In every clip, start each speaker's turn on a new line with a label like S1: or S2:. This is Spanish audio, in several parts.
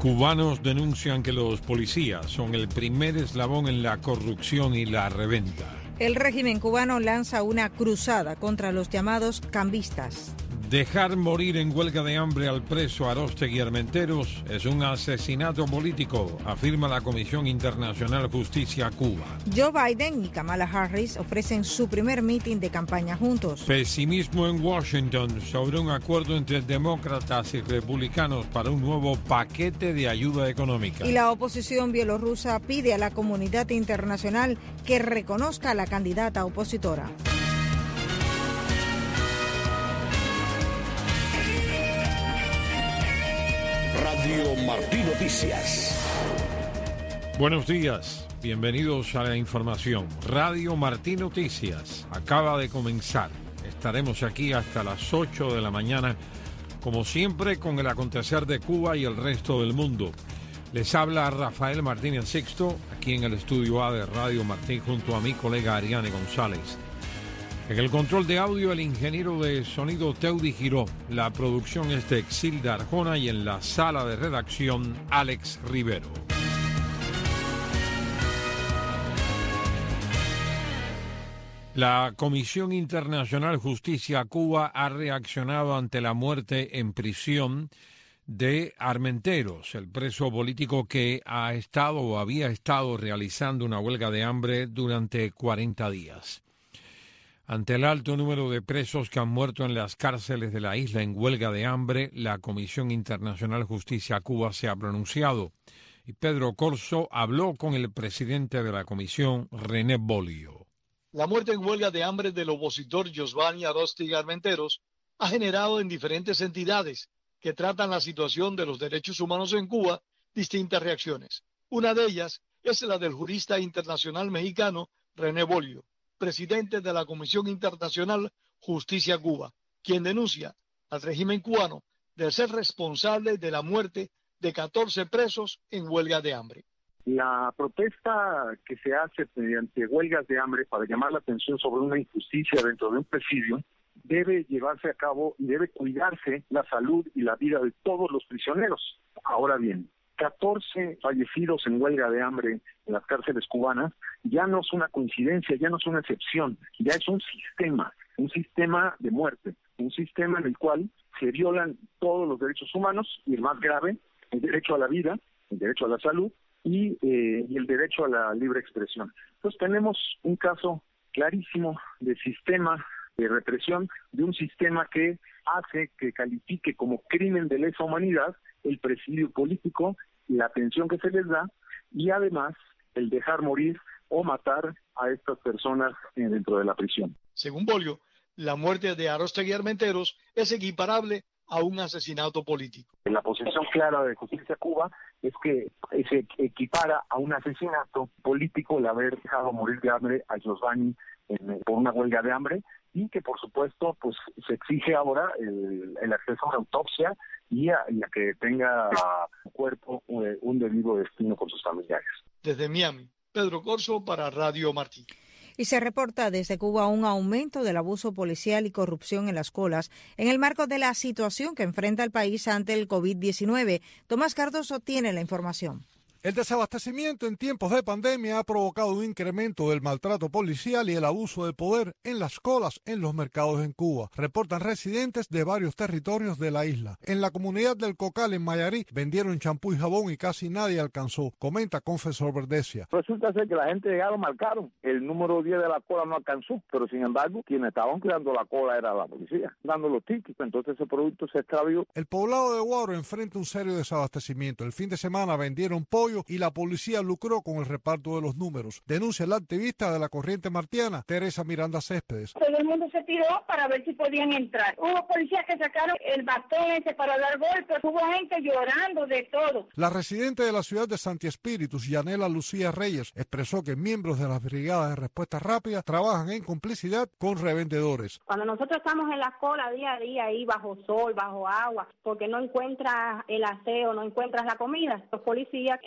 S1: Cubanos denuncian que los policías son el primer eslabón en la corrupción y la reventa.
S2: El régimen cubano lanza una cruzada contra los llamados cambistas.
S1: Dejar morir en huelga de hambre al preso Aróstegui Armenteros es un asesinato político, afirma la Comisión Internacional Justicia Cuba.
S2: Joe Biden y Kamala Harris ofrecen su primer mitin de campaña juntos.
S1: Pesimismo en Washington sobre un acuerdo entre demócratas y republicanos para un nuevo paquete de ayuda económica.
S2: Y la oposición bielorrusa pide a la comunidad internacional que reconozca a la candidata opositora.
S3: Radio Martí Noticias.
S1: Buenos días, bienvenidos a la información. Radio Martí Noticias acaba de comenzar. Estaremos aquí hasta las 8 de la mañana, como siempre, con el acontecer de Cuba y el resto del mundo. Les habla Rafael Martínez Sixto, aquí en el estudio A de Radio Martí, junto a mi colega Ariane González. En el control de audio, el ingeniero de sonido Teudi Giró. La producción es de Exilda Arjona y en la sala de redacción, Alex Rivero. La Comisión Internacional Justicia Cuba ha reaccionado ante la muerte en prisión de Armenteros, el preso político que ha estado o había estado realizando una huelga de hambre durante 40 días. Ante el alto número de presos que han muerto en las cárceles de la isla en huelga de hambre, la Comisión Internacional Justicia Cuba se ha pronunciado. Y Pedro Corso habló con el presidente de la comisión, René Bolio.
S4: La muerte en huelga de hambre del opositor Josvani Aróstegui Armenteros ha generado en diferentes entidades que tratan la situación de los derechos humanos en Cuba distintas reacciones. Una de ellas es la del jurista internacional mexicano René Bolio, presidente de la Comisión Internacional Justicia Cuba, quien denuncia al régimen cubano de ser responsable de la muerte de 14 presos en huelga de hambre.
S5: La protesta que se hace mediante huelgas de hambre para llamar la atención sobre una injusticia dentro de un presidio debe llevarse a cabo y debe cuidarse la salud y la vida de todos los prisioneros. Ahora bien, 14 fallecidos en huelga de hambre en las cárceles cubanas ya no es una coincidencia, ya no es una excepción, ya es un sistema de muerte, un sistema en el cual se violan todos los derechos humanos y el más grave, el derecho a la vida, el derecho a la salud y el derecho a la libre expresión. Entonces tenemos un caso clarísimo de sistema de represión, de un sistema que hace que califique como crimen de lesa humanidad el presidio político, la atención que se les da y además el dejar morir o matar a estas personas dentro de la prisión.
S4: Según Bolio, la muerte de Aróstegui Armenteros es equiparable a un asesinato político.
S5: La posición clara de Justicia Cuba es que se equipara a un asesinato político el haber dejado morir de hambre a Josvani por una huelga de hambre y que por supuesto pues se exige ahora el acceso a una autopsia y a que tenga su cuerpo un debido destino con sus familiares.
S4: Desde Miami, Pedro Corso para Radio Martí.
S2: Y se reporta desde Cuba un aumento del abuso policial y corrupción en las colas en el marco de la situación que enfrenta el país ante el COVID-19. Tomás Cardoso tiene la información.
S6: El desabastecimiento en tiempos de pandemia ha provocado un incremento del maltrato policial y el abuso de poder en las colas en los mercados en Cuba, reportan residentes de varios territorios de la isla. En la comunidad del Cocal, en Mayarí, vendieron champú y jabón y casi nadie alcanzó, comenta Confesor Verdesia.
S7: Resulta ser que la gente llegaron, marcaron, el número 10 de la cola no alcanzó, pero sin embargo, quienes estaban cuidando la cola era la policía, dando los tickets, entonces ese producto se extravió.
S6: El poblado de Guaro enfrenta un serio desabastecimiento. El fin de semana vendieron pollo y la policía lucró con el reparto de los números. Denuncia la activista de la Corriente Martiana, Teresa Miranda Céspedes.
S8: Todo el mundo se tiró para ver si podían entrar. Hubo policías que sacaron el bastón ese para dar golpes, hubo gente llorando de todo.
S6: La residente de la ciudad de Santi Espíritus, Yanela Lucía Reyes, expresó que miembros de las brigadas de respuesta rápida trabajan en complicidad con revendedores.
S9: Cuando nosotros estamos en la cola día a día ahí bajo sol, bajo agua, porque no encuentras el aseo, no encuentras la comida, los policías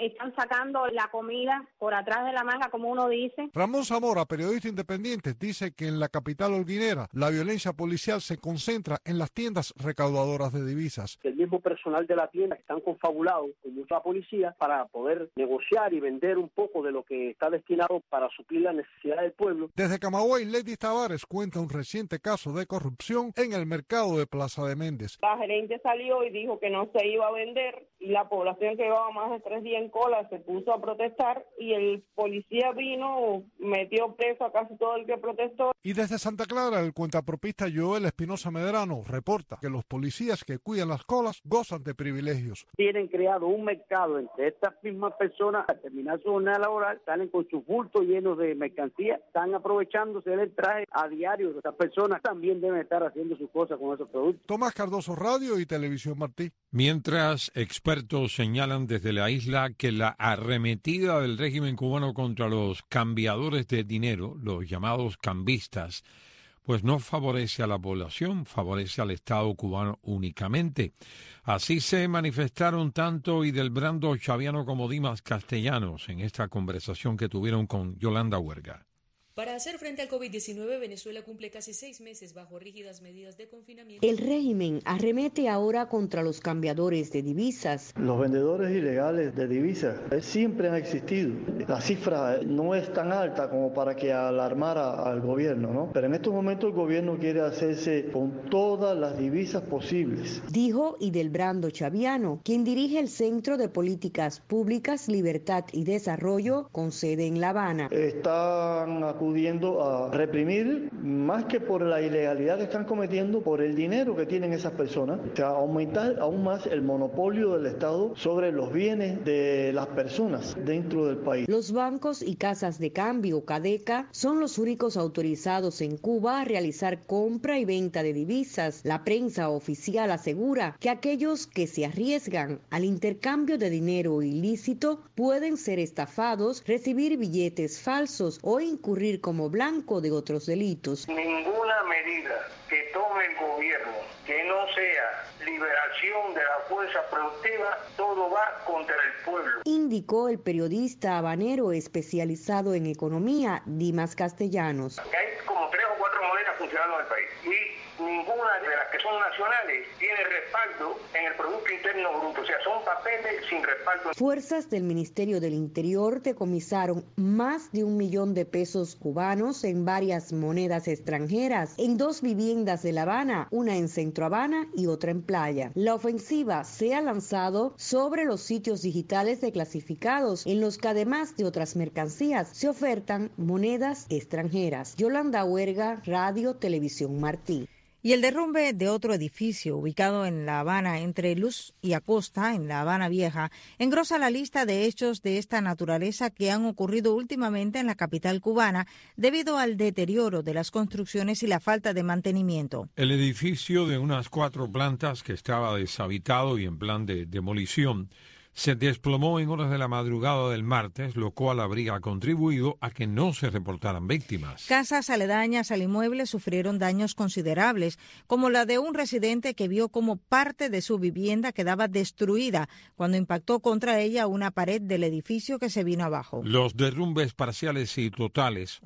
S9: están sacando la comida por atrás de la manga, como uno dice.
S6: Ramón Zamora, periodista independiente, dice que en la capital holguinera la violencia policial se concentra en las tiendas recaudadoras de divisas.
S10: El mismo personal de la tienda están confabulados con mucha policía para poder negociar y vender un poco de lo que está destinado para suplir la necesidad del pueblo.
S6: Desde Camagüey, Lady Tavares cuenta un reciente caso de corrupción en el mercado de Plaza de Méndez.
S11: La gerente salió y dijo que no se iba a vender y la población que llevaba más de 3 días en cola se puso a protestar y el policía vino, metió preso a casi todo el que protestó.
S6: Y desde Santa Clara, el cuentapropista Joel Espinosa Medrano reporta que los policías que cuidan las colas gozan de privilegios.
S10: Tienen creado un mercado entre estas mismas personas, al terminar su jornada laboral, salen con sus bultos llenos de mercancía, están aprovechándose del traje a diario. Estas personas también deben estar haciendo sus cosas con esos productos.
S6: Tomás Cardoso, Radio y Televisión Martí.
S1: Mientras expertos señalan desde la isla que la arremetida del régimen cubano contra los cambiadores de dinero, los llamados cambistas, pues no favorece a la población, favorece al Estado cubano únicamente. Así se manifestaron tanto Hildebrando Chaviano como Dimas Castellanos en esta conversación que tuvieron con Yolanda Huerga.
S12: Para hacer frente al COVID-19, Venezuela cumple casi 6 meses bajo rígidas medidas de confinamiento.
S13: El régimen arremete ahora contra los cambiadores de divisas.
S14: Los vendedores ilegales de divisas siempre han existido. La cifra no es tan alta como para que alarmara al gobierno, ¿no? Pero en estos momentos el gobierno quiere hacerse con todas las divisas posibles.
S13: Dijo Hildebrando Chaviano, quien dirige el Centro de Políticas Públicas, Libertad y Desarrollo con sede en La Habana.
S14: Están acudiendo a reprimir más que por la ilegalidad que están cometiendo, por el dinero que tienen esas personas, o sea, aumentar aún más el monopolio del Estado sobre los bienes de las personas dentro del país.
S13: Los bancos y casas de cambio, CADECA, son los únicos autorizados en Cuba a realizar compra y venta de divisas. La prensa oficial asegura que aquellos que se arriesgan al intercambio de dinero ilícito pueden ser estafados, recibir billetes falsos o incurrir como blanco de otros delitos.
S15: Ninguna medida que tome el gobierno que no sea liberación de la fuerza productiva, todo va contra el pueblo.
S13: Indicó el periodista habanero especializado en economía, Dimas Castellanos.
S15: Hay como 3 o 4 monedas funcionando en el país y ninguna de las que son nacionales tiene respaldo en el Producto Interno Bruto, o sea, son papeles sin respaldo.
S13: Fuerzas del Ministerio del Interior decomisaron más de 1 millón de pesos cubanos en varias monedas extranjeras, en 2 viviendas de La Habana, una en Centro Habana y otra en Playa. La ofensiva se ha lanzado sobre los sitios digitales declasificados, en los que además de otras mercancías se ofertan monedas extranjeras. Yolanda Huerga, Radio Televisión Martí.
S2: Y el derrumbe de otro edificio ubicado en La Habana entre Luz y Acosta, en La Habana Vieja, engrosa la lista de hechos de esta naturaleza que han ocurrido últimamente en la capital cubana debido al deterioro de las construcciones y la falta de mantenimiento.
S1: El edificio de unas 4 plantas que estaba deshabitado y en plan de demolición se desplomó en horas de la madrugada del martes, lo cual habría contribuido a que no se reportaran víctimas.
S2: Casas aledañas al inmueble sufrieron daños considerables, como la de un residente que vio como parte de su vivienda quedaba destruida cuando impactó contra ella una pared del edificio que se vino abajo.
S1: Los derrumbes parciales y totales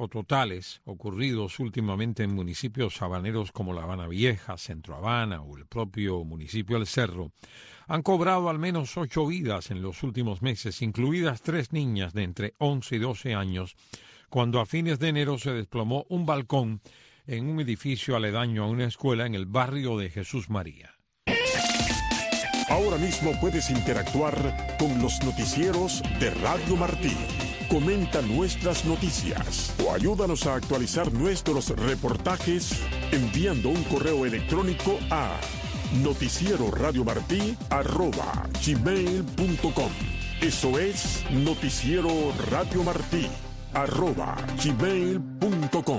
S1: ocurridos últimamente en municipios habaneros como La Habana Vieja, Centro Habana o el propio municipio El Cerro han cobrado al menos 8 vidas en los últimos meses, incluidas 3 niñas de entre 11 y 12 años, cuando a fines de enero se desplomó un balcón en un edificio aledaño a una escuela en el barrio de Jesús María.
S3: Ahora mismo puedes interactuar con los noticieros de Radio Martí. Comenta nuestras noticias o ayúdanos a actualizar nuestros reportajes enviando un correo electrónico a noticieroradiomartí@gmail.com. Eso es noticieroradiomartí@gmail.com.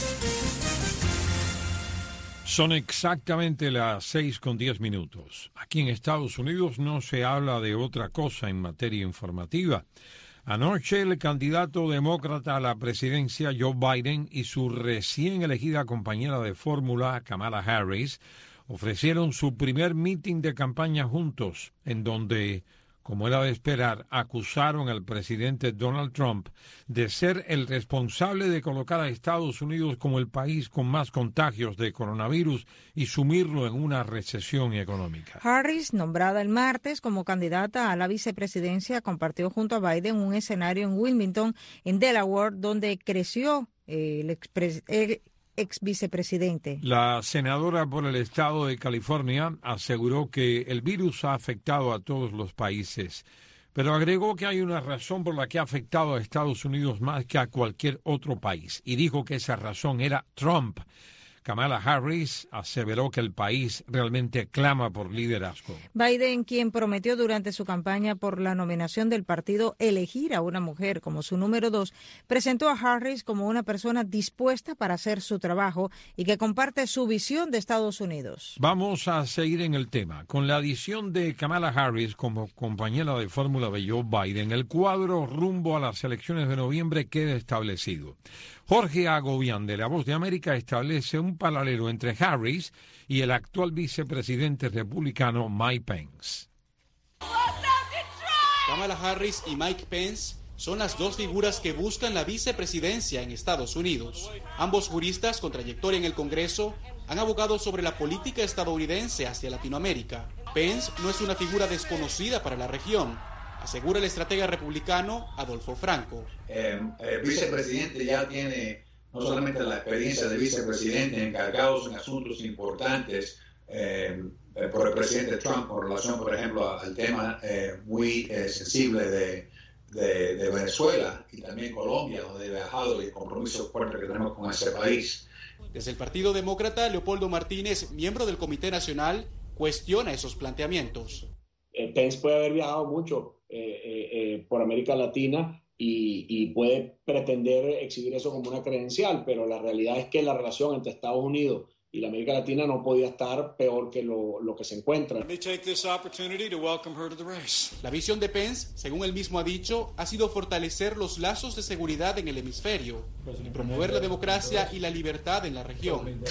S1: Son exactamente las 6:10. Aquí en Estados Unidos no se habla de otra cosa en materia informativa. Anoche el candidato demócrata a la presidencia Joe Biden y su recién elegida compañera de fórmula Kamala Harris ofrecieron su primer mitin de campaña juntos, en donde como era de esperar, acusaron al presidente Donald Trump de ser el responsable de colocar a Estados Unidos como el país con más contagios de coronavirus y sumirlo en una recesión económica.
S2: Harris, nombrada el martes como candidata a la vicepresidencia, compartió junto a Biden un escenario en Wilmington, en Delaware, donde creció el ex vicepresidente.
S1: La senadora por el estado de California aseguró que el virus ha afectado a todos los países, pero agregó que hay una razón por la que ha afectado a Estados Unidos más que a cualquier otro país, y dijo que esa razón era Trump. Kamala Harris aseveró que el país realmente clama por liderazgo.
S2: Biden, quien prometió durante su campaña por la nominación del partido elegir a una mujer como su número 2, presentó a Harris como una persona dispuesta para hacer su trabajo y que comparte su visión de Estados Unidos.
S1: Vamos a seguir en el tema. Con la adición de Kamala Harris como compañera de fórmula de Joe Biden, el cuadro rumbo a las elecciones de noviembre queda establecido. Jorge Agobián, de La Voz de América, establece un paralelo entre Harris y el actual vicepresidente republicano Mike Pence.
S16: Kamala Harris y Mike Pence son las dos figuras que buscan la vicepresidencia en Estados Unidos. Ambos juristas con trayectoria en el Congreso han abogado sobre la política estadounidense hacia Latinoamérica. Pence no es una figura desconocida para la región, asegura el estratega republicano Adolfo Franco.
S17: El vicepresidente ya tiene no solamente la experiencia de vicepresidente encargados en asuntos importantes por el presidente Trump con relación, por ejemplo, al tema muy sensible de Venezuela y también Colombia, donde he viajado y el compromiso fuerte que tenemos con ese país.
S16: Desde el Partido Demócrata, Leopoldo Martínez, miembro del Comité Nacional, cuestiona esos planteamientos.
S18: Pence puede haber viajado mucho por América Latina y puede pretender exhibir eso como una credencial, pero la realidad es que la relación entre Estados Unidos y la América Latina no podía estar peor que lo que se encuentra.
S16: La visión de Pence, según él mismo ha dicho, ha sido fortalecer los lazos de seguridad en el hemisferio y promover la democracia y la libertad en la región.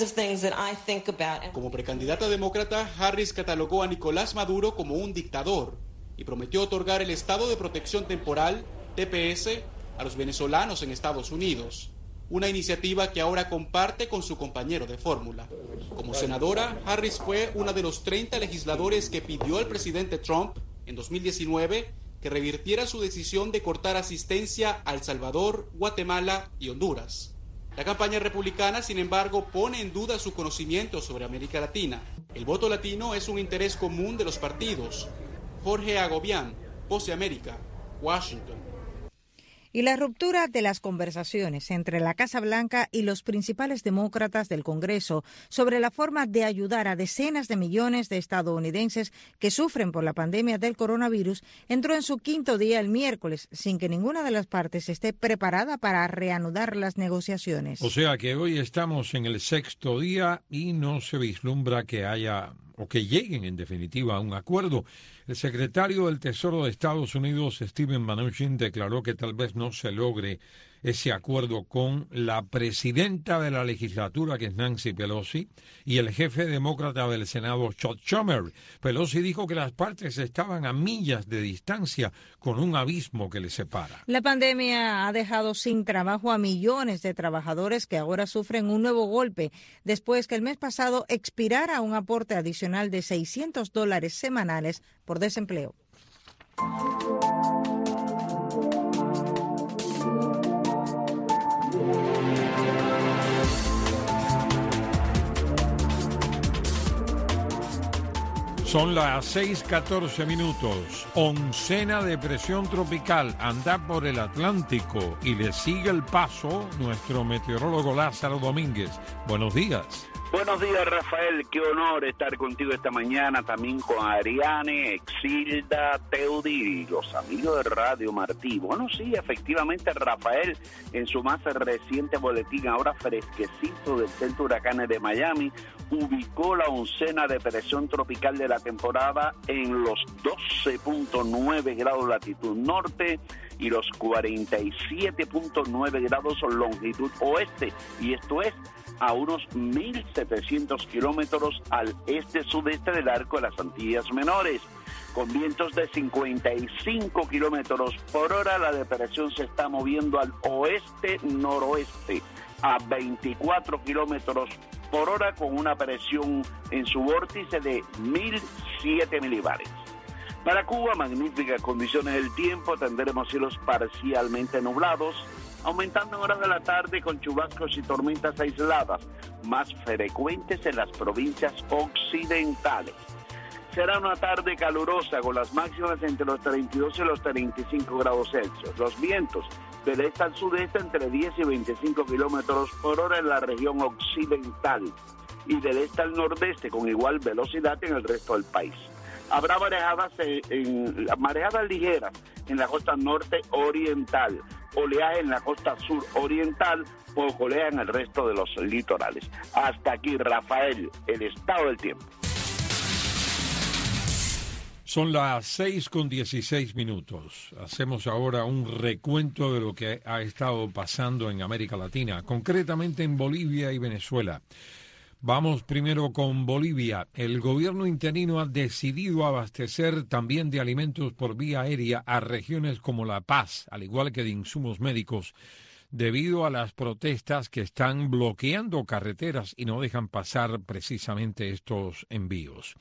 S16: Como precandidata demócrata, Harris catalogó a Nicolás Maduro como un dictador y prometió otorgar el estado de protección temporal, TPS, a los venezolanos en Estados Unidos. Una iniciativa que ahora comparte con su compañero de fórmula. Como senadora, Harris fue una de los 30 legisladores que pidió al presidente Trump en 2019 que revirtiera su decisión de cortar asistencia a El Salvador, Guatemala y Honduras. La campaña republicana, sin embargo, pone en duda su conocimiento sobre América Latina. El voto latino es un interés común de los partidos. Jorge Agobián, Voz de América, Washington.
S2: Y la ruptura de las conversaciones entre la Casa Blanca y los principales demócratas del Congreso sobre la forma de ayudar a decenas de millones de estadounidenses que sufren por la pandemia del coronavirus entró en su quinto día el miércoles, sin que ninguna de las partes esté preparada para reanudar las negociaciones.
S1: O sea que hoy estamos en el sexto día y no se vislumbra que haya o que lleguen en definitiva a un acuerdo. El secretario del Tesoro de Estados Unidos, Steven Mnuchin, declaró que tal vez no se logre ese acuerdo con la presidenta de la legislatura, que es Nancy Pelosi, y el jefe demócrata del Senado, Chuck Schumer. Pelosi dijo que las partes estaban a millas de distancia, con un abismo que les separa.
S2: La pandemia ha dejado sin trabajo a millones de trabajadores que ahora sufren un nuevo golpe, después que el mes pasado expirara un aporte adicional de $600 semanales por desempleo.
S1: Son las 6:14 minutos. Oncena depresión tropical anda por el Atlántico y le sigue el paso nuestro meteorólogo Lázaro Domínguez. Buenos días.
S19: Buenos días, Rafael. Qué honor estar contigo esta mañana, también con Ariane, Exilda, Teudi y los amigos de Radio Martí. Bueno, sí, efectivamente, Rafael, en su más reciente boletín, ahora fresquecito del Centro de Huracanes de Miami, ubicó la oncena depresión tropical de la temporada en los 12.9 grados latitud norte y los 47.9 grados longitud oeste, y esto es a unos 1.700 kilómetros al este-sudeste del arco de las Antillas Menores. con vientos de 55 kilómetros por hora. La depresión se está moviendo al oeste-noroeste a 24 kilómetros por hora, con una presión en su vórtice de 1007 milibares. Para Cuba, magníficas condiciones del tiempo. Tendremos cielos parcialmente nublados, aumentando en horas de la tarde con chubascos y tormentas aisladas, más frecuentes en las provincias occidentales. Será una tarde calurosa con las máximas entre los 32 y los 35 grados Celsius. Los vientos del este al sudeste entre 10 y 25 kilómetros por hora en la región occidental y del este al nordeste con igual velocidad en el resto del país. Habrá marejadas ligeras en la costa norte oriental, oleaje en la costa sur oriental, poco oleaje en el resto de los litorales. Hasta aquí, Rafael, el estado del tiempo.
S1: Son las 6:16. Hacemos ahora un recuento de lo que ha estado pasando en América Latina, concretamente en Bolivia y Venezuela. Vamos primero con Bolivia. El gobierno interino ha decidido abastecer también de alimentos por vía aérea a regiones como La Paz, al igual que de insumos médicos, debido a las protestas que están bloqueando carreteras y no dejan pasar precisamente estos envíos.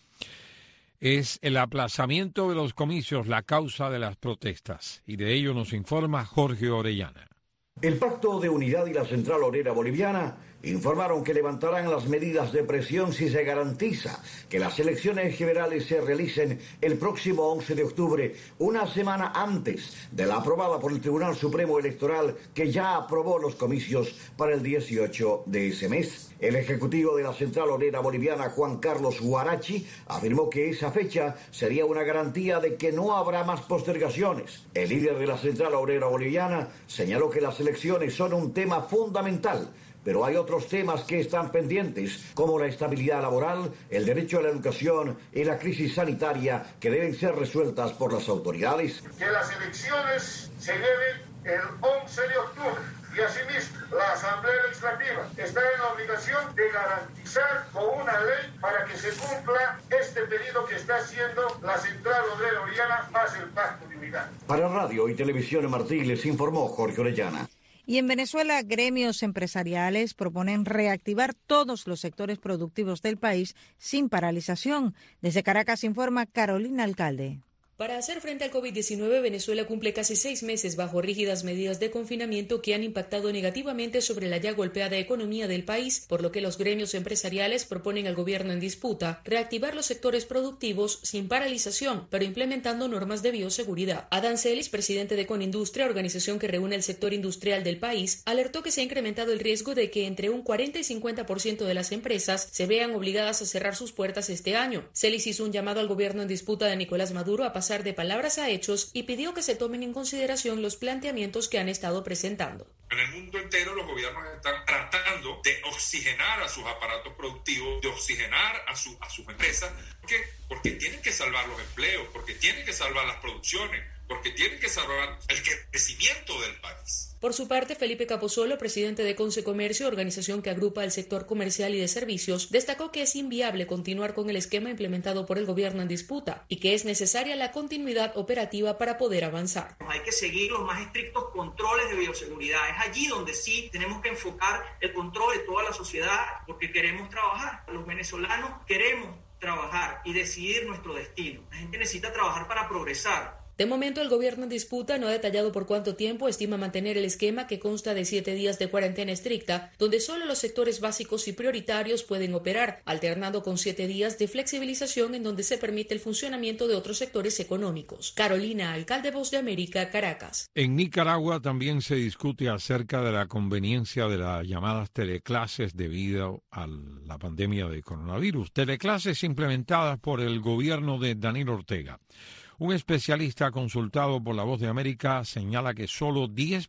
S1: Es el aplazamiento de los comicios la causa de las protestas, y de ello nos informa Jorge Orellana.
S20: El Pacto de Unidad y la Central Obrera Boliviana informaron que levantarán las medidas de presión si se garantiza que las elecciones generales se realicen el próximo 11 de octubre, una semana antes de la aprobada por el Tribunal Supremo Electoral, que ya aprobó los comicios para el 18 de ese mes. El ejecutivo de la Central Obrera Boliviana, Juan Carlos Huarachi, afirmó que esa fecha sería una garantía de que no habrá más postergaciones. El líder de la Central Obrera Boliviana señaló que las elecciones son un tema fundamental, pero hay otros temas que están pendientes, como la estabilidad laboral, el derecho a la educación y la crisis sanitaria, que deben ser resueltas por las autoridades.
S21: Que las elecciones se lleven el 11 de octubre y asimismo la Asamblea Legislativa está en la obligación de garantizar con una ley para que se cumpla este pedido que está haciendo la Central Obrera Boliviana más el Pacto de Unidad.
S20: Para Radio y Televisión Martí les informó Jorge Orellana.
S2: Y en Venezuela, gremios empresariales proponen reactivar todos los sectores productivos del país sin paralización. Desde Caracas informa Carolina Alcalde.
S12: Para hacer frente al COVID-19, Venezuela cumple casi 6 meses bajo rígidas medidas de confinamiento que han impactado negativamente sobre la ya golpeada economía del país, por lo que los gremios empresariales proponen al gobierno en disputa reactivar los sectores productivos sin paralización, pero implementando normas de bioseguridad. Adán Celis, presidente de Conindustria, organización que reúne el sector industrial del país, alertó que se ha incrementado el riesgo de que entre un 40 y 50% de las empresas se vean obligadas a cerrar sus puertas este año. Celis hizo un llamado al gobierno en disputa de Nicolás Maduro a pasar de palabras a hechos y pidió que se tomen en consideración los planteamientos que han estado presentando.
S22: En el mundo entero los gobiernos están tratando de oxigenar a sus aparatos productivos, de oxigenar a sus empresas, porque tienen que salvar los empleos, porque tienen que salvar las producciones, porque tienen que salvar el crecimiento del país.
S12: Por su parte, Felipe Capozolo, presidente de Consecomercio, organización que agrupa el sector comercial y de servicios, destacó que es inviable continuar con el esquema implementado por el gobierno en disputa y que es necesaria la continuidad operativa para poder avanzar.
S23: Hay que seguir los más estrictos controles de bioseguridad. Es allí donde sí tenemos que enfocar el control de toda la sociedad, porque queremos trabajar. Los venezolanos queremos trabajar y decidir nuestro destino. La gente necesita trabajar para progresar.
S12: De momento, el gobierno en disputa no ha detallado por cuánto tiempo estima mantener el esquema, que consta de 7 días de cuarentena estricta, donde solo los sectores básicos y prioritarios pueden operar, alternando con 7 días de flexibilización en donde se permite el funcionamiento de otros sectores económicos. Carolina Alcalde, Voz de América, Caracas.
S1: En Nicaragua también se discute acerca de la conveniencia de las llamadas teleclases debido a la pandemia de coronavirus. Teleclases implementadas por el gobierno de Daniel Ortega. Un especialista consultado por La Voz de América señala que solo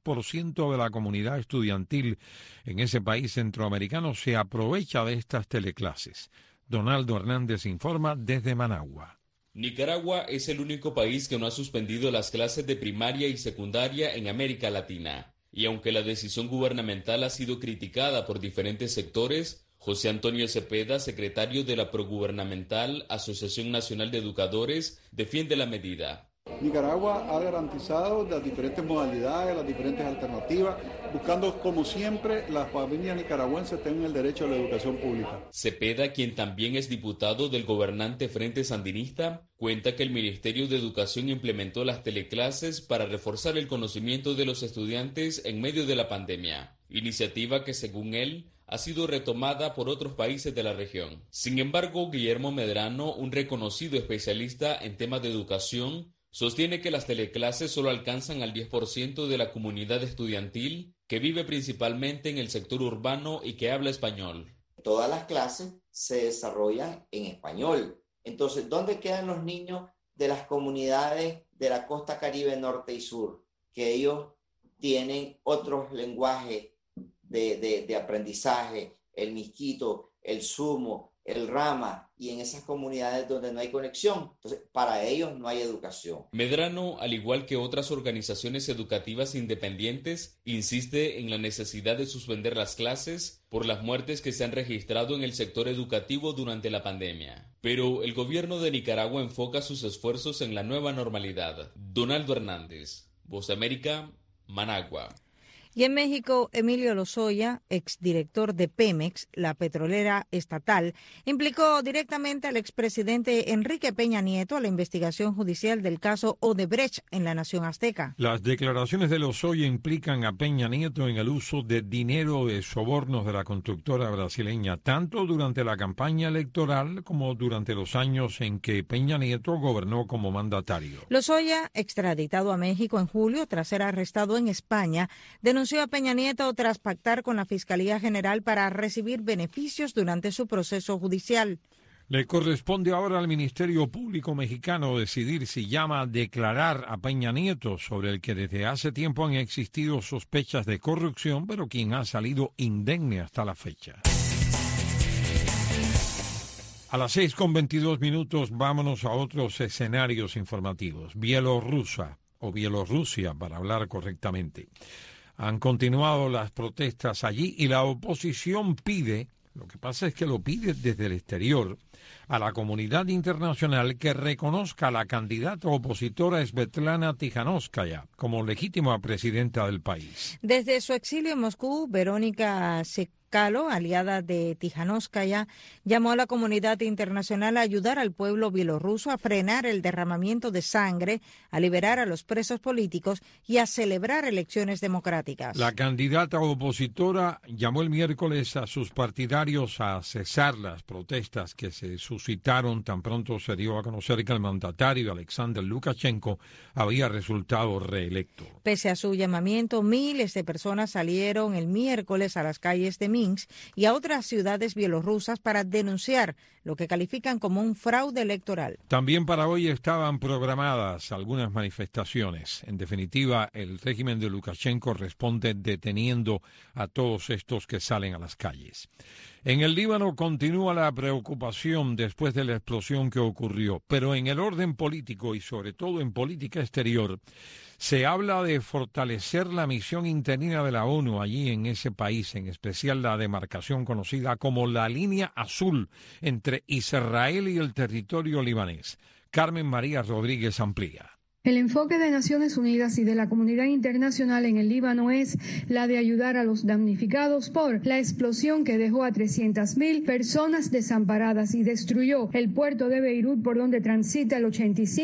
S1: 10% de la comunidad estudiantil en ese país centroamericano se aprovecha de estas teleclases. Donaldo Hernández informa desde Managua.
S24: Nicaragua es el único país que no ha suspendido las clases de primaria y secundaria en América Latina. Y aunque la decisión gubernamental ha sido criticada por diferentes sectores, José Antonio Cepeda, secretario de la progubernamental Asociación Nacional de Educadores, defiende la medida.
S4: Nicaragua ha garantizado las diferentes modalidades, las diferentes alternativas, buscando como siempre las familias nicaragüenses tengan el derecho a la educación pública.
S24: Cepeda, quien también es diputado del gobernante Frente Sandinista, cuenta que el Ministerio de Educación implementó las teleclases para reforzar el conocimiento de los estudiantes en medio de la pandemia, iniciativa que según él ha sido retomada por otros países de la región. Sin embargo, Guillermo Medrano, un reconocido especialista en temas de educación, sostiene que las teleclases solo alcanzan al 10% de la comunidad estudiantil que vive principalmente en el sector urbano y que habla español.
S5: Todas las clases se desarrollan en español. Entonces, ¿dónde quedan los niños de las comunidades de la costa Caribe norte y sur? Que ellos tienen otros lenguajes de aprendizaje, el misquito, el sumo, el rama, y en esas comunidades donde no hay conexión, entonces para ellos no hay educación.
S24: Medrano, al igual que otras organizaciones educativas independientes, insiste en la necesidad de suspender las clases por las muertes que se han registrado en el sector educativo durante la pandemia. Pero el gobierno de Nicaragua enfoca sus esfuerzos en la nueva normalidad. Donaldo Hernández, Voz de América, Managua.
S2: Y en México, Emilio Lozoya, exdirector de Pemex, la petrolera estatal, implicó directamente al expresidente Enrique Peña Nieto a la investigación judicial del caso Odebrecht en la nación azteca.
S1: Las declaraciones de Lozoya implican a Peña Nieto en el uso de dinero de sobornos de la constructora brasileña, tanto durante la campaña electoral como durante los años en que Peña Nieto gobernó como mandatario.
S2: Lozoya, extraditado a México en julio tras ser arrestado en España, denunció a Peña Nieto tras pactar con la Fiscalía General para recibir beneficios durante su proceso judicial.
S1: Le corresponde ahora al Ministerio Público Mexicano decidir si llama a declarar a Peña Nieto, sobre el que desde hace tiempo han existido sospechas de corrupción, pero quien ha salido indemne hasta la fecha. A las 6:22 vámonos a otros escenarios informativos. Bielorrusia, para hablar correctamente. Han continuado las protestas allí y la oposición pide, lo que pasa es que lo pide desde el exterior, a la comunidad internacional que reconozca a la candidata opositora Svetlana Tijanóvskaya como legítima presidenta del país.
S2: Desde su exilio en Moscú, Verónica Calo, aliada de Tijanóvskaya, llamó a la comunidad internacional a ayudar al pueblo bielorruso a frenar el derramamiento de sangre, a liberar a los presos políticos y a celebrar elecciones democráticas.
S1: La candidata opositora llamó el miércoles a sus partidarios a cesar las protestas que se suscitaron tan pronto se dio a conocer que el mandatario Alexander Lukashenko había resultado reelecto.
S2: Pese a su llamamiento, miles de personas salieron el miércoles a las calles de Minsk y a otras ciudades bielorrusas para denunciar lo que califican como un fraude electoral.
S1: También para hoy estaban programadas algunas manifestaciones. En definitiva, el régimen de Lukashenko responde deteniendo a todos estos que salen a las calles. En el Líbano continúa la preocupación después de la explosión que ocurrió, pero en el orden político y sobre todo en política exterior, se habla de fortalecer la misión interina de la ONU allí en ese país, en especial la demarcación conocida como la Línea Azul entre Israel y el territorio libanés. Carmen María Rodríguez amplía.
S7: El enfoque de Naciones Unidas y de la comunidad internacional en el Líbano es la de ayudar a los damnificados por la explosión que dejó a 300.000 personas desamparadas y destruyó el puerto de Beirut, por donde transita el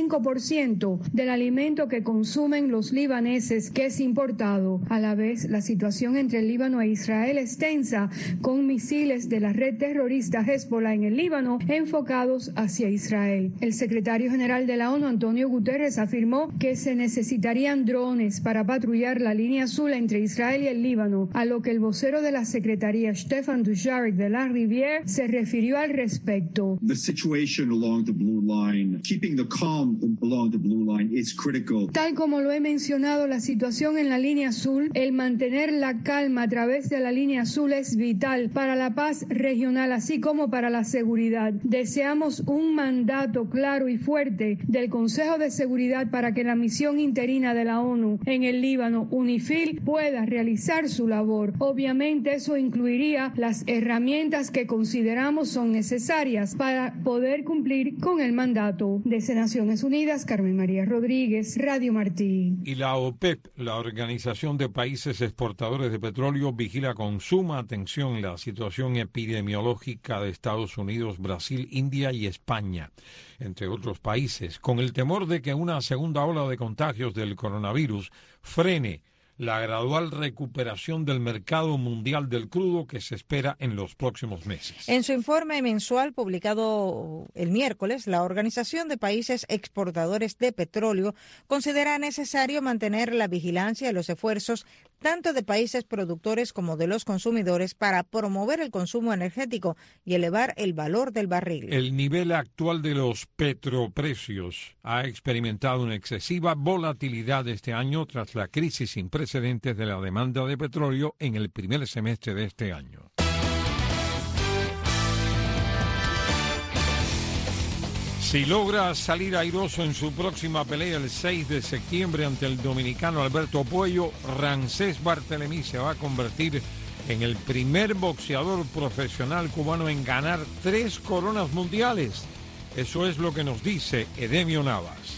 S7: 85% del alimento que consumen los libaneses, que es importado. A la vez, la situación entre el Líbano e Israel es tensa, con misiles de la red terrorista Hezbollah en el Líbano enfocados hacia Israel. El secretario general de la ONU, Antonio Guterres, afirmó que se necesitarían drones para patrullar la línea azul entre Israel y el Líbano, a lo que el vocero de la Secretaría, Stefan Dujarric de la Rivière, se refirió al respecto. Tal como lo he mencionado, la situación en la línea azul, el mantener la calma a través de la línea azul es vital para la paz regional, así como para la seguridad. Deseamos un mandato claro y fuerte del Consejo de Seguridad para para que la misión interina de la ONU en el Líbano, UNIFIL, pueda realizar su labor. Obviamente eso incluiría las herramientas que consideramos son necesarias para poder cumplir con el mandato. Desde Naciones Unidas, Carmen María Rodríguez, Radio Martí.
S1: Y la OPEP, la Organización de Países Exportadores de Petróleo, vigila con suma atención la situación epidemiológica de Estados Unidos, Brasil, India y España, entre otros países, con el temor de que una segunda ola de contagios del coronavirus frene la gradual recuperación del mercado mundial del crudo que se espera en los próximos meses.
S2: En su informe mensual publicado el miércoles, la Organización de Países Exportadores de Petróleo considera necesario mantener la vigilancia y los esfuerzos tanto de países productores como de los consumidores para promover el consumo energético y elevar el valor del barril.
S1: El nivel actual de los petroprecios ha experimentado una excesiva volatilidad este año tras la crisis sin precedentes de la demanda de petróleo en el primer semestre de este año. Si logra salir airoso en su próxima pelea el 6 de septiembre ante el dominicano Alberto Puello, Rancés Barthelemy se va a convertir en el primer boxeador profesional cubano en ganar 3 coronas mundiales. Eso es lo que nos dice Edemio Navas.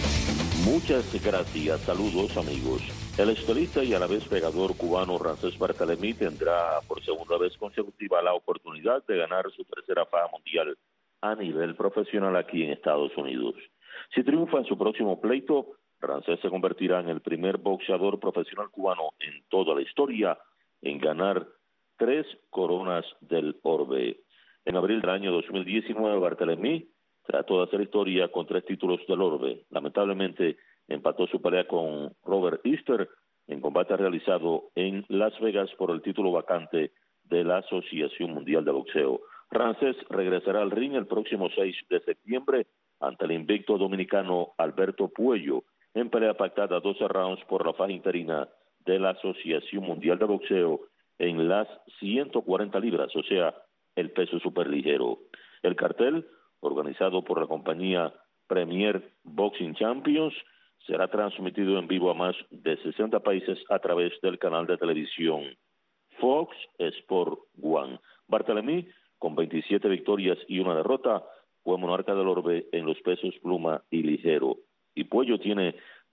S8: Muchas gracias. Saludos, amigos. El estilista y a la vez pegador cubano Rancés Barthelemy tendrá por segunda vez consecutiva la oportunidad de ganar su tercera faja mundial a nivel profesional aquí en Estados Unidos. Si triunfa en su próximo pleito, Rancés se convertirá en el primer boxeador profesional cubano en toda la historia en ganar 3 coronas del orbe. En abril del año 2019, Barthelemy trató de hacer historia con 3 títulos del orbe. Lamentablemente, empató su pelea con Robert Easter en combate realizado en Las Vegas por el título vacante de la Asociación Mundial de Boxeo. Rancés regresará al ring el próximo 6 de septiembre ante el invicto dominicano Alberto Puello en pelea pactada 12 rounds por la faja interina de la Asociación Mundial de Boxeo en las 140 libras, o sea, el peso superligero. El cartel, organizado por la compañía Premier Boxing Champions, será transmitido en vivo a más de 60 países a través del canal de televisión Fox Sport One. Barthelemy, con 27 victorias y 1 derrota, fue monarca del orbe en los pesos pluma y ligero. Y Puello tiene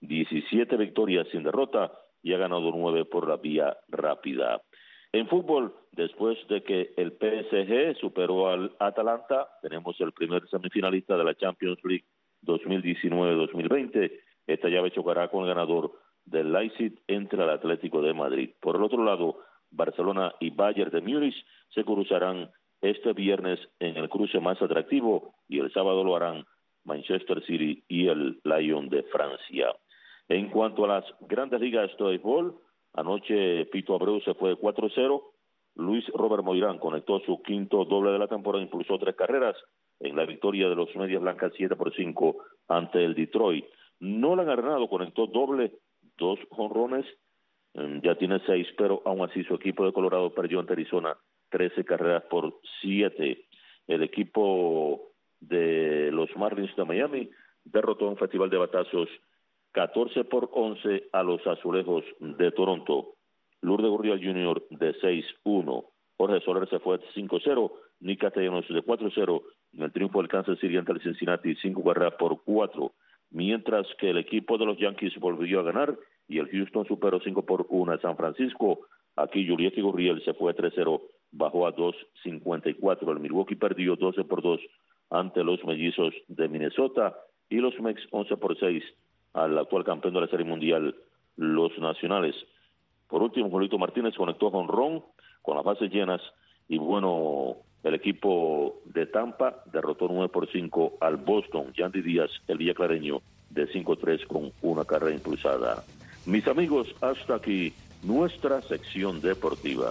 S8: 17 victorias sin derrota y ha ganado 9 por la vía rápida. En fútbol, después de que el PSG superó al Atalanta, tenemos el primer semifinalista de la Champions League 2019-2020. Esta llave chocará con el ganador del Leipzig entre el Atlético de Madrid. Por el otro lado, Barcelona y Bayern de Múnich se cruzarán este viernes en el cruce más atractivo y el sábado lo harán Manchester City y el Lyon de Francia. En cuanto a las grandes ligas de béisbol, anoche Pito Abreu se fue 4-0. Luis Robert Moirán conectó su quinto doble de la temporada, impulsó 3 carreras en la victoria de los Medias Blancas 7-5 ante el Detroit. Nolan Arenado conectó doble, 2 jonrones, ya tiene 6, pero aún así su equipo de Colorado perdió ante Arizona 13 carreras por 7. El equipo de los Marlins de Miami derrotó en Festival de Batazos 14-11 a los Azulejos de Toronto. Lourdes Gurriel Jr. de 6-1. Jorge Soler se fue 5-0. Nick Castellanos de 4-0 en el triunfo del Kansas City ante el Cincinnati, 5 carreras por 4. Mientras que el equipo de los Yankees volvió a ganar y el Houston superó 5-1 a San Francisco. Aquí Juliette Gurriel se fue 3-0, bajó a 2.54. El Milwaukee perdió 12-2 ante los Mellizos de Minnesota y los Mets 11-6 al actual campeón de la Serie Mundial, los Nacionales. Por último, Julito Martínez conectó con Ron con las bases llenas y bueno, el equipo de Tampa derrotó 9-5 al Boston. Yandy Díaz, el villaclareño, de 5-3 con 1 carrera impulsada. Mis amigos, hasta aquí nuestra sección deportiva.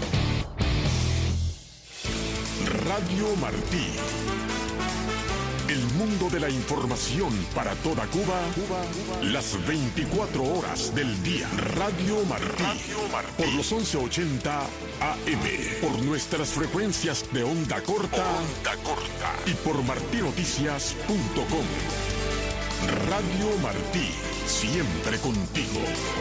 S3: Radio Martí, El mundo de la información para toda Cuba, las 24 horas del día. Radio Martí. Por los 1180 AM. Por nuestras frecuencias de onda corta. Y por martinoticias.com. Radio Martí. Siempre contigo.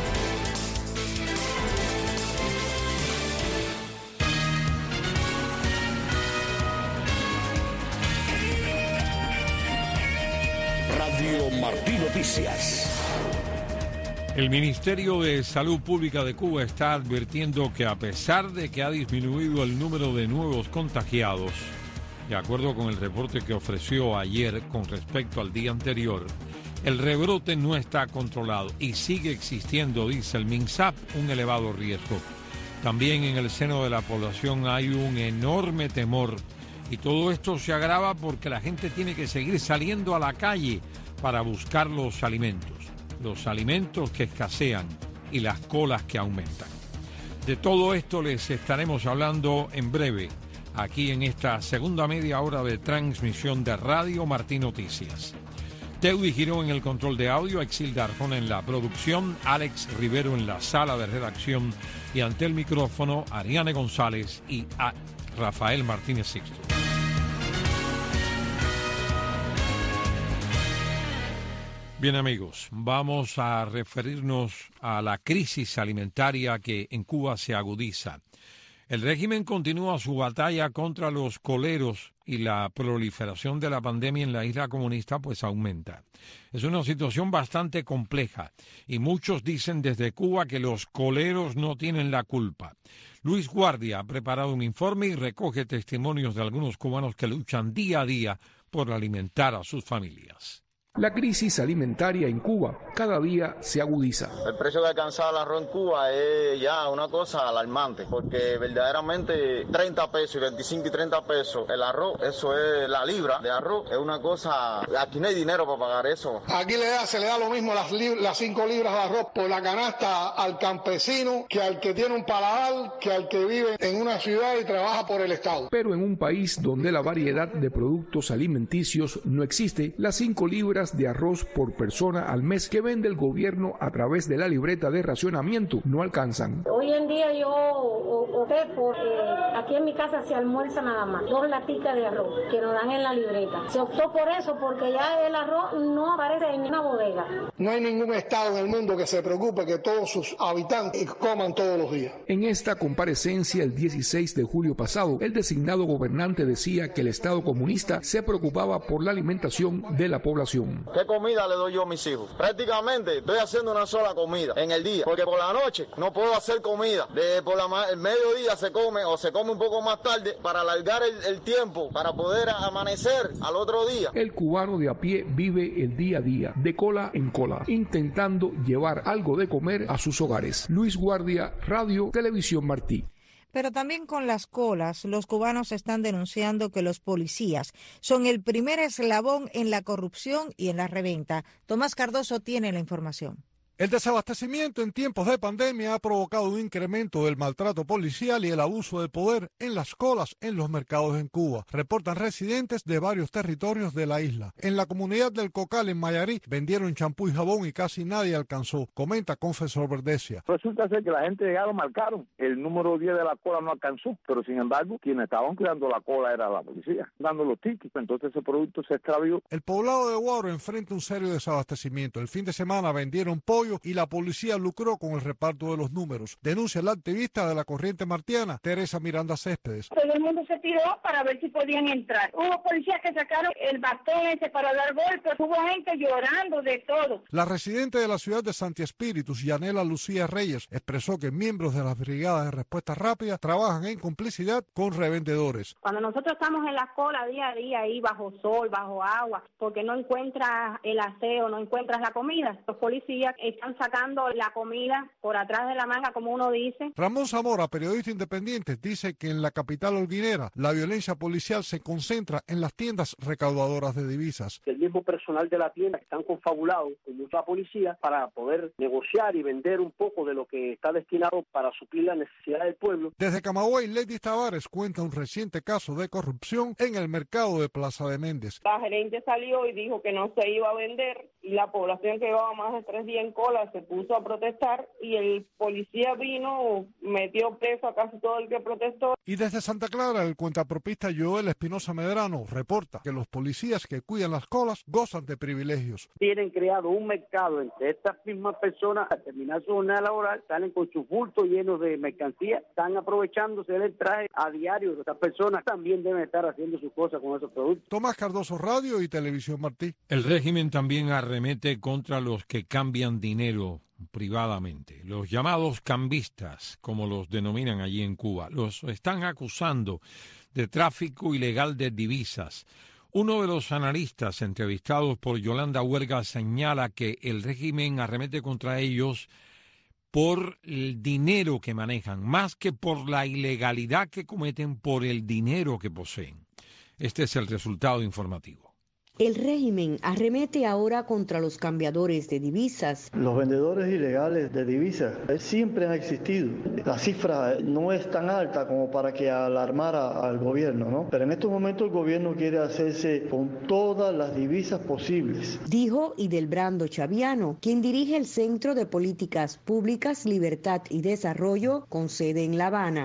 S20: Radio Martí Noticias.
S1: El Ministerio de Salud Pública de Cuba está advirtiendo que a pesar de que ha disminuido el número de nuevos contagiados, de acuerdo con el reporte que ofreció ayer con respecto al día anterior, el rebrote no está controlado y sigue existiendo, dice el MINSAP, un elevado riesgo. También en el seno de la población hay un enorme temor y todo esto se agrava porque la gente tiene que seguir saliendo a la calle para buscar los alimentos que escasean y las colas que aumentan. De todo esto les estaremos hablando en breve, aquí en esta segunda media hora de transmisión de Radio Martí Noticias. Teudi Girón en el control de audio, Exilda Arjona en la producción, Alex Rivero en la sala de redacción y ante el micrófono, Ariane González y a Rafael Martínez Sixto. Bien amigos, vamos a referirnos a la crisis alimentaria que en Cuba se agudiza. El régimen continúa su batalla contra los coleros y la proliferación de la pandemia en la isla comunista pues aumenta. Es una situación bastante compleja y muchos dicen desde Cuba que los coleros no tienen la culpa. Luis Guardia ha preparado un informe y recoge testimonios de algunos cubanos que luchan día a día por alimentar a sus familias.
S6: La crisis alimentaria en Cuba cada día se agudiza.
S9: El precio que alcanza el arroz en Cuba es ya una cosa alarmante, porque verdaderamente 30 pesos y 25 y 30 pesos el arroz, eso es la libra de arroz, es una cosa, aquí no hay dinero para pagar eso.
S10: Aquí se le da lo mismo las 5 libras de arroz por la canasta al campesino que al que tiene un paladar, que al que vive en una ciudad y trabaja por el Estado.
S6: Pero en un país donde la variedad de productos alimenticios no existe, las 5 libras de arroz por persona al mes que vende el gobierno a través de la libreta de racionamiento no alcanzan.
S11: Hoy en día yo opté por, aquí en mi casa se almuerza nada más, 2 laticas de arroz que nos dan en la libreta. Se optó por eso porque ya el arroz no aparece en una bodega.
S10: No hay ningún estado en el mundo que se preocupe que todos sus habitantes coman todos los días.
S6: En esta comparecencia el 16 de julio pasado, el designado gobernante decía que el Estado comunista se preocupaba por la alimentación de la población.
S9: ¿Qué comida le doy yo a mis hijos? Prácticamente estoy haciendo una sola comida en el día, porque por la noche no puedo hacer comida. El mediodía se come o se come un poco más tarde para alargar el tiempo, para poder amanecer al otro día.
S6: El cubano de a pie vive el día a día, de cola en cola, intentando llevar algo de comer a sus hogares. Luis Guardia, Radio Televisión Martí.
S2: Pero también con las colas, los cubanos están denunciando que los policías son el primer eslabón en la corrupción y en la reventa. Tomás Cardoso tiene la información.
S25: El desabastecimiento en tiempos de pandemia ha provocado un incremento del maltrato policial y el abuso de poder en las colas en los mercados en Cuba, reportan residentes de varios territorios de la isla. En la comunidad del Cocal, en Mayarí, vendieron champú y jabón y casi nadie alcanzó, comenta Confesor Verdesia.
S26: Resulta ser que la gente llegaron, marcaron, el número 10 de la cola no alcanzó, pero sin embargo, quienes estaban cuidando la cola era la policía, dando los tickets, entonces ese producto se extravió.
S25: El poblado de Guaro enfrenta un serio desabastecimiento. El fin de semana vendieron pollo y la policía lucró con el reparto de los números. Denuncia la activista de la Corriente Martiana, Teresa Miranda Céspedes.
S27: Todo el mundo se tiró para ver si podían entrar. Hubo policías que sacaron el bastón ese para dar golpes, hubo gente llorando de todo.
S25: La residente de la ciudad de Santi Espíritus, Yanela Lucía Reyes, expresó que miembros de las brigadas de respuesta rápida trabajan en complicidad con revendedores.
S27: Cuando nosotros estamos en la cola día a día ahí bajo sol, bajo agua, porque no encuentras el aseo, no encuentras la comida, los policías están sacando la comida por atrás de la manga, como uno dice.
S25: Ramón Zamora, periodista independiente, dice que en la capital holguinera la violencia policial se concentra en las tiendas recaudadoras de divisas.
S13: El mismo personal de la tienda están confabulados con mucha policía para poder negociar y vender un poco de lo que está destinado para suplir la necesidad del pueblo.
S25: Desde Camagüey, Lady Tavares cuenta un reciente caso de corrupción en el mercado de Plaza de Méndez.
S14: La gerente salió y dijo que no se iba a vender y la población que llevaba más de 3 días en cola se puso a protestar y el policía vino, metió preso a casi todo el que protestó.
S25: Y desde Santa Clara, el cuentapropista Joel Espinosa Medrano reporta que los policías que cuidan las colas gozan de privilegios.
S13: Tienen creado un mercado entre estas mismas personas, al terminar su jornada laboral, salen con sus bultos llenos de mercancía, están aprovechándose del traje a diario. Estas personas también deben estar haciendo sus cosas con esos productos.
S25: Tomás Cardoso, Radio y Televisión Martí.
S1: El régimen también arremete contra los que cambian dinero privadamente. Los llamados cambistas, como los denominan allí en Cuba, los están acusando de tráfico ilegal de divisas. Uno de los analistas entrevistados por Yolanda Huerga señala que el régimen arremete contra ellos por el dinero que manejan, más que por la ilegalidad que cometen, por el dinero que poseen. Este es el resultado informativo.
S15: El régimen arremete ahora contra los cambiadores de divisas.
S16: Los vendedores ilegales de divisas siempre han existido. La cifra no es tan alta como para que alarmara al gobierno, ¿no? Pero en estos momentos el gobierno quiere hacerse con todas las divisas posibles.
S15: Dijo Idelbrando Chaviano, quien dirige el Centro de Políticas Públicas, Libertad y Desarrollo con sede en La Habana.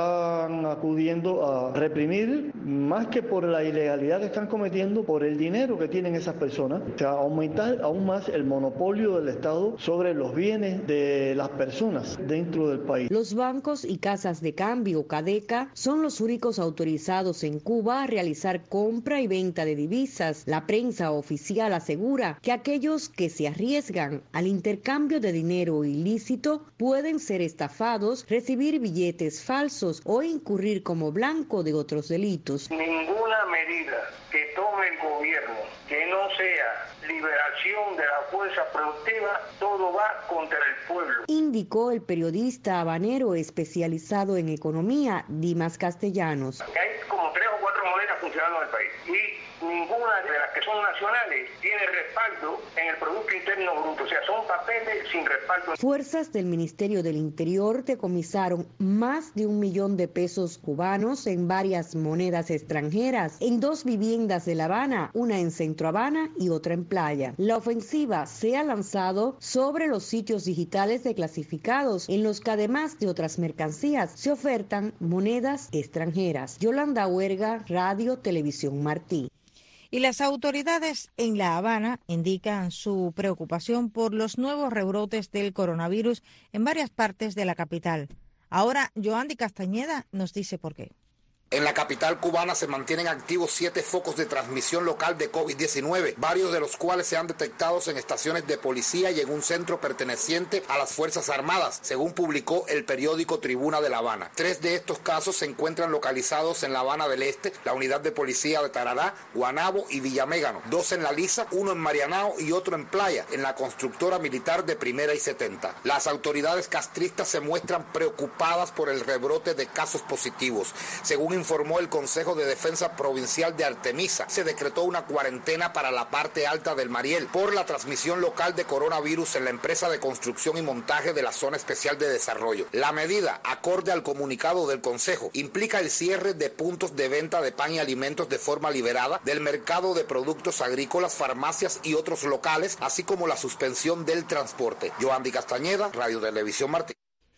S16: Están acudiendo a reprimir, más que por la ilegalidad que están cometiendo, por el dinero que tienen esas personas, o sea, aumentar aún más el monopolio del Estado sobre los bienes de las personas dentro del país.
S15: Los bancos y casas de cambio, CADECA, son los únicos autorizados en Cuba a realizar compra y venta de divisas. La prensa oficial asegura que aquellos que se arriesgan al intercambio de dinero ilícito pueden ser estafados, recibir billetes falsos o incurrir como blanco de otros delitos.
S21: Ninguna medida que tome el gobierno que no sea liberación de la fuerza productiva, todo va contra el pueblo.
S15: Indicó el periodista habanero especializado en economía, Dimas Castellanos.
S21: Hay como 3 o 4 monedas funcionando en el país y ninguna de las que son nacionales tiene respaldo en el Producto Interno Bruto, o sea, son papeles sin respaldo.
S15: Fuerzas del Ministerio del Interior decomisaron más de 1 millón de pesos cubanos en varias monedas extranjeras, en 2 viviendas de La Habana, una en Centro Habana y otra en Playa. La ofensiva se ha lanzado sobre los sitios digitales declasificados, en los que además de otras mercancías se ofertan monedas extranjeras. Yolanda Huerga, Radio Televisión Martí.
S2: Y las autoridades en La Habana indican su preocupación por los nuevos rebrotes del coronavirus en varias partes de la capital. Ahora, Joandy Castañeda nos dice por qué.
S17: En la capital cubana se mantienen activos 7 focos de transmisión local de COVID-19, varios de los cuales se han detectado en estaciones de policía y en un centro perteneciente a las Fuerzas Armadas, según publicó el periódico Tribuna de La Habana. 3 de estos casos se encuentran localizados en La Habana del Este, la unidad de policía de Tarará, Guanabo y Villamégano, 2 en La Lisa, 1 en Marianao y otro en Playa, en la constructora militar de Primera y 70. Las autoridades castristas se muestran preocupadas por el rebrote de casos positivos. Según informó el Consejo de Defensa Provincial de Artemisa, se decretó una cuarentena para la parte alta del Mariel por la transmisión local de coronavirus en la empresa de construcción y montaje de la Zona Especial de Desarrollo. La medida, acorde al comunicado del Consejo, implica el cierre de puntos de venta de pan y alimentos de forma liberada, del mercado de productos agrícolas, farmacias y otros locales, así como la suspensión del transporte. Joandy Castañeda, Radio Televisión Martí.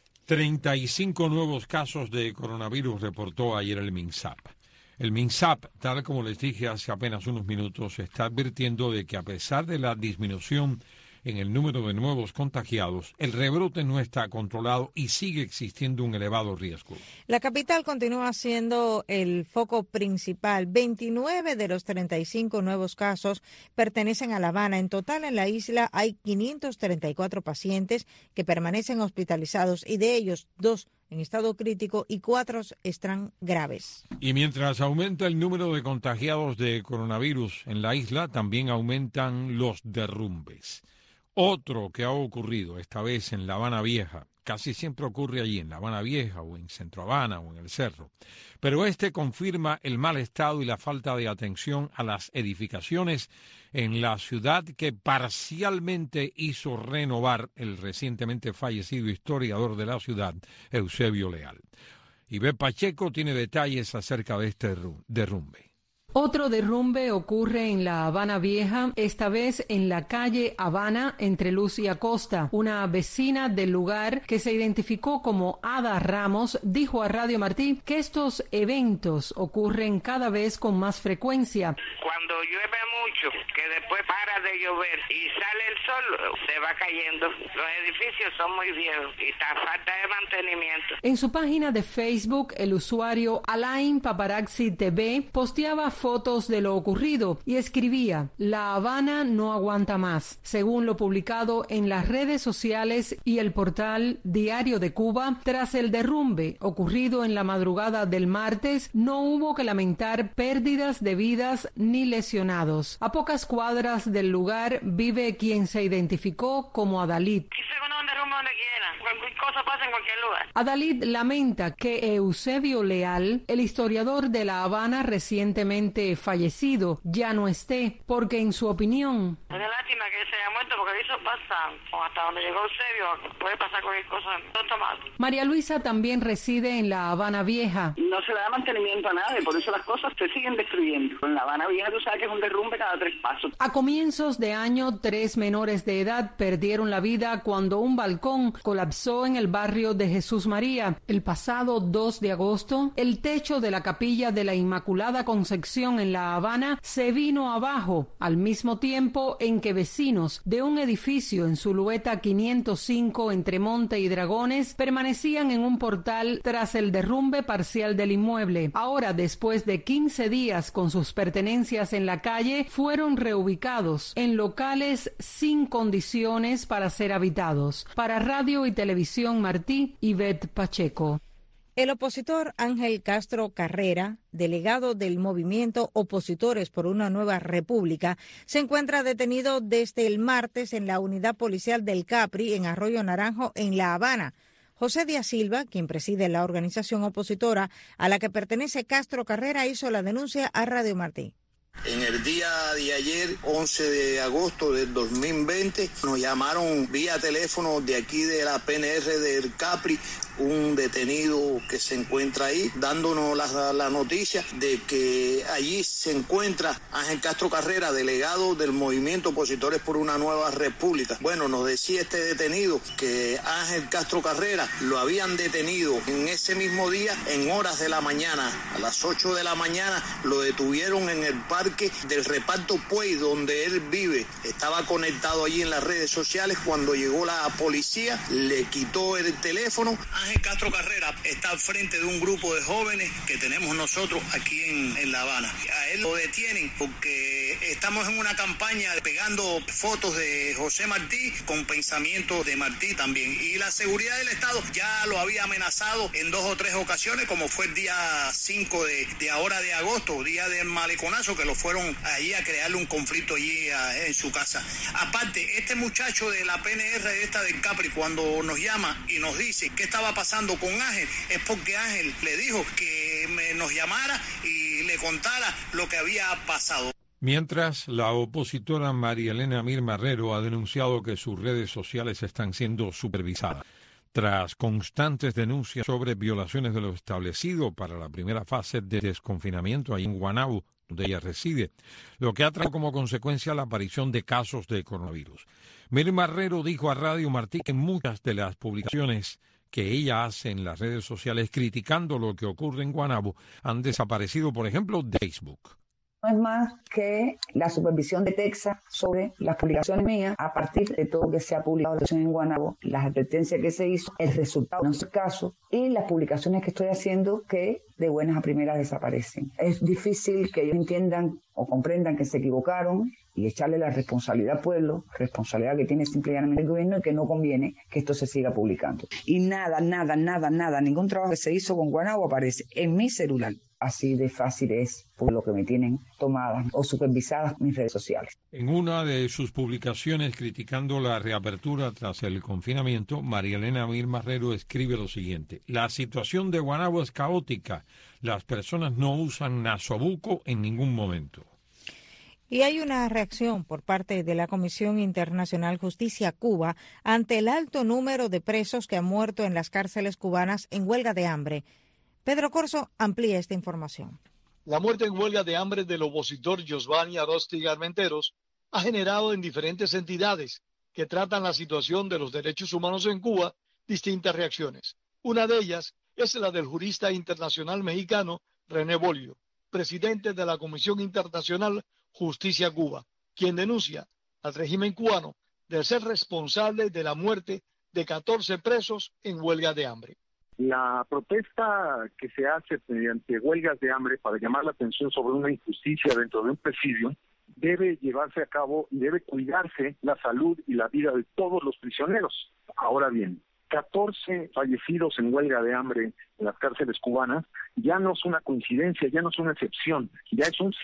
S1: 35 nuevos casos de coronavirus reportó ayer el MINSAP. El MINSAP, tal como les dije hace apenas unos minutos, está advirtiendo de que a pesar de la disminución en el número de nuevos contagiados, el rebrote no está controlado y sigue existiendo un elevado riesgo.
S2: La capital continúa siendo el foco principal. 29 de los 35 nuevos casos pertenecen a La Habana. En total, en la isla hay 534 pacientes que permanecen hospitalizados y de ellos 2 en estado crítico y 4 están graves.
S1: Y mientras aumenta el número de contagiados de coronavirus en la isla, también aumentan los derrumbes. Otro que ha ocurrido, esta vez en La Habana Vieja, casi siempre ocurre allí, en La Habana Vieja o en Centro Habana o en el Cerro, pero este confirma el mal estado y la falta de atención a las edificaciones en la ciudad que parcialmente hizo renovar el recientemente fallecido historiador de la ciudad, Eusebio Leal. Ivette Pacheco tiene detalles acerca de este derrumbe.
S4: Otro derrumbe ocurre en La Habana Vieja, esta vez en la calle Habana, entre Luz y Acosta. Una vecina del lugar, que se identificó como Ada Ramos, dijo a Radio Martí que estos eventos ocurren cada vez con más frecuencia.
S5: Cuando llueve mucho, que después para de llover y sale el sol, se va cayendo. Los edificios son muy viejos y está falta de mantenimiento.
S4: En su página de Facebook, el usuario Alain Paparazzi TV posteaba fotos de lo ocurrido y escribía: La Habana no aguanta más. Según lo publicado en las redes sociales y el portal Diario de Cuba, tras el derrumbe ocurrido en la madrugada del martes, no hubo que lamentar pérdidas de vidas ni lesionados. A pocas cuadras del lugar vive quien se identificó como Adalid.
S5: Cualquier cosa pasa en cualquier lugar.
S4: Adalid lamenta que Eusebio Leal, el historiador de La Habana recientemente fallecido, ya no esté, porque en su opinión...
S5: Es una lástima que se haya muerto, porque eso pasa, hasta donde llegó Eusebio, puede pasar cualquier cosa, no está mal.
S4: María Luisa también reside en La Habana Vieja.
S27: No se le da mantenimiento a nadie, por eso las cosas se siguen destruyendo. En La Habana Vieja tú sabes que es un derrumbe cada 3 pasos.
S4: A comienzos de año, 3 menores de edad perdieron la vida cuando un balcón colapsó en el barrio de Jesús María. El pasado 2 de agosto, el techo de la capilla de la Inmaculada Concepción en La Habana se vino abajo, al mismo tiempo en que vecinos de un edificio en Zulueta 505 entre Monte y Dragones permanecían en un portal tras el derrumbe parcial del inmueble. Ahora, después de 15 días con sus pertenencias en la calle, fueron reubicados en locales sin condiciones para ser habitados. Para Radio y Televisión Martí, Ivette Pacheco.
S2: El opositor Ángel Castro Carrera, delegado del movimiento Opositores por una Nueva República, se encuentra detenido desde el martes en la unidad policial del Capri, en Arroyo Naranjo, en La Habana. José Díaz Silva, quien preside la organización opositora a la que pertenece Castro Carrera, hizo la denuncia a Radio Martí.
S12: En el día de ayer, 11 de agosto del 2020, nos llamaron vía teléfono de aquí de la PNR del Capri, un detenido que se encuentra ahí, dándonos la noticia de que allí se encuentra Ángel Castro Carrera, delegado del movimiento Opositores por una Nueva República. Bueno, nos decía este detenido que Ángel Castro Carrera lo habían detenido en ese mismo día, en horas de la mañana, a las 8 de la mañana, lo detuvieron en el parque del reparto Puey, donde él vive. Estaba conectado allí en las redes sociales. Cuando llegó la policía, le quitó el teléfono. Ángel Castro Carrera está al frente de un grupo de jóvenes que tenemos nosotros aquí en La Habana. A él lo detienen porque estamos en una campaña pegando fotos de José Martí con pensamientos de Martí también. Y la seguridad del Estado ya lo había amenazado en 2 o 3 ocasiones, como fue el día 5 de ahora de agosto, día del maleconazo, que lo fueron allí a crearle un conflicto allí en su casa. Aparte, este muchacho de la PNR esta del Capri, cuando nos llama y nos dice qué estaba pasando con Ángel, es porque Ángel le dijo que nos llamara y le contara lo que había pasado.
S1: Mientras, la opositora María Elena Mir Marrero ha denunciado que sus redes sociales están siendo supervisadas. Tras constantes denuncias sobre violaciones de lo establecido para la primera fase de desconfinamiento ahí en Guanabo, donde ella reside, lo que ha traído como consecuencia la aparición de casos de coronavirus. Mir Marrero dijo a Radio Martí que muchas de las publicaciones que ella hace en las redes sociales criticando lo que ocurre en Guanabo han desaparecido, por ejemplo, de Facebook.
S18: No es más que la supervisión de Texas sobre las publicaciones mías a partir de todo lo que se ha publicado en Guanabo, las advertencias que se hizo, el resultado en ese caso y las publicaciones que estoy haciendo que de buenas a primeras desaparecen. Es difícil que ellos entiendan o comprendan que se equivocaron y echarle la responsabilidad al pueblo, responsabilidad que tiene simplemente el gobierno y que no conviene que esto se siga publicando. Y nada, ningún trabajo que se hizo con Guanabo aparece en mi celular. Así de fácil es por lo que me tienen tomadas o supervisadas mis redes sociales.
S1: En una de sus publicaciones criticando la reapertura tras el confinamiento, María Elena Mir Marrero escribe lo siguiente: la situación de Guaynabo es caótica. Las personas no usan nasobuco en ningún momento.
S2: Y hay una reacción por parte de la Comisión Internacional Justicia Cuba ante el alto número de presos que han muerto en las cárceles cubanas en huelga de hambre. Pedro Corso amplía esta información.
S3: La muerte en huelga de hambre del opositor Giovanni Aróstegui Armenteros ha generado en diferentes entidades que tratan la situación de los derechos humanos en Cuba distintas reacciones. Una de ellas es la del jurista internacional mexicano René Bolio, presidente de la Comisión Internacional Justicia Cuba, quien denuncia al régimen cubano de ser responsable de la muerte de 14 presos en huelga de hambre.
S7: La protesta que se hace mediante huelgas de hambre para llamar la atención sobre una injusticia dentro de un presidio debe llevarse a cabo y debe cuidarse la salud y la vida de todos los prisioneros. Ahora bien, 14 fallecidos en huelga de hambre en las cárceles cubanas ya no es una coincidencia, ya no es una excepción, ya es un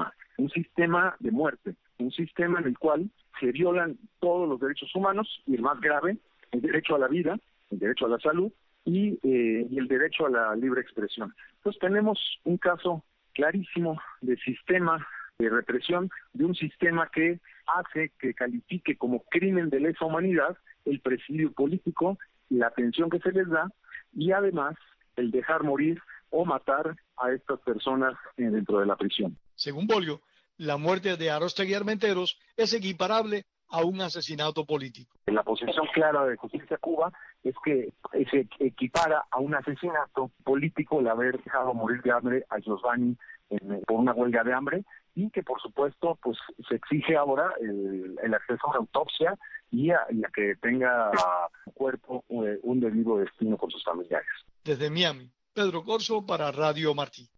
S7: sistema de muerte, un sistema en el cual se violan todos los derechos humanos y el más grave, el derecho a la vida, el derecho a la salud y el derecho a la libre expresión. Entonces tenemos un caso clarísimo de sistema de represión, de un sistema que hace que califique como crimen de lesa humanidad el presidio político, la atención que se les da y además el dejar morir o matar a estas personas dentro de la prisión.
S3: Según Bolio, la muerte de Aróstegui Armenteros es equiparable a un asesinato político.
S7: La posición clara de Justicia Cuba es que se equipara a un asesinato político el haber dejado morir de hambre a Giovanni por una huelga de hambre y que por supuesto pues se exige ahora el acceso a una autopsia y a que tenga un cuerpo un debido destino por sus familiares.
S3: Desde Miami, Pedro Corso para Radio Martí.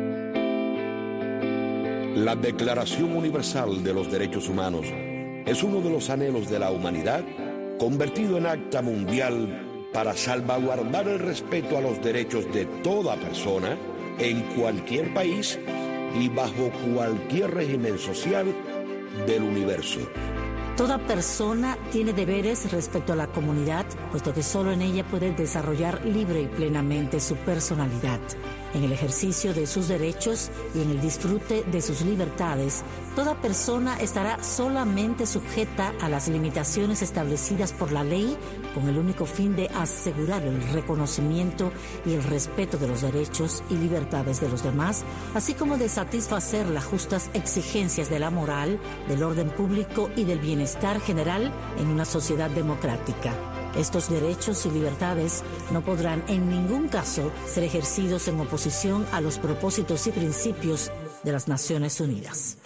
S8: La Declaración Universal de los Derechos Humanos es uno de los anhelos de la humanidad convertido en acta mundial para salvaguardar el respeto a los derechos de toda persona en cualquier país y bajo cualquier régimen social del universo.
S19: Toda persona tiene deberes respecto a la comunidad, puesto que solo en ella puede desarrollar libre y plenamente su personalidad. En el ejercicio de sus derechos y en el disfrute de sus libertades, toda persona estará solamente sujeta a las limitaciones establecidas por la ley con el único fin de asegurar el reconocimiento y el respeto de los derechos y libertades de los demás, así como de satisfacer las justas exigencias de la moral, del orden público y del bienestar general en una sociedad democrática. Estos derechos y libertades no podrán en ningún caso ser ejercidos en oposición a los propósitos y principios de las Naciones Unidas.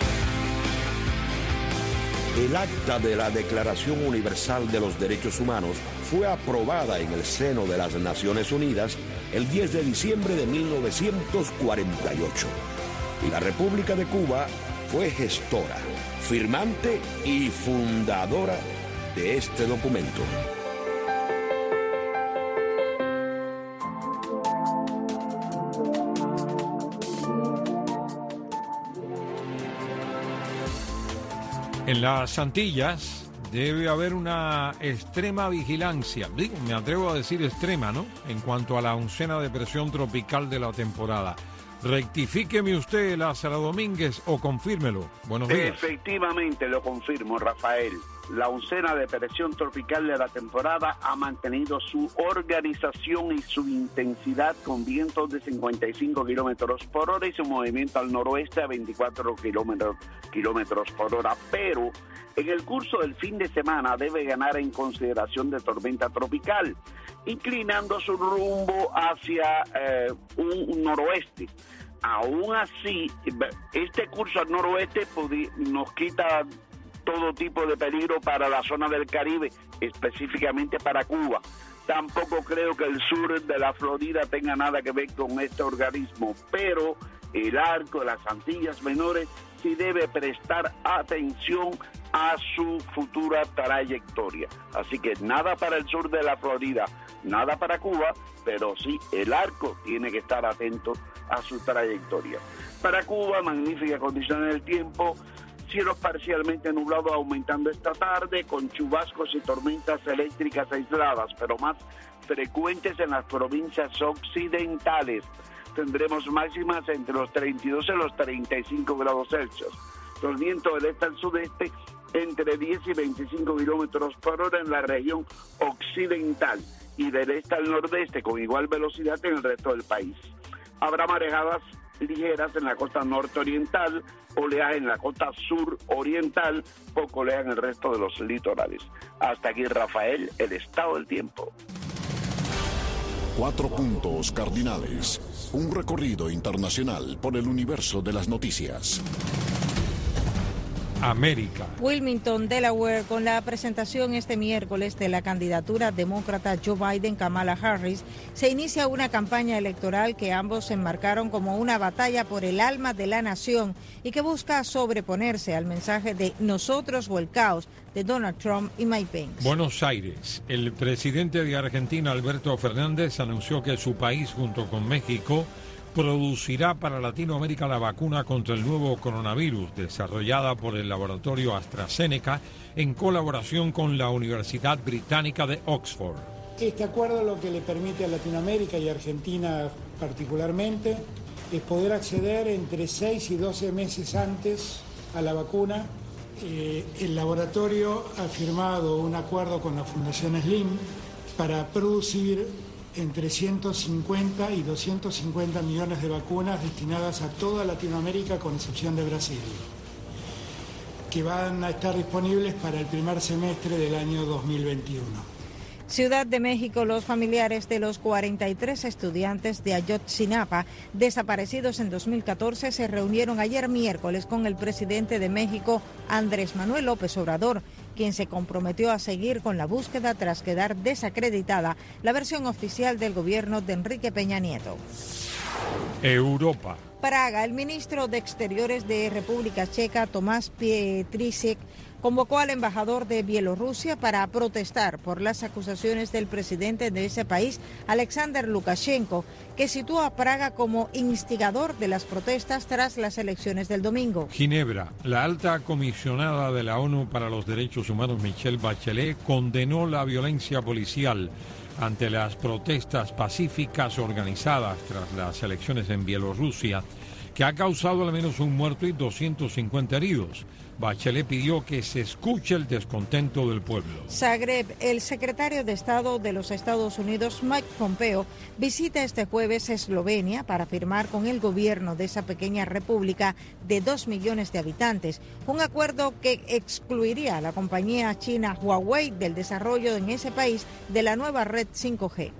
S8: El acta de la Declaración Universal de los Derechos Humanos fue aprobada en el seno de las Naciones Unidas el 10 de diciembre de 1948. Y la República de Cuba fue gestora, firmante y fundadora de este documento.
S1: En las Antillas debe haber una extrema vigilancia, digo, me atrevo a decir extrema, ¿no?, en cuanto a la oncena de presión tropical de la temporada. Rectifíqueme usted, Lázaro Domínguez, o confírmelo. Buenos días.
S22: Efectivamente, lo confirmo, Rafael. La oncena de presión tropical de la temporada ha mantenido su organización y su intensidad con vientos de 55 kilómetros por hora y su movimiento al noroeste a 24 kilómetros por hora. Pero en el curso del fin de semana debe ganar en consideración de tormenta tropical, inclinando su rumbo hacia un noroeste. Aún así, este curso al noroeste nos quita todo tipo de peligro para la zona del Caribe, específicamente para Cuba. Tampoco creo que el sur de la Florida tenga nada que ver con este organismo, pero el arco de las Antillas Menores sí debe prestar atención a su futura trayectoria. Así que nada para el sur de la Florida, nada para Cuba, pero sí el arco tiene que estar atento a su trayectoria. Para Cuba, magnífica condición del tiempo, cielos parcialmente nublados aumentando esta tarde, con chubascos y tormentas eléctricas aisladas, pero más frecuentes en las provincias occidentales. Tendremos máximas entre los 32 y los 35 grados Celsius. Los vientos del este al sudeste entre 10 y 25 kilómetros por hora en la región occidental y del este al nordeste con igual velocidad en el resto del país. Habrá marejadas ligeras en la costa norte-oriental, oleaje en la costa sur-oriental, poco oleaje en el resto de los litorales. Hasta aquí, Rafael, el estado del tiempo.
S6: 4 puntos cardinales. Un recorrido internacional por el universo de las noticias.
S1: América.
S2: Wilmington, Delaware, con la presentación este miércoles de la candidatura demócrata Joe Biden-Kamala Harris, se inicia una campaña electoral que ambos enmarcaron como una batalla por el alma de la nación y que busca sobreponerse al mensaje de nosotros o el caos de Donald Trump y Mike Pence.
S1: Buenos Aires. El presidente de Argentina, Alberto Fernández, anunció que su país, junto con México, producirá para Latinoamérica la vacuna contra el nuevo coronavirus desarrollada por el laboratorio AstraZeneca en colaboración con la Universidad Británica de Oxford.
S9: Este acuerdo lo que le permite a Latinoamérica y Argentina particularmente es poder acceder entre 6 y 12 meses antes a la vacuna. El laboratorio ha firmado un acuerdo con la Fundación Slim para producir entre 150 y 250 millones de vacunas destinadas a toda Latinoamérica con excepción de Brasil, que van a estar disponibles para el primer semestre del año 2021.
S2: Ciudad de México, los familiares de los 43 estudiantes de Ayotzinapa desaparecidos en 2014 se reunieron ayer miércoles con el presidente de México, Andrés Manuel López Obrador, quien se comprometió a seguir con la búsqueda tras quedar desacreditada la versión oficial del gobierno de Enrique Peña Nieto.
S1: Europa.
S2: Praga, el ministro de Exteriores de República Checa, Tomás Pietricek, convocó al embajador de Bielorrusia para protestar por las acusaciones del presidente de ese país, Alexander Lukashenko, que sitúa a Praga como instigador de las protestas tras las elecciones del domingo.
S1: Ginebra, la alta comisionada de la ONU para los Derechos Humanos, Michelle Bachelet, condenó la violencia policial ante las protestas pacíficas organizadas tras las elecciones en Bielorrusia, que ha causado al menos un muerto y 250 heridos. Bachelet pidió que se escuche el descontento del pueblo.
S2: Zagreb, el secretario de Estado de los Estados Unidos, Mike Pompeo, visita este jueves Eslovenia para firmar con el gobierno de esa pequeña república de 2 millones de habitantes un acuerdo que excluiría a la compañía china Huawei del desarrollo en ese país de la nueva red 5G.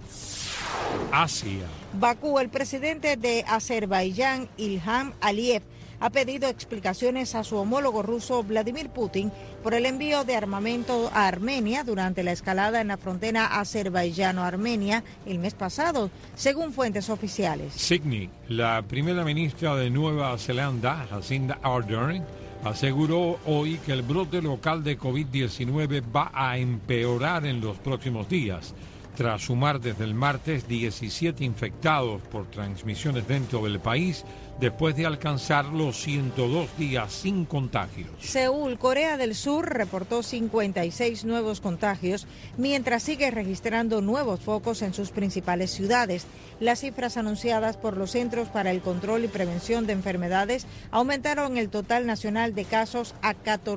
S1: Asia.
S2: Bakú, el presidente de Azerbaiyán, Ilham Aliyev, ha pedido explicaciones a su homólogo ruso Vladimir Putin por el envío de armamento a Armenia durante la escalada en la frontera azerbaiyano-armenia el mes pasado, según fuentes oficiales.
S1: Sydney, la primera ministra de Nueva Zelanda, Jacinda Ardern, aseguró hoy que el brote local de COVID-19 va a empeorar en los próximos días, tras sumar desde el martes 17 infectados por transmisiones dentro del país, después de alcanzar los 102 días sin contagios.
S2: Seúl, Corea del Sur, reportó 56 nuevos contagios, mientras sigue registrando nuevos focos en sus principales ciudades. Las cifras anunciadas por los Centros para el Control y Prevención de Enfermedades aumentaron el total nacional de casos a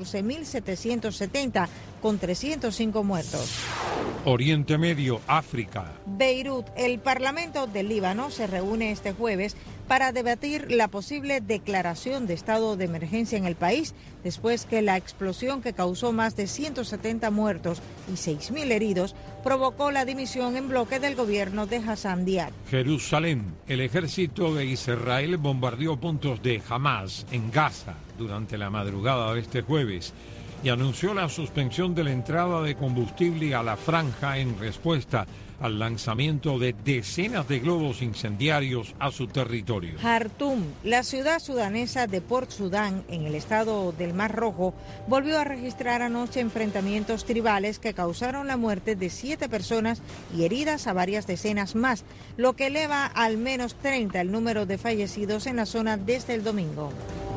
S2: 14.770, con 305 muertos.
S1: Oriente Medio, África.
S2: Beirut, el Parlamento del Líbano se reúne este jueves para debatir la posible declaración de estado de emergencia en el país, después que la explosión que causó más de 170 muertos y 6.000 heridos provocó la dimisión en bloque del gobierno de Hassan Diab.
S1: Jerusalén, el ejército de Israel bombardeó puntos de Hamas en Gaza durante la madrugada de este jueves y anunció la suspensión de la entrada de combustible a la franja en respuesta al lanzamiento de decenas de globos incendiarios a su territorio.
S2: Jartum, la ciudad sudanesa de Port Sudán, en el estado del Mar Rojo, volvió a registrar anoche enfrentamientos tribales que causaron la muerte de 7 personas y heridas a varias decenas más, lo que eleva al menos 30 el número de fallecidos en la zona desde el domingo.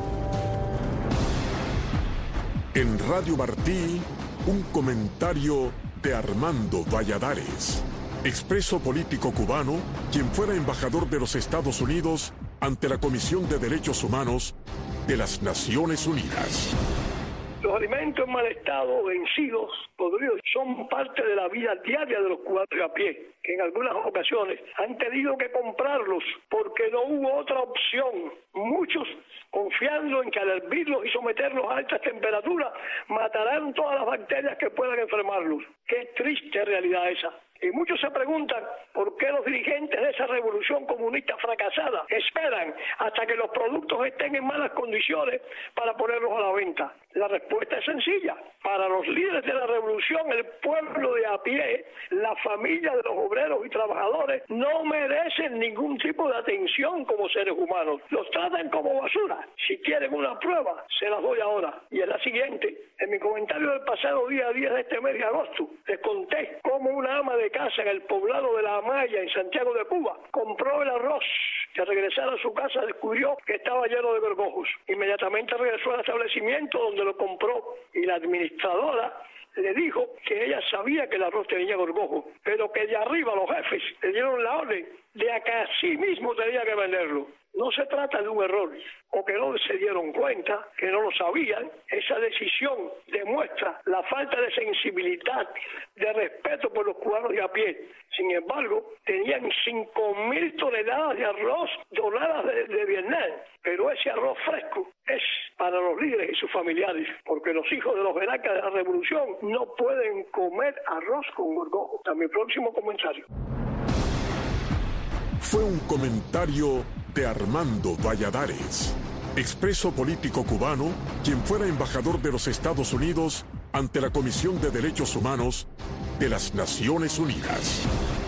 S6: En Radio Martí, un comentario de Armando Valladares, expreso político cubano, quien fuera embajador de los Estados Unidos ante la Comisión de Derechos Humanos de las Naciones Unidas.
S10: Los alimentos en mal estado, vencidos, podridos, son parte de la vida diaria de los cubanos a pie, que en algunas ocasiones han tenido que comprarlos porque no hubo otra opción. Muchos, confiando en que al hervirlos y someterlos a altas temperaturas, matarán todas las bacterias que puedan enfermarlos. Qué triste realidad esa. Y muchos se preguntan por qué los dirigentes de esa revolución comunista fracasada esperan hasta que los productos estén en malas condiciones para ponerlos a la venta. La respuesta es sencilla. Para los líderes de la revolución, el pueblo de a pie, la familia de los obreros y trabajadores, no merecen ningún tipo de atención como seres humanos. Los tratan como basura. Si quieren una prueba, se las doy ahora. Y es la siguiente. En mi comentario del pasado día 10 de este mes de agosto, les conté cómo una ama de casa en el poblado de La Amaya, en Santiago de Cuba, compró el arroz y al regresar a su casa descubrió que estaba lleno de gorgojos. Inmediatamente regresó al establecimiento donde lo compró y la administradora le dijo que ella sabía que el arroz tenía gorgojos, pero que de arriba los jefes le dieron la orden de a que así mismo tenía que venderlo. No se trata de un error, o que no se dieron cuenta, que no lo sabían. Esa decisión demuestra la falta de sensibilidad, de respeto por los cubanos de a pie. Sin embargo, tenían 5.000 toneladas de arroz donadas de Vietnam, pero ese arroz fresco es para los líderes y sus familiares, porque los hijos de los jerarcas de la revolución no pueden comer arroz con gorgojo. Hasta mi próximo comentario.
S6: Fue un comentario de Armando Valladares, expreso político cubano, quien fuera embajador de los Estados Unidos ante la Comisión de Derechos Humanos de las Naciones Unidas.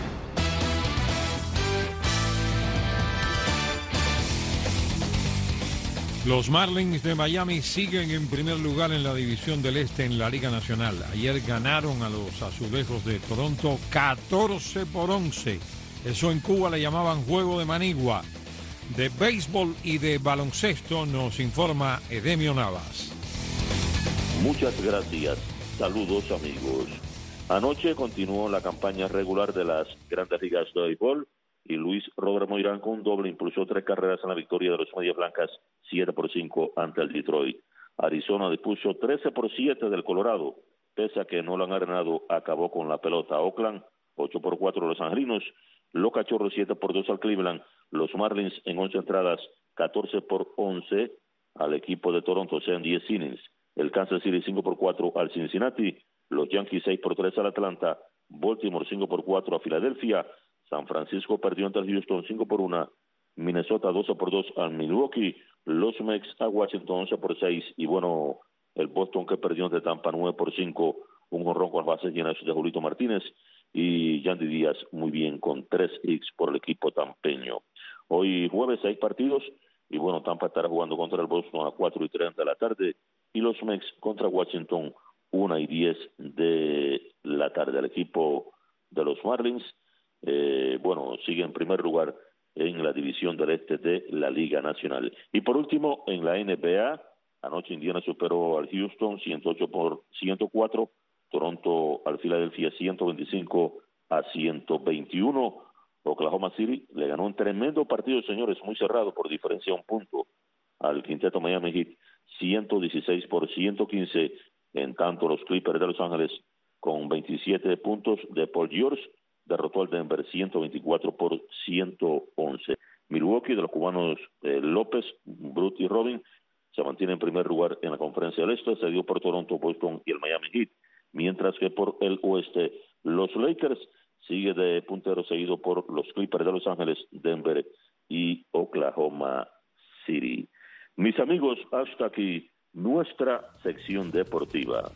S1: Los Marlins de Miami siguen en primer lugar en la División del Este en la Liga Nacional. Ayer ganaron a los Azulejos de Toronto 14-11. Eso en Cuba le llamaban juego de manigua. De béisbol y de baloncesto nos informa Edemio Navas.
S11: Muchas gracias. Saludos, amigos. Anoche continuó la campaña regular de las Grandes Ligas de béisbol y Luis Robert Moirán con un doble impulsó 3 carreras en la victoria de los Medias Blancas 7-5 ante el Detroit. Arizona dispuso 13-7 del Colorado, pese a que Nolan Arenado acabó con la pelota. Oakland 8-4 los Angelinos. Los Cachorros 7-2 al Cleveland. Los Marlins en 11 entradas 14-11 al equipo de Toronto, o sea en 10 innings. El Kansas City 5-4 al Cincinnati. Los Yankees 6-3 al Atlanta. Baltimore 5-4 a Filadelfia. San Francisco perdió ante el Houston 5-1. Minnesota 12-2 al Milwaukee. Los Mets a Washington 11-6. Y bueno, el Boston que perdió ante Tampa 9-5. Un jonrón con las bases llenas de Julito Martínez. Y Yandy Díaz muy bien con 3 hits por el equipo tampeño. Hoy jueves 6 partidos y bueno, Tampa estará jugando contra el Boston a 4:30 de la tarde y los Mets contra Washington 1:10 de la tarde. El equipo de los Marlins sigue en primer lugar en la división del este de la Liga Nacional. Y por último, en la NBA, anoche Indiana superó al Houston 108-104. Toronto al Filadelfia 125-121. Oklahoma City le ganó un tremendo partido, señores, muy cerrado por diferencia de 1 punto al quinteto Miami Heat 116-115. En tanto, los Clippers de Los Ángeles con 27 puntos de Paul George derrotó al Denver 124-111. Milwaukee de los cubanos López, Brut y Robin se mantiene en primer lugar en la Conferencia del Este, seguido por Toronto, Boston y el Miami Heat. Mientras que por el oeste, los Lakers sigue de puntero seguido por los Clippers de Los Ángeles, Denver y Oklahoma City. Mis amigos, hasta aquí nuestra sección deportiva.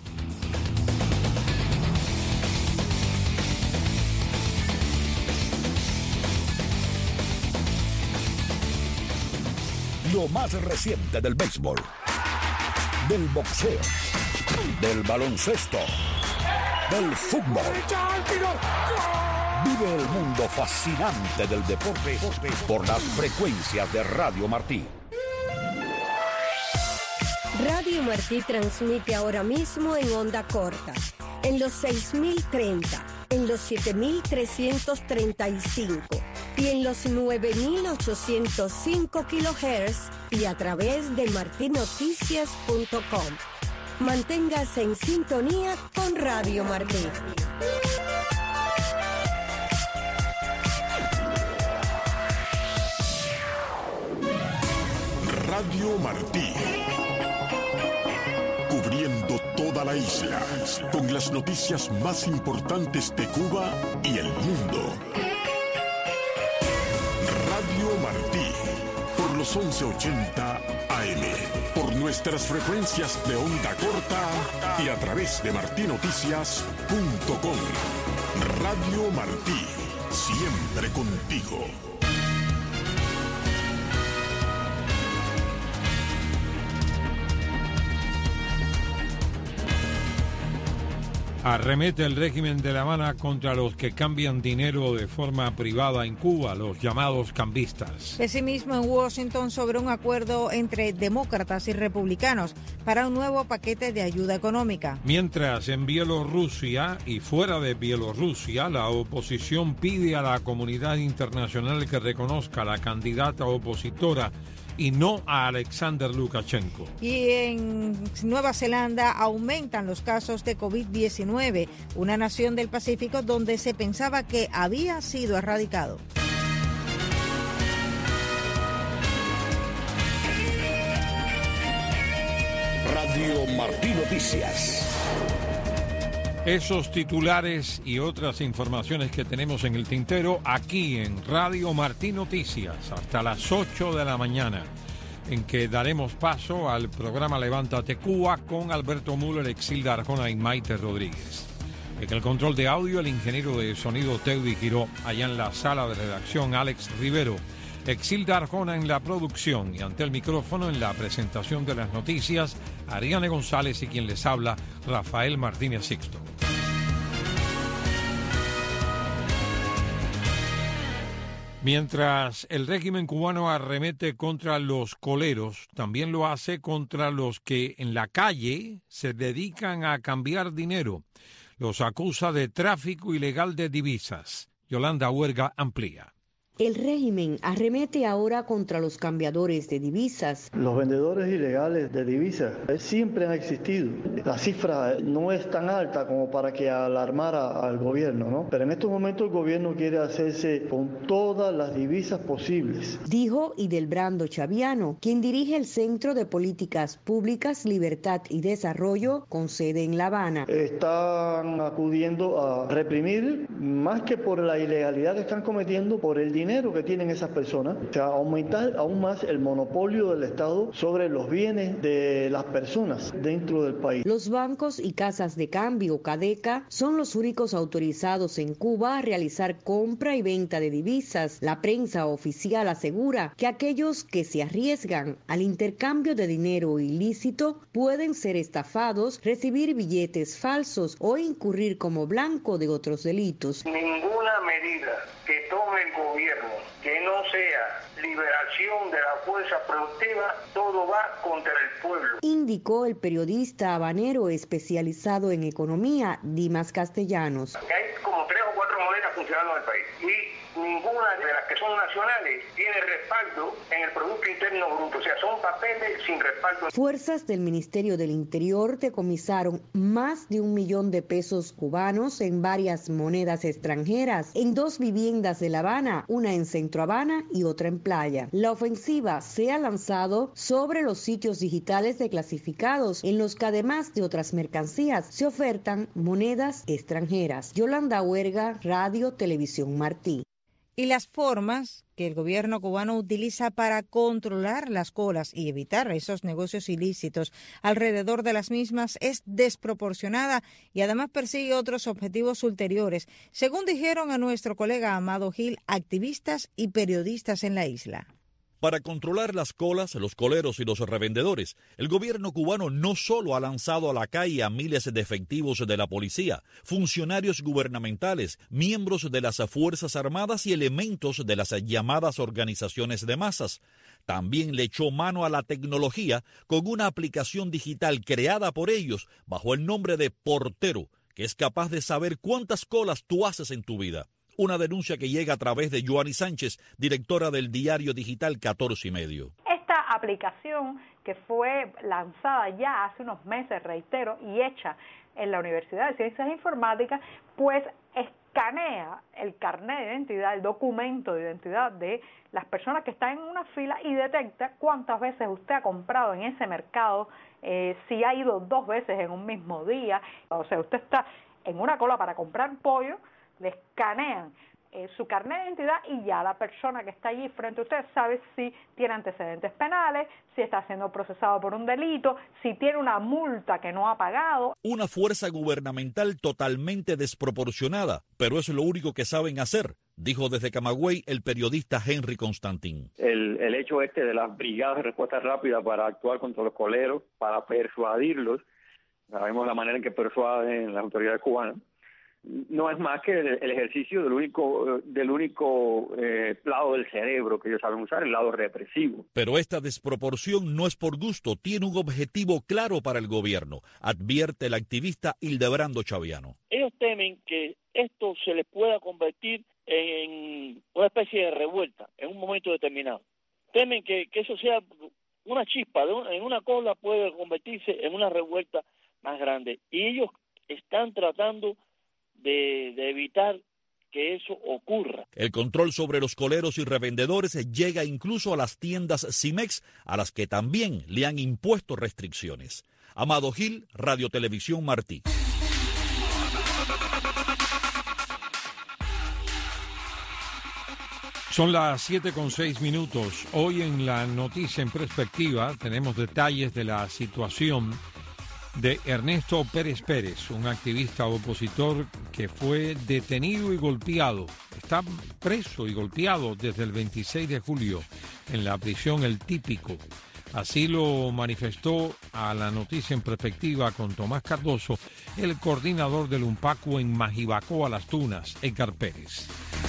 S8: Lo más reciente del béisbol, del boxeo, del baloncesto, del fútbol. Vive el mundo fascinante del deporte por las frecuencias de Radio Martí.
S13: Radio Martí transmite ahora mismo en onda corta, en los 6030, en los 7335 y en los 9805 kHz y a través de martinoticias.com. Manténgase en sintonía con Radio Martí.
S6: Radio Martí. Cubriendo toda la isla con las noticias más importantes de Cuba y el mundo. Radio Martí, por los 1180 AM, por nuestras frecuencias de onda corta y a través de martinoticias.com. Radio Martí, siempre contigo.
S1: Arremete el régimen de La Habana contra los que cambian dinero de forma privada en Cuba, los llamados cambistas.
S2: Pesimismo en Washington sobre un acuerdo entre demócratas y republicanos para un nuevo paquete de ayuda económica.
S1: Mientras en Bielorrusia y fuera de Bielorrusia, la oposición pide a la comunidad internacional que reconozca a la candidata opositora y no a Alexander Lukashenko.
S2: Y en Nueva Zelanda aumentan los casos de COVID-19, una nación del Pacífico donde se pensaba que había sido erradicado.
S8: Radio Martí Noticias.
S1: Esos titulares y otras informaciones que tenemos en el tintero aquí en Radio Martí Noticias hasta las 8 de la mañana, en que daremos paso al programa Levántate Cuba con Alberto Müller, Exilda Arjona y Maite Rodríguez. En el control de audio, el ingeniero de sonido Teudi Giró, allá en la sala de redacción Alex Rivero, Exilda Arjona en la producción y ante el micrófono en la presentación de las noticias, Ariane González y quien les habla, Rafael Martínez Sixto. Mientras el régimen cubano arremete contra los coleros, también lo hace contra los que en la calle se dedican a cambiar dinero. Los acusa de tráfico ilegal de divisas. Yolanda Huerga amplía.
S15: El régimen arremete ahora contra los cambiadores de divisas.
S16: Los vendedores ilegales de divisas siempre han existido. La cifra no es tan alta como para que alarmara al gobierno, ¿no? Pero en estos momentos el gobierno quiere hacerse con todas las divisas posibles.
S15: Dijo Idelbrando Chaviano, quien dirige el Centro de Políticas Públicas, Libertad y Desarrollo con sede en La Habana.
S16: Están acudiendo a reprimir, más que por la ilegalidad que están cometiendo, por el dinero que tienen esas personas, o sea, aumentar aún más el monopolio del Estado sobre los bienes de las personas dentro del país.
S15: Los bancos y casas de cambio, CADECA, son los únicos autorizados en Cuba a realizar compra y venta de divisas. La prensa oficial asegura que aquellos que se arriesgan al intercambio de dinero ilícito pueden ser estafados, recibir billetes falsos o incurrir como blanco de otros delitos.
S10: Ninguna medida que tome el gobierno que no sea liberación de la fuerza productiva, todo va contra el pueblo.
S15: Indicó el periodista habanero especializado en economía, Dimas Castellanos.
S10: Hay como 3 o 4 monedas funcionando en el país y ninguna de las que son nacionales tiene respaldo en el Producto Interno Bruto, o sea, son papeles sin respaldo.
S15: Fuerzas del Ministerio del Interior decomisaron más de 1 millón de pesos cubanos en varias monedas extranjeras, en 2 viviendas de La Habana, una en Centro Habana y otra en Playa. La ofensiva se ha lanzado sobre los sitios digitales declasificados, en los que además de otras mercancías se ofertan monedas extranjeras. Yolanda Huerga, Radio Televisión Martí.
S2: y las formas que el gobierno cubano utiliza para controlar las colas y evitar esos negocios ilícitos alrededor de las mismas es desproporcionada y además persigue otros objetivos ulteriores, según dijeron a nuestro colega Amado Gil, activistas y periodistas en la isla.
S14: Para controlar las colas, los coleros y los revendedores, el gobierno cubano no solo ha lanzado a la calle a miles de efectivos de la policía, funcionarios gubernamentales, miembros de las Fuerzas Armadas y elementos de las llamadas organizaciones de masas. También le echó mano a la tecnología con una aplicación digital creada por ellos bajo el nombre de Portero, que es capaz de saber cuántas colas tú haces en tu vida. Una denuncia que llega a través de Joanny Sánchez, directora del diario digital 14 y medio.
S20: Esta aplicación que fue lanzada ya hace unos meses, reitero, y hecha en la Universidad de Ciencias Informáticas, pues escanea el carnet de identidad, el documento de identidad de las personas que están en una fila y detecta cuántas veces usted ha comprado en ese mercado, si ha ido 2 veces en un mismo día. O sea, usted está en una cola para comprar pollo, le escanean su carnet de identidad y ya la persona que está allí frente a usted sabe si tiene antecedentes penales, si está siendo procesado por un delito, si tiene una multa que no ha pagado.
S14: Una fuerza gubernamental totalmente desproporcionada, pero es lo único que saben hacer, dijo desde Camagüey el periodista Henry Constantín.
S21: El hecho de las brigadas de respuesta rápida para actuar contra los coleros, para persuadirlos, sabemos la manera en que persuaden las autoridades cubanas, no es más que el ejercicio del único lado del cerebro que ellos saben usar, el lado represivo.
S14: Pero esta desproporción no es por gusto, tiene un objetivo claro para el gobierno, advierte el activista Hildebrando Chaviano.
S23: Ellos temen que esto se les pueda convertir en una especie de revuelta en un momento determinado. Temen que eso sea una chispa, en una cola puede convertirse en una revuelta más grande. Y ellos están tratando de evitar que eso ocurra.
S14: El control sobre los coleros y revendedores llega incluso a las tiendas Cimex, a las que también le han impuesto restricciones. Amado Gil, Radio Televisión Martí.
S1: Son las 7:06. Hoy en la noticia en perspectiva tenemos detalles de la situación de Ernesto Pérez Pérez, un activista opositor que fue detenido y golpeado. Está preso y golpeado desde el 26 de julio en la prisión El Típico. Así lo manifestó a la noticia en perspectiva con Tomás Cardoso, el coordinador del UNPACU en Majibacoa, Las Tunas, Edgar Pérez.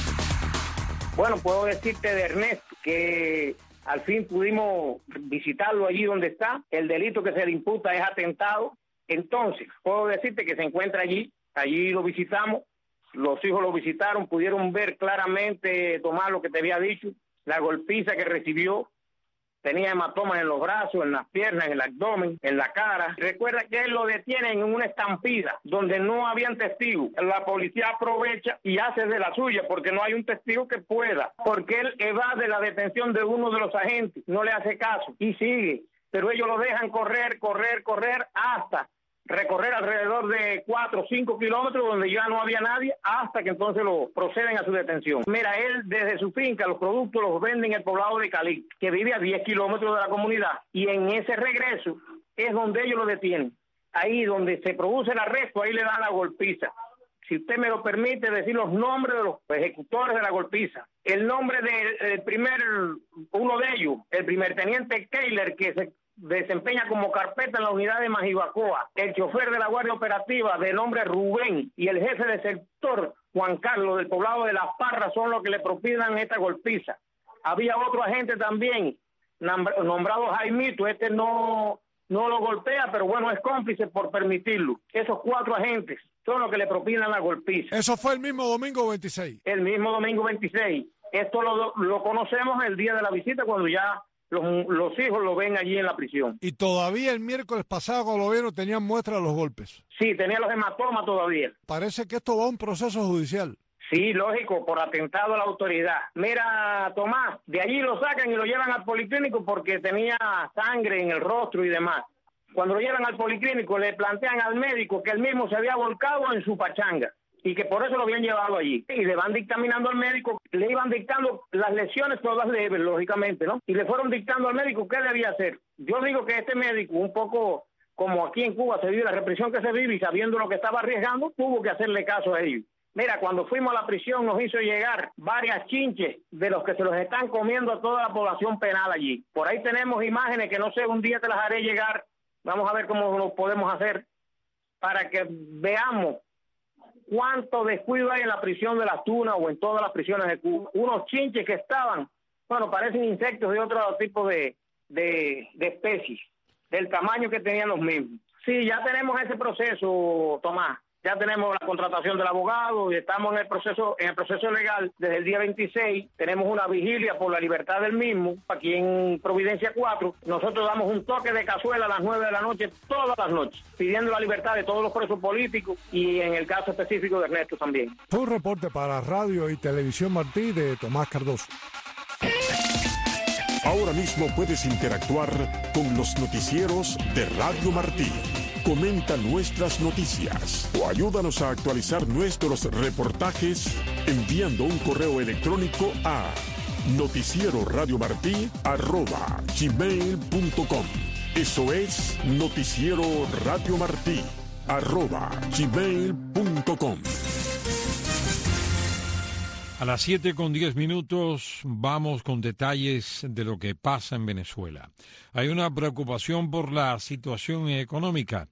S24: Bueno, puedo decirte de Ernesto que al fin pudimos visitarlo allí donde está. El delito que se le imputa es atentado. Entonces, puedo decirte que se encuentra allí lo visitamos, los hijos lo visitaron, pudieron ver claramente, Tomás, lo que te había dicho, la golpiza que recibió. Tenía hematomas en los brazos, en las piernas, en el abdomen, en la cara. Recuerda que él lo detienen en una estampida donde no habían testigos. La policía aprovecha y hace de la suya porque no hay un testigo que pueda. Porque él evade la detención de uno de los agentes, no le hace caso y sigue. Pero ellos lo dejan correr hasta recorrer alrededor de 4 o 5 kilómetros donde ya no había nadie, hasta que entonces lo proceden a su detención. Mira, él desde su finca los productos los vende en el poblado de Calí, que vive a 10 kilómetros de la comunidad, y en ese regreso es donde ellos lo detienen. Ahí donde se produce el arresto, ahí le dan la golpiza. Si usted me lo permite decir los nombres de los ejecutores de la golpiza. El nombre del uno de ellos, el primer teniente Keiler, que se desempeña como carpeta en la unidad de Majibacoa, el chofer de la Guardia Operativa de nombre Rubén y el jefe de sector Juan Carlos del poblado de Las Parras son los que le propinan esta golpiza. Había otro agente también nombrado Jaimito, no lo golpea, pero bueno, es cómplice por permitirlo. Esos 4 agentes son los que le propinan la golpiza.
S25: Eso fue el mismo domingo 26.
S24: El mismo domingo 26. Esto lo conocemos el día de la visita, cuando ya los hijos lo ven allí en la prisión.
S25: Y todavía el miércoles pasado, cuando lo vieron, tenían muestra de los golpes.
S24: Sí, tenía los hematomas todavía.
S25: Parece que esto va a un proceso judicial.
S24: Sí, lógico, por atentado a la autoridad. Mira, Tomás, de allí lo sacan y lo llevan al policlínico porque tenía sangre en el rostro y demás. Cuando lo llevan al policlínico le plantean al médico que él mismo se había volcado en su pachanga. y que por eso lo habían llevado allí. Y le van dictaminando al médico, le iban dictando las lesiones todas leves, lógicamente, ¿no? Y le fueron dictando al médico qué debía hacer. Yo digo que este médico, un poco como aquí en Cuba se vive la represión que se vive y sabiendo lo que estaba arriesgando, tuvo que hacerle caso a ellos. Mira, cuando fuimos a la prisión nos hizo llegar varias chinches de los que se los están comiendo a toda la población penal allí. Por ahí tenemos imágenes que no sé, un día te las haré llegar. Vamos a ver cómo lo podemos hacer para que veamos cuánto descuido hay en la prisión de Las Tunas o en todas las prisiones de Cuba. Unos chinches que estaban, bueno, parecen insectos de otro tipo de especies, del tamaño que tenían los mismos. Sí, ya tenemos ese proceso, Tomás. Ya tenemos la contratación del abogado y estamos en el proceso legal desde el día 26. Tenemos una vigilia por la libertad del mismo aquí en Providencia 4. Nosotros damos un toque de cazuela a las 9 de la noche, todas las noches, pidiendo la libertad de todos los presos políticos y en el caso específico de Ernesto también.
S25: Fue un reporte para Radio y Televisión Martí de Tomás Cardoso.
S6: Ahora mismo puedes interactuar con los noticieros de Radio Martí. Comenta nuestras noticias o ayúdanos a actualizar nuestros reportajes enviando un correo electrónico a noticieroradiomartí@gmail.com. Eso es noticieroradiomartí@gmail.com.
S1: A las 7:10 vamos con detalles de lo que pasa en Venezuela. Hay una preocupación por la situación económica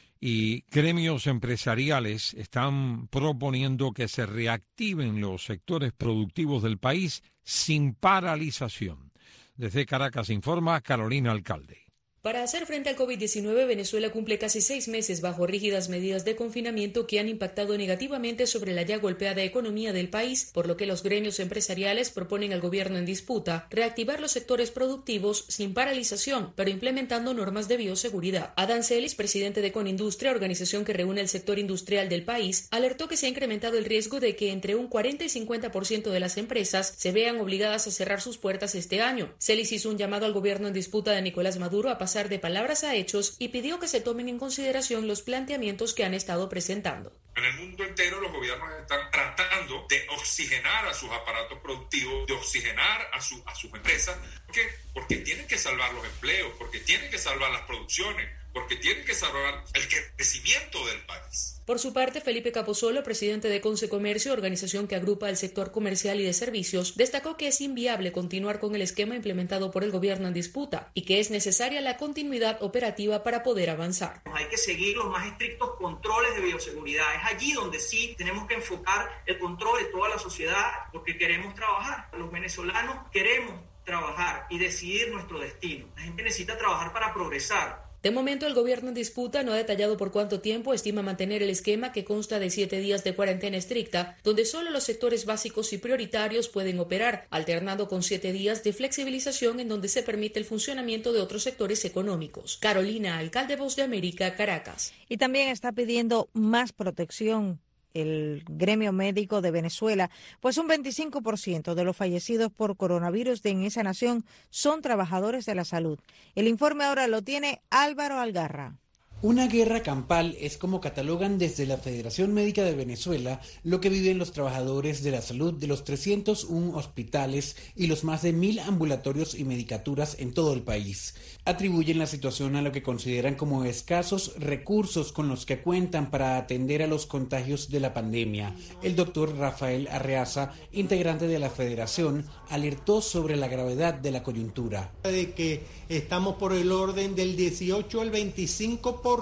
S1: y gremios empresariales están proponiendo que se reactiven los sectores productivos del país sin paralización. Desde Caracas informa Carolina Alcalde.
S4: Para hacer frente al COVID-19, Venezuela cumple casi 6 meses bajo rígidas medidas de confinamiento que han impactado negativamente sobre la ya golpeada economía del país, por lo que los gremios empresariales proponen al gobierno en disputa reactivar los sectores productivos sin paralización, pero implementando normas de bioseguridad. Adán Celis, presidente de Conindustria, organización que reúne el sector industrial del país, alertó que se ha incrementado el riesgo de que entre un 40 y 50% de las empresas se vean obligadas a cerrar sus puertas este año. Celis hizo un llamado al gobierno en disputa de Nicolás Maduro a pasar de palabras a hechos y pidió que se tomen en consideración los planteamientos que han estado presentando.
S5: En el mundo entero los gobiernos están tratando de oxigenar a sus aparatos productivos, de oxigenar a sus empresas. ¿Por qué? Porque tienen que salvar los empleos, porque tienen que salvar las producciones, porque tienen que salvar el crecimiento del país.
S4: Por su parte, Felipe Capozolo, presidente de Concecomercio, organización que agrupa el sector comercial y de servicios, destacó que es inviable continuar con el esquema implementado por el gobierno en disputa y que es necesaria la continuidad operativa para poder avanzar.
S12: Hay que seguir los más estrictos controles de bioseguridad. Es allí donde sí tenemos que enfocar el control de toda la sociedad porque queremos trabajar. Los venezolanos queremos trabajar y decidir nuestro destino. La gente necesita trabajar para progresar.
S4: De momento, el gobierno en disputa no ha detallado por cuánto tiempo estima mantener el esquema que consta de 7 días de cuarentena estricta, donde solo los sectores básicos y prioritarios pueden operar, alternando con 7 días de flexibilización en donde se permite el funcionamiento de otros sectores económicos. Carolina Alcalde, Voz de América, Caracas.
S2: Y también está pidiendo más protección el gremio médico de Venezuela, pues un 25% de los fallecidos por coronavirus en esa nación son trabajadores de la salud. El informe ahora lo tiene Álvaro Algarra.
S17: Una guerra campal es como catalogan desde la Federación Médica de Venezuela lo que viven los trabajadores de la salud de los 301 hospitales y los más de 1.000 ambulatorios y medicaturas en todo el país. Atribuyen la situación a lo que consideran como escasos recursos con los que cuentan para atender a los contagios de la pandemia. El doctor Rafael Arreaza, integrante de la Federación, alertó sobre la gravedad de la coyuntura.
S18: De que estamos por el orden del 18 al 25%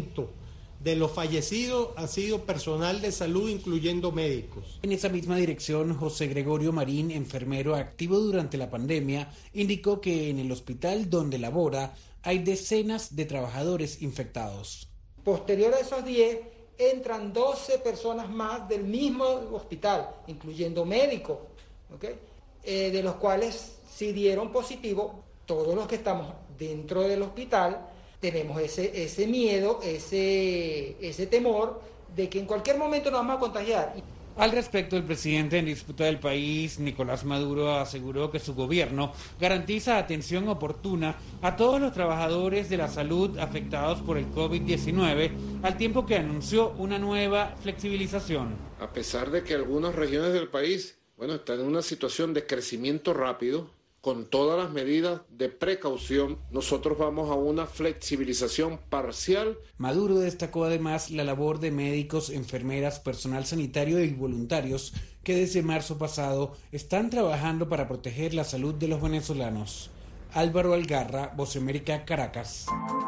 S18: de los fallecidos ha sido personal de salud, incluyendo médicos.
S17: En esa misma dirección, José Gregorio Marín, enfermero activo durante la pandemia, indicó que en el hospital donde labora hay decenas de trabajadores infectados.
S26: Posterior a esos 10, entran 12 personas más del mismo hospital, incluyendo médicos, ¿okay? De los cuales si dieron positivo, todos los que estamos dentro del hospital, tenemos ese miedo, ese temor de que en cualquier momento nos vamos a contagiar.
S17: Al respecto, el presidente en disputa del país, Nicolás Maduro, aseguró que su gobierno garantiza atención oportuna a todos los trabajadores de la salud afectados por el COVID-19, al tiempo que anunció una nueva flexibilización.
S3: A pesar de que algunas regiones del país, están en una situación de crecimiento rápido, con todas las medidas de precaución, nosotros vamos a una flexibilización parcial.
S17: Maduro destacó además la labor de médicos, enfermeras, personal sanitario y voluntarios que desde marzo pasado están trabajando para proteger la salud de los venezolanos. Álvaro Algarra, Voz de América, Caracas.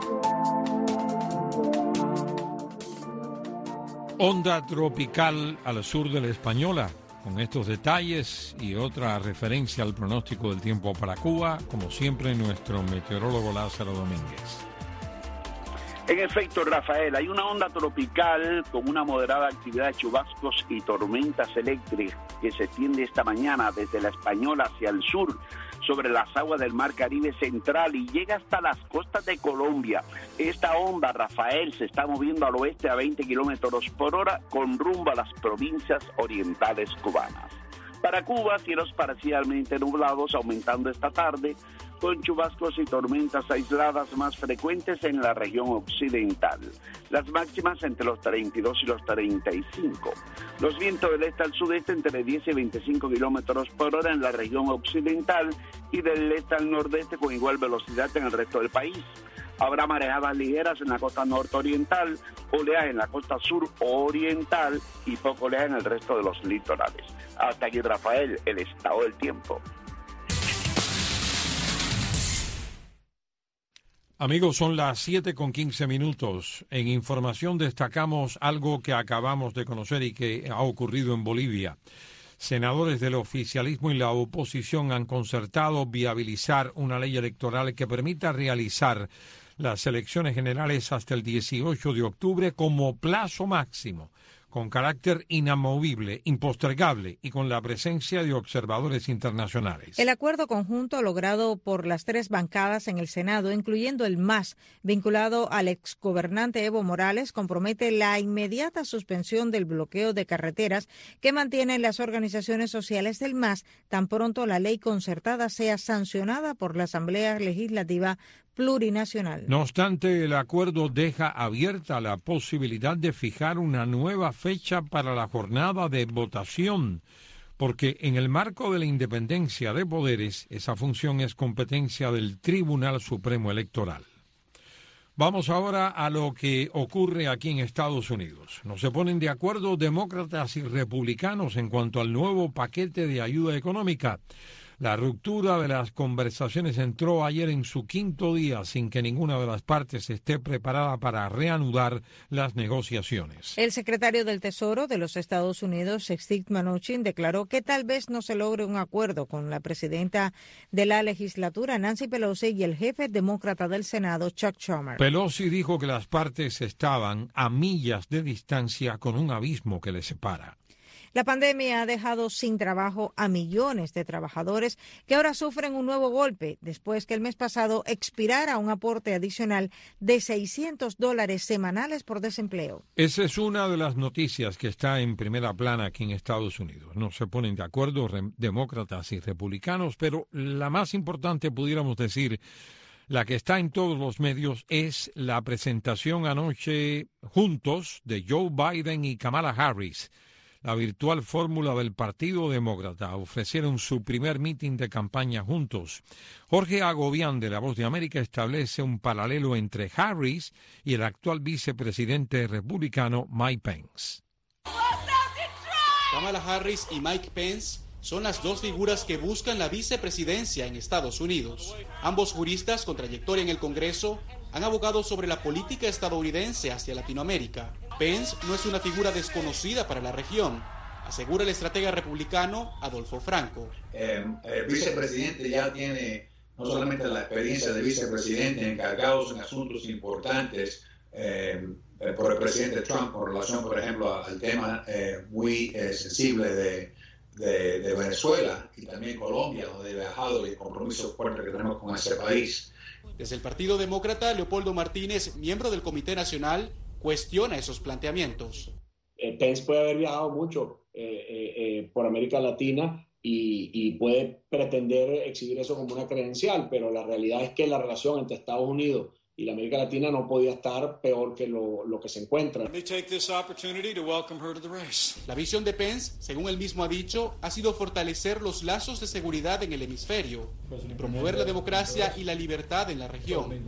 S1: Onda tropical al sur de la Española. Con estos detalles y otra referencia al pronóstico del tiempo para Cuba, como siempre, nuestro meteorólogo Lázaro Domínguez.
S7: En efecto, Rafael, hay una onda tropical con una moderada actividad de chubascos y tormentas eléctricas que se extiende esta mañana desde la Española hacia el sur, sobre las aguas del Mar Caribe Central y llega hasta las costas de Colombia. Esta onda, Rafael, se está moviendo al oeste a 20 kilómetros por hora con rumbo a las provincias orientales cubanas. Para Cuba, cielos parcialmente nublados aumentando esta tarde, con chubascos y tormentas aisladas más frecuentes en la región occidental. Las máximas entre los 32 y los 35. Los vientos del este al sudeste entre 10 y 25 kilómetros por hora en la región occidental y del este al nordeste con igual velocidad en el resto del país. Habrá marejadas ligeras en la costa nororiental, oleaje en la costa suroriental y poco oleaje en el resto de los litorales. Hasta aquí, Rafael, el estado del tiempo.
S1: Amigos, son las 7:15. En información destacamos algo que acabamos de conocer y que ha ocurrido en Bolivia. Senadores del oficialismo y la oposición han concertado viabilizar una ley electoral que permita realizar las elecciones generales hasta el 18 de octubre como plazo máximo, con carácter inamovible, impostergable y con la presencia de observadores internacionales.
S2: El acuerdo conjunto logrado por las tres bancadas en el Senado, incluyendo el MAS, vinculado al exgobernante Evo Morales, compromete la inmediata suspensión del bloqueo de carreteras que mantienen las organizaciones sociales del MAS tan pronto la ley concertada sea sancionada por la Asamblea Legislativa Plurinacional.
S1: No obstante, el acuerdo deja abierta la posibilidad de fijar una nueva fecha para la jornada de votación, porque en el marco de la independencia de poderes, esa función es competencia del Tribunal Supremo Electoral. Vamos ahora a lo que ocurre aquí en Estados Unidos. No se ponen de acuerdo demócratas y republicanos en cuanto al nuevo paquete de ayuda económica. La ruptura de las conversaciones entró ayer en su quinto día sin que ninguna de las partes esté preparada para reanudar las negociaciones.
S2: El secretario del Tesoro de los Estados Unidos, Steve Mnuchin, declaró que tal vez no se logre un acuerdo con la presidenta de la legislatura, Nancy Pelosi, y el jefe demócrata del Senado, Chuck Schumer.
S1: Pelosi dijo que las partes estaban a millas de distancia con un abismo que les separa.
S2: La pandemia ha dejado sin trabajo a millones de trabajadores que ahora sufren un nuevo golpe después que el mes pasado expirara un aporte adicional de $600 semanales por desempleo.
S1: Esa es una de las noticias que está en primera plana aquí en Estados Unidos. No se ponen de acuerdo demócratas y republicanos, pero la más importante, pudiéramos decir, la que está en todos los medios, es la presentación anoche juntos de Joe Biden y Kamala Harris. La virtual fórmula del Partido Demócrata. Ofrecieron su primer mitin de campaña juntos. Jorge Agobián, de La Voz de América, establece un paralelo entre Harris y el actual vicepresidente republicano Mike Pence.
S9: Kamala Harris y Mike Pence son las dos figuras que buscan la vicepresidencia en Estados Unidos. Ambos juristas con trayectoria en el Congreso han abogado sobre la política estadounidense hacia Latinoamérica. Pence no es una figura desconocida para la región, asegura el estratega republicano Adolfo Franco.
S11: El vicepresidente ya tiene no solamente la experiencia de vicepresidente encargados en asuntos importantes por el presidente Trump con relación, por ejemplo, al tema muy sensible de Venezuela y también Colombia, donde he viajado y el compromiso fuerte que tenemos con ese país.
S9: Desde el Partido Demócrata, Leopoldo Martínez, miembro del Comité Nacional, cuestiona esos planteamientos.
S8: Pence puede haber viajado mucho por América Latina y puede pretender exhibir eso como una credencial, pero la realidad es que la relación entre Estados Unidos y la América Latina no podía estar peor que lo que se encuentra.
S9: La visión de Pence, según él mismo ha dicho, ha sido fortalecer los lazos de seguridad en el hemisferio y promover la democracia y la libertad en la región.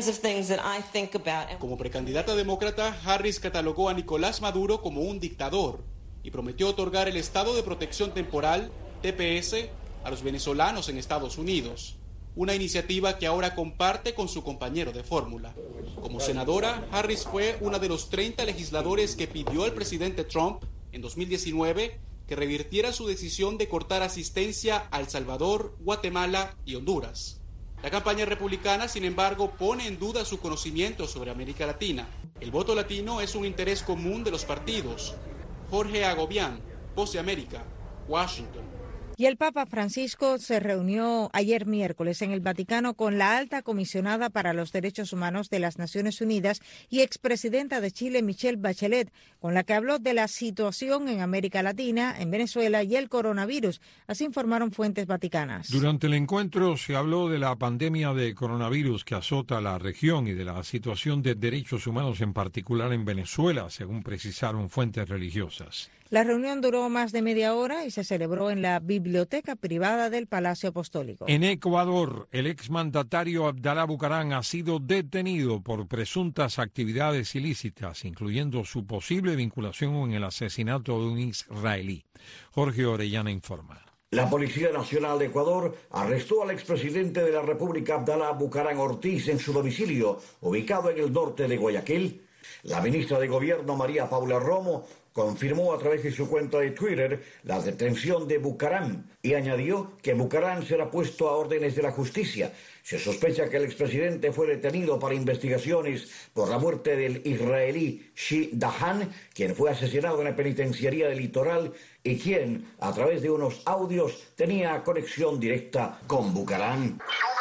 S9: Como precandidata demócrata, Harris catalogó a Nicolás Maduro como un dictador y prometió otorgar el estado de protección temporal, TPS, a los venezolanos en Estados Unidos. Una iniciativa que ahora comparte con su compañero de fórmula. Como senadora, Harris fue una de los 30 legisladores que pidió al presidente Trump en 2019 que revirtiera su decisión de cortar asistencia a El Salvador, Guatemala y Honduras. La campaña republicana, sin embargo, pone en duda su conocimiento sobre América Latina. El voto latino es un interés común de los partidos. Jorge Agobián, Voz de América, Washington.
S2: Y el Papa Francisco se reunió ayer miércoles en el Vaticano con la alta comisionada para los derechos humanos de las Naciones Unidas y expresidenta de Chile, Michelle Bachelet, con la que habló de la situación en América Latina, en Venezuela y el coronavirus. Así informaron fuentes vaticanas.
S1: Durante el encuentro se habló de la pandemia de coronavirus que azota la región y de la situación de derechos humanos en particular en Venezuela, según precisaron fuentes religiosas.
S2: La reunión duró más de media hora y se celebró en la biblioteca privada del Palacio Apostólico.
S1: En Ecuador, el exmandatario Abdalá Bucaram ha sido detenido por presuntas actividades ilícitas, incluyendo su posible vinculación en el asesinato de un israelí. Jorge Orellana informa.
S10: La Policía Nacional de Ecuador arrestó al expresidente de la República Abdalá Bucaram Ortiz en su domicilio, ubicado en el norte de Guayaquil. La ministra de Gobierno, María Paula Romo, confirmó a través de su cuenta de Twitter la detención de Bucaram y añadió que Bucaram será puesto a órdenes de la justicia. Se sospecha que el expresidente fue detenido para investigaciones por la muerte del israelí Shi Dahan, quien fue asesinado en la penitenciaría del Litoral y quien, a través de unos audios, tenía conexión directa con Bucaram.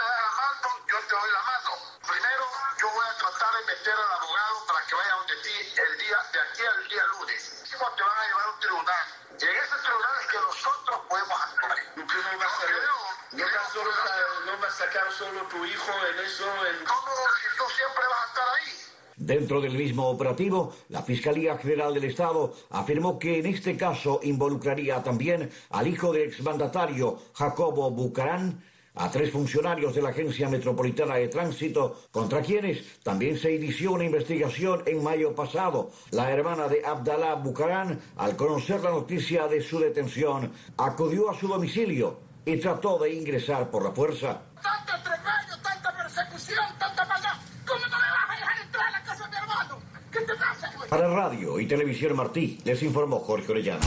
S13: Solo tu hijo en eso,
S10: tú siempre vas a estar ahí. Dentro del mismo operativo, la Fiscalía General del Estado afirmó que en este caso involucraría también al hijo del exmandatario Jacobo Bucaram, a 3 funcionarios de la Agencia Metropolitana de Tránsito, contra quienes también se inició una investigación en mayo pasado. La hermana de Abdalá Bucaram, al conocer la noticia de su detención, acudió a su domicilio y trató de ingresar por la fuerza.
S13: Tanta atropello, tanta persecución, tanta maldad. ¿Cómo no me vas a dejar entrar a la casa de mi hermano? ¿Qué te pasa, güey?
S10: Para Radio y Televisión Martí, les informó Jorge Orellana.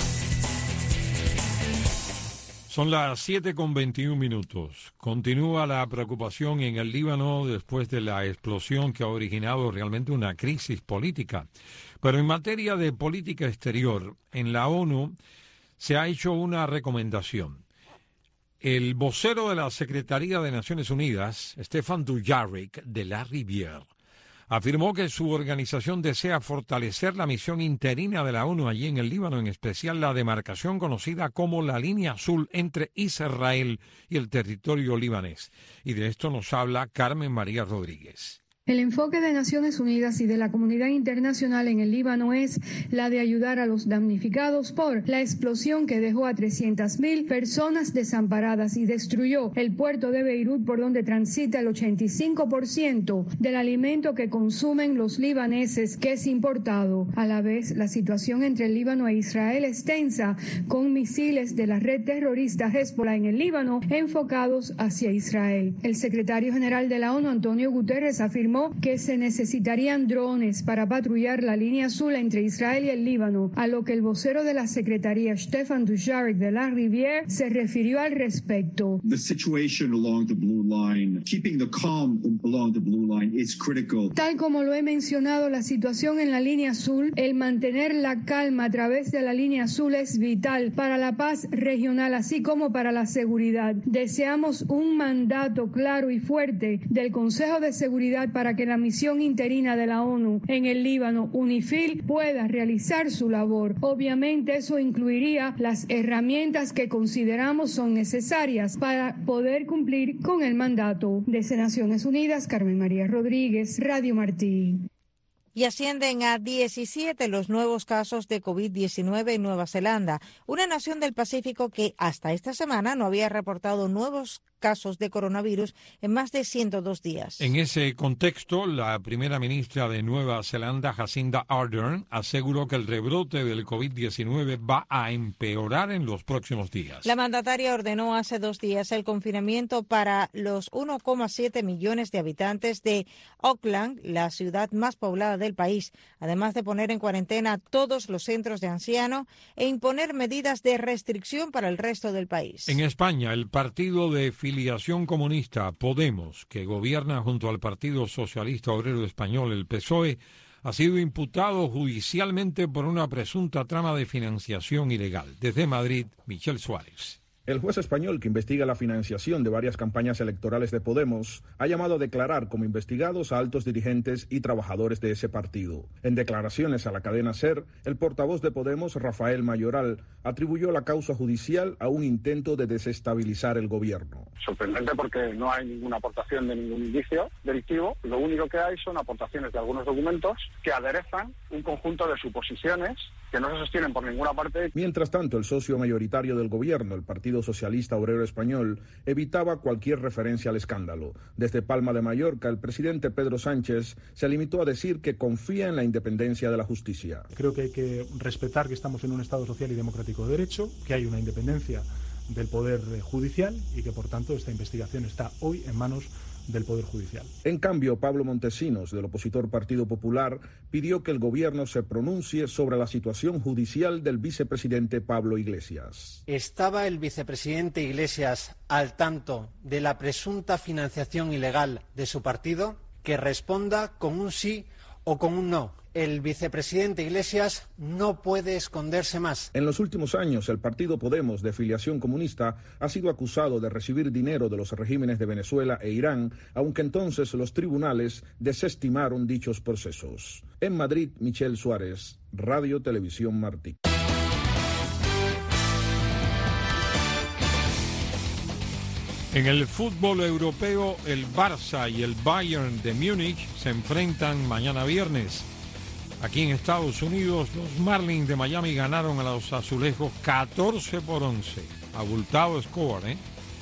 S1: Son las 7:21. Continúa la preocupación en el Líbano después de la explosión que ha originado realmente una crisis política. Pero en materia de política exterior, en la ONU se ha hecho una recomendación. El vocero de la Secretaría de Naciones Unidas, Stefan Dujarric, de la Rivière, afirmó que su organización desea fortalecer la misión interina de la ONU allí en el Líbano, en especial la demarcación conocida como la Línea Azul entre Israel y el territorio libanés. Y de esto nos habla Carmen María Rodríguez.
S16: El enfoque de Naciones Unidas y de la comunidad internacional en el Líbano es la de ayudar a los damnificados por la explosión que dejó a 300.000 personas desamparadas y destruyó el puerto de Beirut, por donde transita el 85% del alimento que consumen los libaneses, que es importado. A la vez, la situación entre el Líbano e Israel es tensa, con misiles de la red terrorista Hezbollah en el Líbano enfocados hacia Israel. El secretario general de la ONU, Antonio Guterres, afirmó que se necesitarían drones para patrullar la línea azul entre Israel y el Líbano, a lo que el vocero de la Secretaría, Stefan Dujarric de la Rivière, se refirió al respecto. Tal como lo he mencionado, la situación en la línea azul, el mantener la calma a través de la línea azul es vital para la paz regional, así como para la seguridad. Deseamos un mandato claro y fuerte del Consejo de Seguridad para para que la misión interina de la ONU en el Líbano, UNIFIL, pueda realizar su labor. Obviamente eso incluiría las herramientas que consideramos son necesarias para poder cumplir con el mandato. Desde Naciones Unidas, Carmen María Rodríguez, Radio Martí.
S2: Y ascienden a 17 los nuevos casos de COVID-19 en Nueva Zelanda, una nación del Pacífico que hasta esta semana no había reportado nuevos casos de coronavirus en más de 102 días.
S1: En ese contexto, la primera ministra de Nueva Zelanda, Jacinda Ardern, aseguró que el rebrote del COVID-19 va a empeorar en los próximos días.
S2: La mandataria ordenó hace 2 días el confinamiento para los 1,7 millones de habitantes de Auckland, la ciudad más poblada del país, además de poner en cuarentena todos los centros de ancianos e imponer medidas de restricción para el resto del país.
S1: En España, el partido de filiación comunista Podemos, que gobierna junto al Partido Socialista Obrero Español, el PSOE, ha sido imputado judicialmente por una presunta trama de financiación ilegal. Desde Madrid, Michel Suárez.
S15: El juez español que investiga la financiación de varias campañas electorales de Podemos ha llamado a declarar como investigados a altos dirigentes y trabajadores de ese partido. En declaraciones a la cadena SER, el portavoz de Podemos, Rafael Mayoral, atribuyó la causa judicial a un intento de desestabilizar el gobierno.
S19: Sorprendente porque no hay ninguna aportación de ningún indicio delictivo. Lo único que hay son aportaciones de algunos documentos que aderezan un conjunto de suposiciones que no se sostienen por ninguna parte.
S15: Mientras tanto, el socio mayoritario del gobierno, el Partido Socialista Obrero Español, evitaba cualquier referencia al escándalo. Desde Palma de Mallorca, el presidente Pedro Sánchez se limitó a decir que confía en la independencia de la justicia.
S20: Creo que hay que respetar que estamos en un Estado social y democrático de derecho, que hay una independencia del Poder Judicial y que, por tanto, esta investigación está hoy en manos del Poder Judicial.
S15: En cambio, Pablo Montesinos, del opositor Partido Popular, pidió que el gobierno se pronuncie sobre la situación judicial del vicepresidente Pablo Iglesias.
S21: ¿Estaba el vicepresidente Iglesias al tanto de la presunta financiación ilegal de su partido? Que responda con un sí o con un no. El vicepresidente Iglesias no puede esconderse más.
S15: En los últimos años, el partido Podemos, de filiación comunista, ha sido acusado de recibir dinero de los regímenes de Venezuela e Irán, aunque entonces los tribunales desestimaron dichos procesos. En Madrid, Michel Suárez, Radio Televisión Martí.
S1: En el fútbol europeo, el Barça y el Bayern de Múnich se enfrentan mañana viernes. Aquí en Estados Unidos, los Marlins de Miami ganaron a los Azulejos 14-11. Abultado score, ¿eh?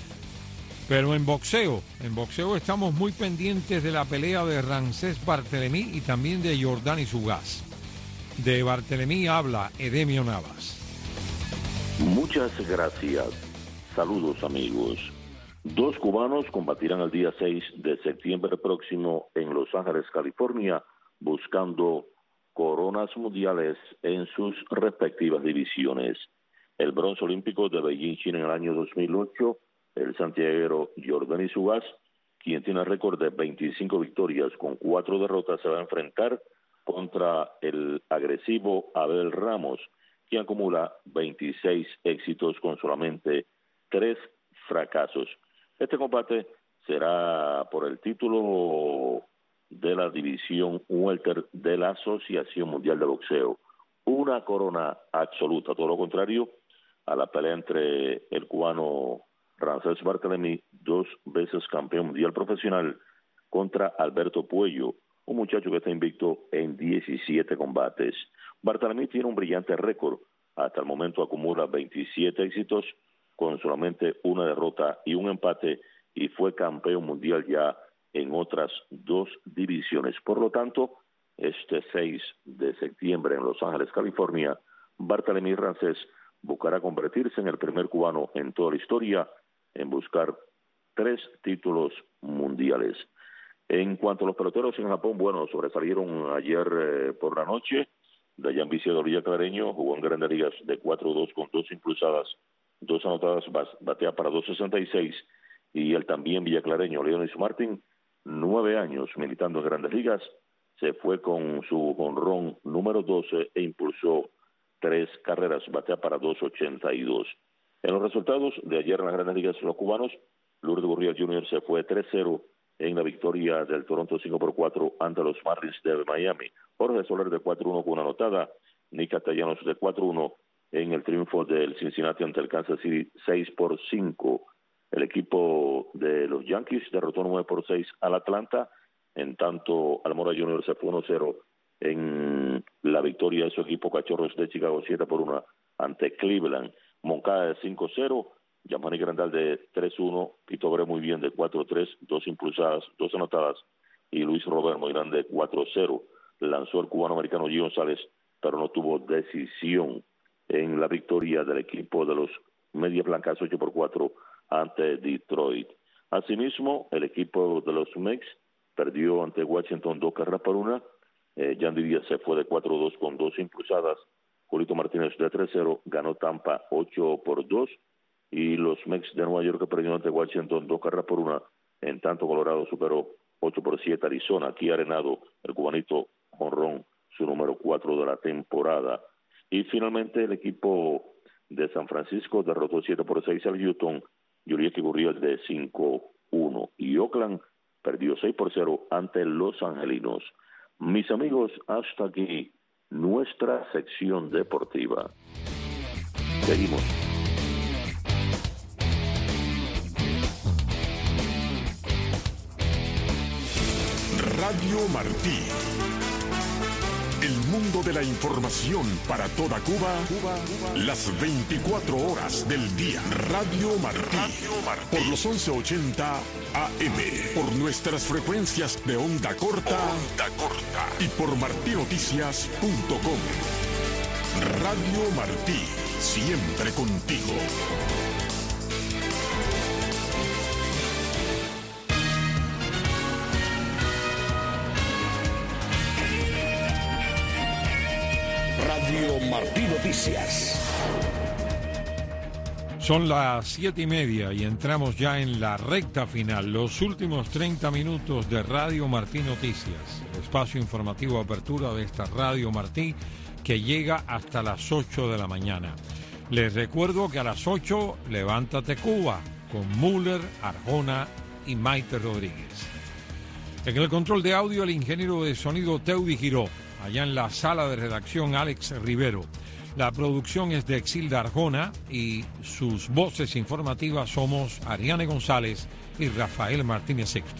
S1: Pero en boxeo estamos muy pendientes de la pelea de Ramsés Barthélémy y también de Jordani Zugás. De Barthélémy habla Edemio Navas.
S22: Muchas gracias. Saludos, amigos. 2 cubanos combatirán el día 6 de septiembre próximo en Los Ángeles, California, buscando coronas mundiales en sus respectivas divisiones. El bronce olímpico de Beijing, China, en el año 2008, el santiaguero Jordani Zugás, quien tiene el récord de 25 victorias con 4 derrotas, se va a enfrentar contra el agresivo Abel Ramos, quien acumula 26 éxitos con solamente 3 fracasos. Este combate será por el título de la división welter de la Asociación Mundial de Boxeo. Una corona absoluta, todo lo contrario a la pelea entre el cubano Ramsés Barthélémy, 2 veces campeón mundial profesional, contra Alberto Puello, un muchacho que está invicto en 17 combates. Barthélémy tiene un brillante récord. Hasta el momento acumula 27 éxitos con solamente 1 derrota y 1 empate, y fue campeón mundial ya en otras 2 divisiones. Por lo tanto, este 6 de septiembre en Los Ángeles, California, Barthélémy Ramsés buscará convertirse en el primer cubano en toda la historia en buscar 3 títulos mundiales. En cuanto a los peloteros en Japón, bueno, sobresalieron ayer por la noche. Dayan Viciedo Clareño jugó en Grandes Ligas de 4-2 con 2 impulsadas, 2 anotadas, batea para 2.66, y el también villaclareño Leonis Martin, 9 años militando en Grandes Ligas, se fue con su jonrón número 12 e impulsó 3 carreras, batea para 2.82. En los resultados de ayer en las Grandes Ligas, los cubanos, Lourdes Gurriel Jr. se fue 3-0 en la victoria del Toronto 5-4 ante los Marlins de Miami. Jorge Soler de 4-1 con una anotada, Nick Castellanos de 4-1 en el triunfo del Cincinnati ante el Kansas City 6-5. El equipo de los Yankees derrotó 9-6 al Atlanta, en tanto Almora Jr. se fue 1-0 en la victoria de su equipo Cachorros de Chicago 7-1 ante Cleveland. Moncada de 5-0, Yamani Grandal de 3-1, Pito Abreu muy bien de 4-3, 2 impulsadas, 2 anotadas, y Luis Robert muy grande de 4-0. Lanzó el cubano-americano Gio González, pero no tuvo decisión en la victoria del equipo de los Medias Blancas 8-4 ante Detroit. Asimismo, el equipo de los Mex perdió ante Washington 2-1. Yandy Díaz se fue de 4-2 con 2 impulsadas. Julito Martínez de 3-0 ganó Tampa 8-2. Y los Mex de Nueva York que perdió ante Washington 2-1. En tanto, Colorado superó 8-7 Arizona. Aquí Arenado, el cubanito jonrón, su número 4 de la temporada. Y finalmente el equipo de San Francisco derrotó 7-6 al Houston. Yurieki Gurriel de 5-1. Y Oakland perdió 6-0 ante los Angelinos. Mis amigos, hasta aquí nuestra sección deportiva. Seguimos.
S5: Radio Martí. El mundo de la información para toda Cuba, las 24 horas del día. Radio Martí. Por los 1180 AM. Por nuestras frecuencias de onda corta. Y por martinoticias.com. Radio Martí. Siempre contigo. Radio Martí Noticias.
S1: Son las 7:30 y entramos ya en la recta final, los últimos 30 minutos de Radio Martí Noticias, el espacio informativo de apertura de esta Radio Martí que llega hasta las 8 de la mañana. Les recuerdo que a las 8, Levántate Cuba, con Müller, Arjona y Maite Rodríguez. En el control de audio, el ingeniero de sonido Teudi Giró. Allá en la sala de redacción, Alex Rivero. La producción es de Exilda Arjona y sus voces informativas somos Ariane González y Rafael Martínez Sexto.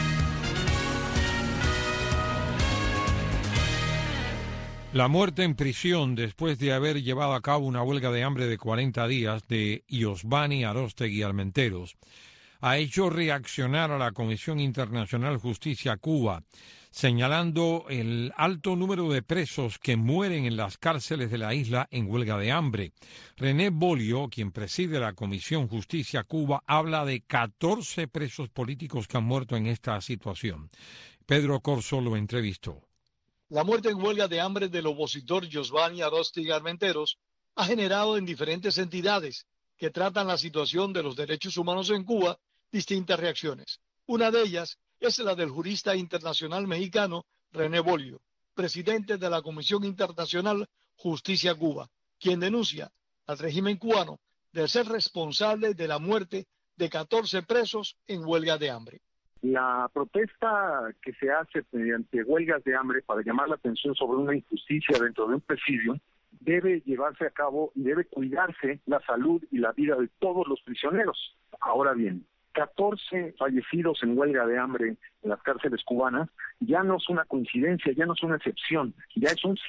S1: La muerte en prisión después de haber llevado a cabo una huelga de hambre de 40 días de Iosvani Aróstegui Armenteros ha hecho reaccionar a la Comisión Internacional Justicia Cuba, señalando el alto número de presos que mueren en las cárceles de la isla en huelga de hambre. René Bolio, quien preside la Comisión Justicia Cuba, habla de 14 presos políticos que han muerto en esta situación. Pedro Corso lo entrevistó.
S6: La muerte en huelga de hambre del opositor Iosvani Aróstegui Armenteros ha generado en diferentes entidades que tratan la situación de los derechos humanos en Cuba distintas reacciones. Una de ellas es la del jurista internacional mexicano René Bolio, presidente de la Comisión Internacional Justicia Cuba, quien denuncia al régimen cubano de ser responsable de la muerte de 14 presos en huelga de hambre.
S14: La protesta que se hace mediante huelgas de hambre para llamar la atención sobre una injusticia dentro de un presidio debe llevarse a cabo y debe cuidarse la salud y la vida de todos los prisioneros. Ahora bien, 14 fallecidos en huelga de hambre en las cárceles cubanas ya no es una coincidencia, ya no es una excepción, ya es un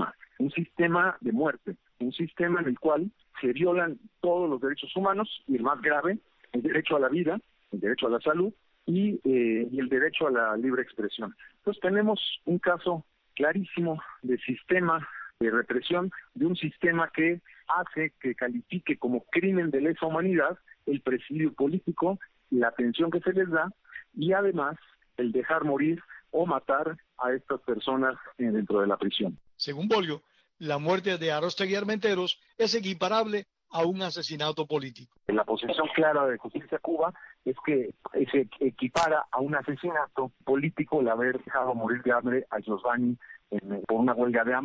S14: sistema de muerte, un sistema en el cual se violan todos los derechos humanos y el más grave, el derecho a la vida, el derecho a la salud y el derecho a la libre expresión. Entonces tenemos un caso clarísimo de sistema de represión, de un sistema que hace que califique como crimen de lesa humanidad el presidio político, la atención que se les da y además el dejar morir o matar a estas personas dentro de la prisión.
S6: Según Bolio, la muerte de Aróstegui Armenteros es equiparable a un asesinato político.
S14: La posición clara de Justicia Cuba es que se equipara a un asesinato político el haber dejado morir de hambre a Iosvani por una huelga de hambre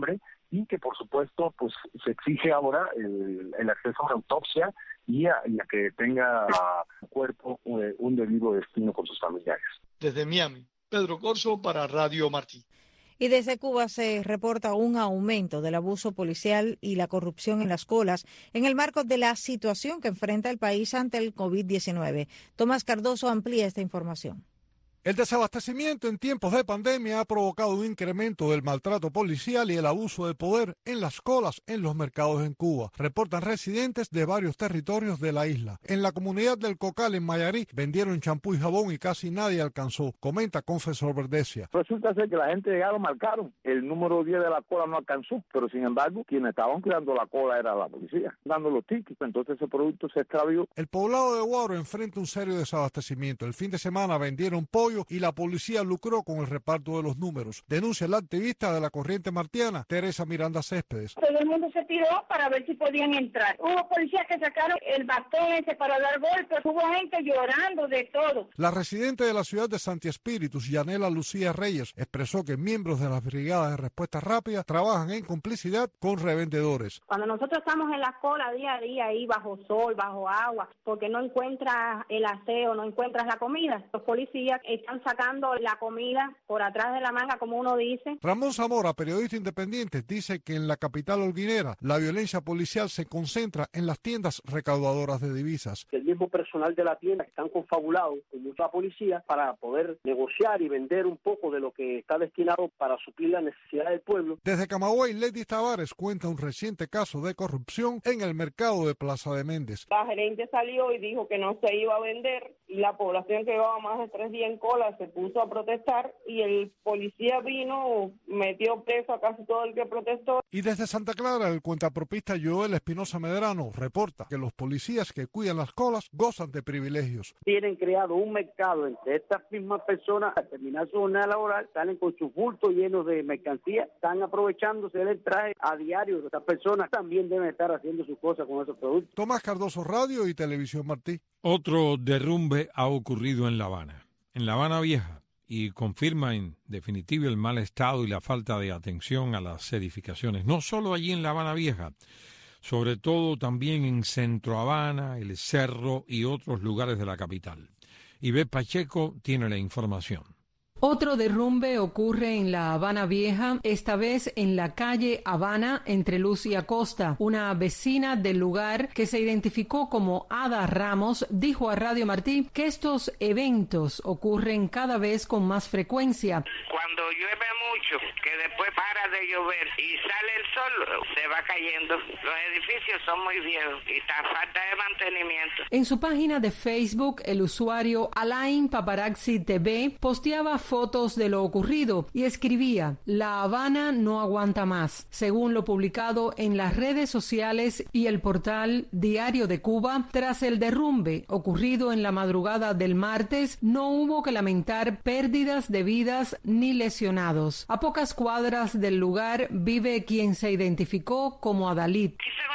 S14: y que por supuesto pues se exige ahora el acceso a una autopsia y a que tenga su cuerpo un debido destino con sus familiares.
S6: Desde Miami, Pedro Corso para Radio Martí.
S2: Y desde Cuba se reporta un aumento del abuso policial y la corrupción en las colas en el marco de la situación que enfrenta el país ante el COVID-19. Tomás Cardoso amplía esta información.
S4: El desabastecimiento en tiempos de pandemia ha provocado un incremento del maltrato policial y el abuso de poder en las colas en los mercados en Cuba, reportan residentes de varios territorios de la isla. En la comunidad del Cocal, en Mayarí, vendieron champú y jabón y casi nadie alcanzó, comenta Confesor Verdesia.
S12: Resulta ser que la gente llegaron, marcaron, el número 10 de la cola no alcanzó, pero sin embargo, quienes estaban cuidando la cola era la policía, dando los tickets, entonces ese producto se extravió.
S4: El poblado de Guaro enfrenta un serio desabastecimiento. El fin de semana vendieron pollo y la policía lucró con el reparto de los números. Denuncia la activista de la Corriente Martiana, Teresa Miranda Céspedes.
S18: Todo el mundo se tiró para ver si podían entrar. Hubo policías que sacaron el bastón ese para dar golpes, hubo gente llorando de todo.
S4: La residente de la ciudad de Santi Espíritus, Yanela Lucía Reyes, expresó que miembros de las brigadas de respuesta rápida trabajan en complicidad con revendedores.
S18: Cuando nosotros estamos en la cola día a día ahí bajo sol, bajo agua, porque no encuentras el aseo, no encuentras la comida, los policías están sacando la comida por atrás de la manga, como uno dice.
S4: Ramón Zamora, periodista independiente, dice que en la capital holguinera la violencia policial se concentra en las tiendas recaudadoras de divisas.
S23: El mismo personal de la tienda están confabulados con mucha policía para poder negociar y vender un poco de lo que está destinado para suplir la necesidad del pueblo.
S4: Desde Camagüey, Lady Tavares cuenta un reciente caso de corrupción en el mercado de Plaza de Méndez.
S24: La gerente salió y dijo que no se iba a vender y la población que llevaba más de 3 días en cola se puso a protestar y el policía vino, metió preso a casi todo el que protestó.
S4: Y desde Santa Clara, el cuentapropista Joel Espinosa Medrano reporta que los policías que cuidan las colas gozan de privilegios.
S23: Tienen creado un mercado entre estas mismas personas, al terminar su jornada laboral, salen con sus bultos llenos de mercancía, están aprovechándose del traje a diario. Estas personas también deben estar haciendo sus cosas con esos productos.
S4: Tomás Cardoso, Radio y Televisión Martí.
S1: Otro derrumbe ha ocurrido en La Habana Vieja, y confirma en definitiva el mal estado y la falta de atención a las edificaciones, no solo allí en La Habana Vieja, sobre todo también en Centro Habana, El Cerro y otros lugares de la capital. Ivette Pacheco tiene la información.
S25: Otro derrumbe ocurre en La Habana Vieja, esta vez en la calle Habana, entre Luz y Acosta. Una vecina del lugar, que se identificó como Ada Ramos, dijo a Radio Martí que estos eventos ocurren cada vez con más frecuencia.
S27: Cuando llueve mucho, que después para de llover y sale el sol, se va cayendo. Los edificios son muy viejos y está falta de mantenimiento.
S25: En su página de Facebook, el usuario Alain Paparazzi TV posteaba fotos de lo ocurrido y escribía: La Habana no aguanta más. Según lo publicado en las redes sociales y el portal Diario de Cuba, tras el derrumbe ocurrido en la madrugada del martes, no hubo que lamentar pérdidas de vidas ni lesionados. A pocas cuadras del lugar vive quien se identificó como Adalid.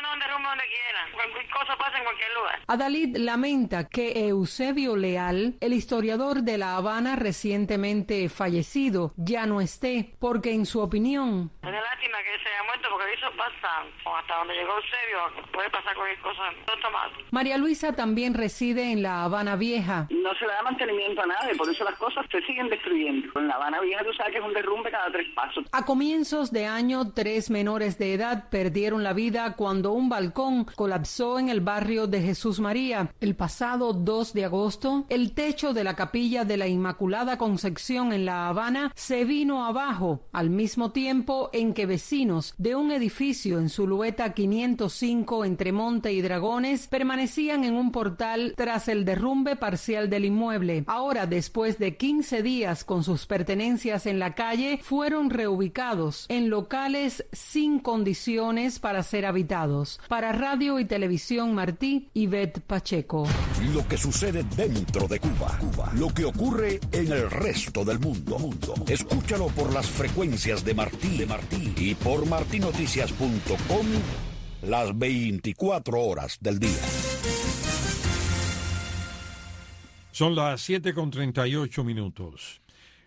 S27: Cualquier cosa pasa en cualquier lugar.
S25: Adalid lamenta que Eusebio Leal, el historiador de La Habana recientemente fallecido, ya no esté, porque en su opinión...
S27: Es una lástima que se haya muerto porque eso pasa, hasta donde llegó Eusebio, puede pasar cualquier cosa automático.
S25: María Luisa también reside en La Habana Vieja.
S28: No se le da mantenimiento a nadie, por eso las cosas se siguen destruyendo. En La Habana Vieja tú sabes que es un derrumbe cada 3 pasos.
S25: A comienzos de año, 3 menores de edad perdieron la vida cuando un balcón colapsó en el barrio de Jesús María. El pasado 2 de agosto, el techo de la capilla de la Inmaculada Concepción en La Habana se vino abajo, al mismo tiempo en que vecinos de un edificio en Zulueta 505 entre Monte y Dragones permanecían en un portal tras el derrumbe parcial del inmueble. Ahora, después de 15 días con sus pertenencias en la calle, fueron reubicados en locales sin condiciones para ser habitados. Para Radio y Televisión Martí, Ivette Pacheco.
S5: Lo que sucede dentro de Cuba. Lo que ocurre en el resto del mundo. Escúchalo por las frecuencias de Martí y por martinoticias.com las 24 horas del día.
S1: Son las 7:38.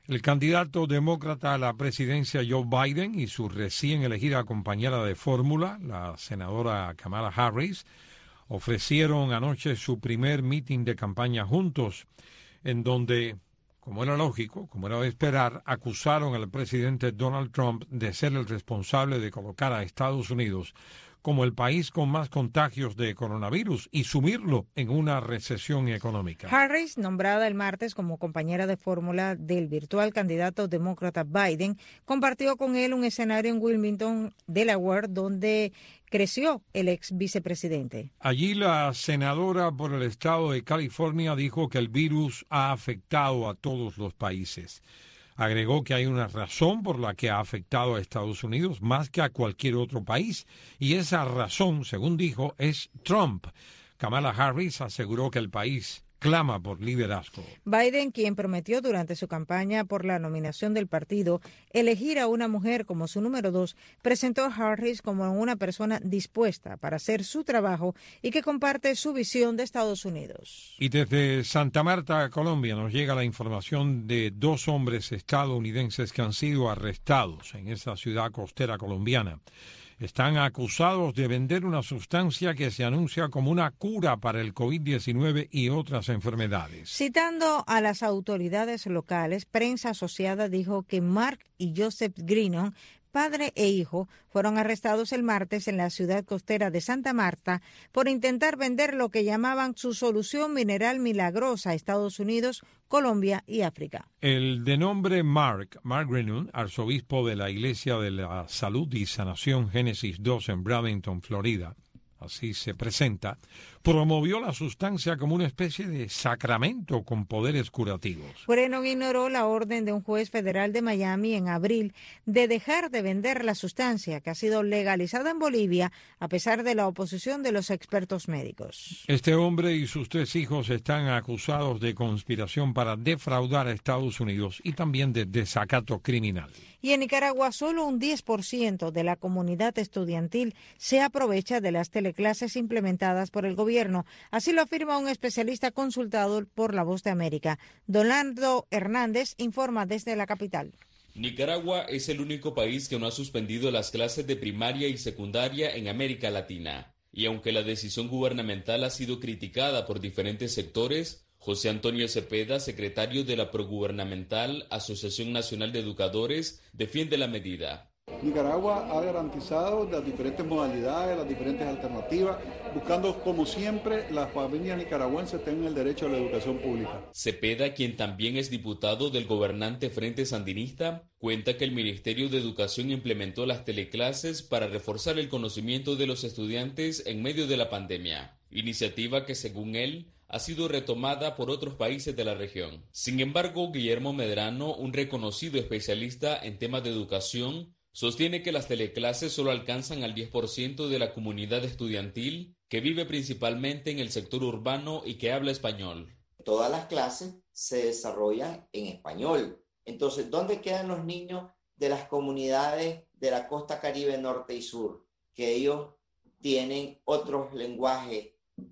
S1: El candidato demócrata a la presidencia Joe Biden y su recién elegida compañera de fórmula, la senadora Kamala Harris, ofrecieron anoche su primer mitin de campaña juntos, en donde, como era lógico, como era de esperar, acusaron al presidente Donald Trump de ser el responsable de colocar a Estados Unidos como el país con más contagios de coronavirus y sumirlo en una recesión económica.
S2: Harris, nombrada el martes como compañera de fórmula del virtual candidato demócrata Biden, compartió con él un escenario en Wilmington, Delaware, donde creció el ex vicepresidente.
S1: Allí la senadora por el estado de California dijo que el virus ha afectado a todos los países. Agregó que hay una razón por la que ha afectado a Estados Unidos más que a cualquier otro país, y esa razón, según dijo, es Trump. Kamala Harris aseguró que el país clama por liderazgo.
S2: Biden, quien prometió durante su campaña por la nominación del partido elegir a una mujer como su número 2, presentó a Harris como una persona dispuesta para hacer su trabajo y que comparte su visión de Estados Unidos.
S1: Y desde Santa Marta, Colombia, nos llega la información de 2 hombres estadounidenses que han sido arrestados en esa ciudad costera colombiana. Están acusados de vender una sustancia que se anuncia como una cura para el COVID-19 y otras enfermedades.
S2: Citando a las autoridades locales, prensa asociada dijo que Mark y Joseph Greenon, padre e hijo, fueron arrestados el martes en la ciudad costera de Santa Marta por intentar vender lo que llamaban su solución mineral milagrosa a Estados Unidos, Colombia y África.
S1: El de nombre Mark Greenon, arzobispo de la Iglesia de la Salud y Sanación Génesis 2 en Bradenton, Florida, así se presenta, promovió la sustancia como una especie de sacramento con poderes curativos.
S2: Greenon ignoró la orden de un juez federal de Miami en abril de dejar de vender la sustancia que ha sido legalizada en Bolivia a pesar de la oposición de los expertos médicos.
S1: Este hombre y sus 3 hijos están acusados de conspiración para defraudar a Estados Unidos y también de desacato criminal.
S2: Y en Nicaragua solo un 10% de la comunidad estudiantil se aprovecha de las teleclases implementadas por el gobierno. Así lo afirma un especialista consultado por La Voz de América. Donaldo Hernández informa desde la capital.
S3: Nicaragua es el único país que no ha suspendido las clases de primaria y secundaria en América Latina. Y aunque la decisión gubernamental ha sido criticada por diferentes sectores, José Antonio Cepeda, secretario de la progubernamental Asociación Nacional de Educadores, defiende la medida.
S7: Nicaragua ha garantizado las diferentes modalidades, las diferentes alternativas, buscando, como siempre, las familias nicaragüenses tengan el derecho a la educación pública.
S3: Cepeda, quien también es diputado del gobernante Frente Sandinista, cuenta que el Ministerio de Educación implementó las teleclases para reforzar el conocimiento de los estudiantes en medio de la pandemia, iniciativa que, según él, ha sido retomada por otros países de la región. Sin embargo, Guillermo Medrano, un reconocido especialista en temas de educación, sostiene que las teleclases solo alcanzan al 10% de la comunidad estudiantil que vive principalmente en el sector urbano y que habla español.
S8: Todas las clases se desarrollan en español. Entonces, ¿dónde quedan los niños de las comunidades de la costa Caribe norte y sur? Que ellos tienen otros lenguajes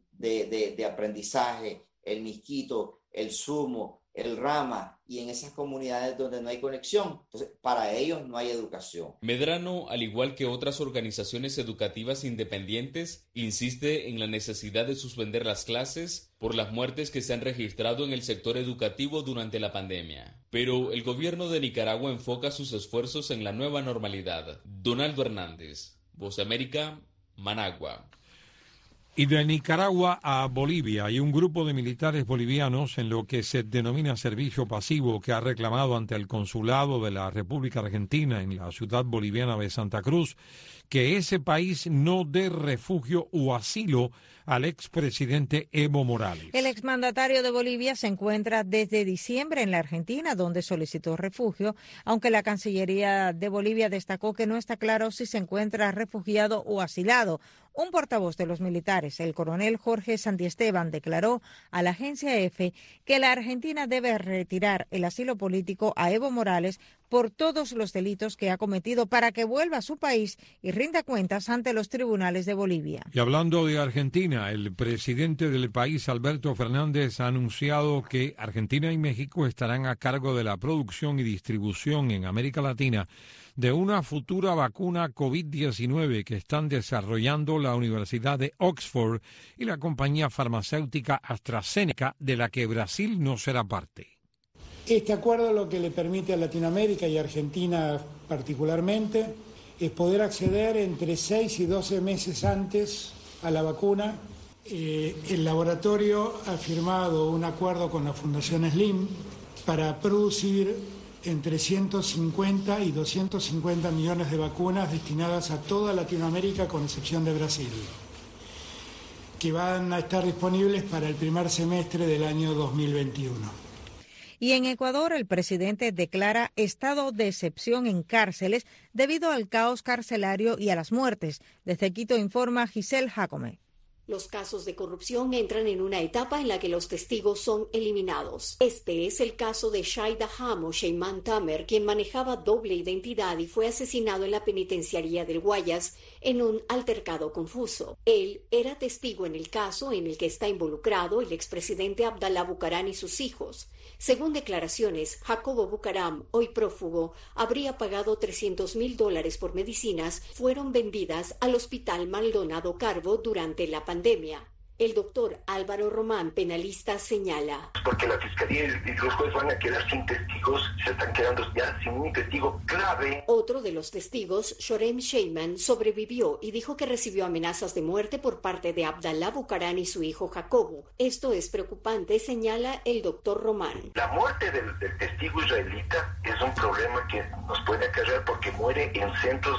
S8: de aprendizaje, el misquito, el sumo, el rama, y en esas comunidades donde no hay conexión, entonces para ellos no hay educación.
S3: Medrano, al igual que otras organizaciones educativas independientes, insiste en la necesidad de suspender las clases por las muertes que se han registrado en el sector educativo durante la pandemia. Pero el gobierno de Nicaragua enfoca sus esfuerzos en la nueva normalidad. Donaldo Hernández, Voz de América, Managua.
S1: Y de Nicaragua a Bolivia hay un grupo de militares bolivianos en lo que se denomina servicio pasivo que ha reclamado ante el consulado de la República Argentina en la ciudad boliviana de Santa Cruz que ese país no dé refugio o asilo al expresidente Evo Morales.
S2: El exmandatario de Bolivia se encuentra desde diciembre en la Argentina, donde solicitó refugio, aunque la Cancillería de Bolivia destacó que no está claro si se encuentra refugiado o asilado. Un portavoz de los militares, el coronel Jorge Santiesteban, declaró a la agencia EFE que la Argentina debe retirar el asilo político a Evo Morales por todos los delitos que ha cometido para que vuelva a su país y rinda cuentas ante los tribunales de Bolivia.
S1: Y hablando de Argentina, el presidente del país, Alberto Fernández, ha anunciado que Argentina y México estarán a cargo de la producción y distribución en América Latina de una futura vacuna COVID-19 que están desarrollando la Universidad de Oxford y la compañía farmacéutica AstraZeneca, de la que Brasil no será parte.
S9: Este acuerdo lo que le permite a Latinoamérica y Argentina particularmente es poder acceder entre 6 y 12 meses antes a la vacuna. El laboratorio ha firmado un acuerdo con la Fundación Slim para producir entre 150 y 250 millones de vacunas destinadas a toda Latinoamérica con excepción de Brasil, que van a estar disponibles para el primer semestre del año 2021.
S2: Y en Ecuador, el presidente declara estado de excepción en cárceles debido al caos carcelario y a las muertes. Desde Quito informa Giselle Jacome.
S10: Los casos de corrupción entran en una etapa en la que los testigos son eliminados. Este es el caso de Shaida Hamo Sheyman Tamer, quien manejaba doble identidad y fue asesinado en la penitenciaría del Guayas en un altercado confuso. Él era testigo en el caso en el que está involucrado el expresidente Abdalá Bucaram y sus hijos. Según declaraciones, Jacobo Bucaram, hoy prófugo, habría pagado $300,000 por medicinas fueron vendidas al Hospital Maldonado Carbo durante la pandemia. El doctor Álvaro Román, penalista, señala.
S11: Porque la Fiscalía y los jueces van a quedar sin testigos, se están quedando ya sin un testigo clave.
S10: Otro de los testigos, Shorem Sheyman, sobrevivió y dijo que recibió amenazas de muerte por parte de Abdalá Bucaram y su hijo Jacobo. Esto es preocupante, señala el doctor Román.
S11: La muerte del testigo israelita es un problema que nos puede acarrear porque muere en centros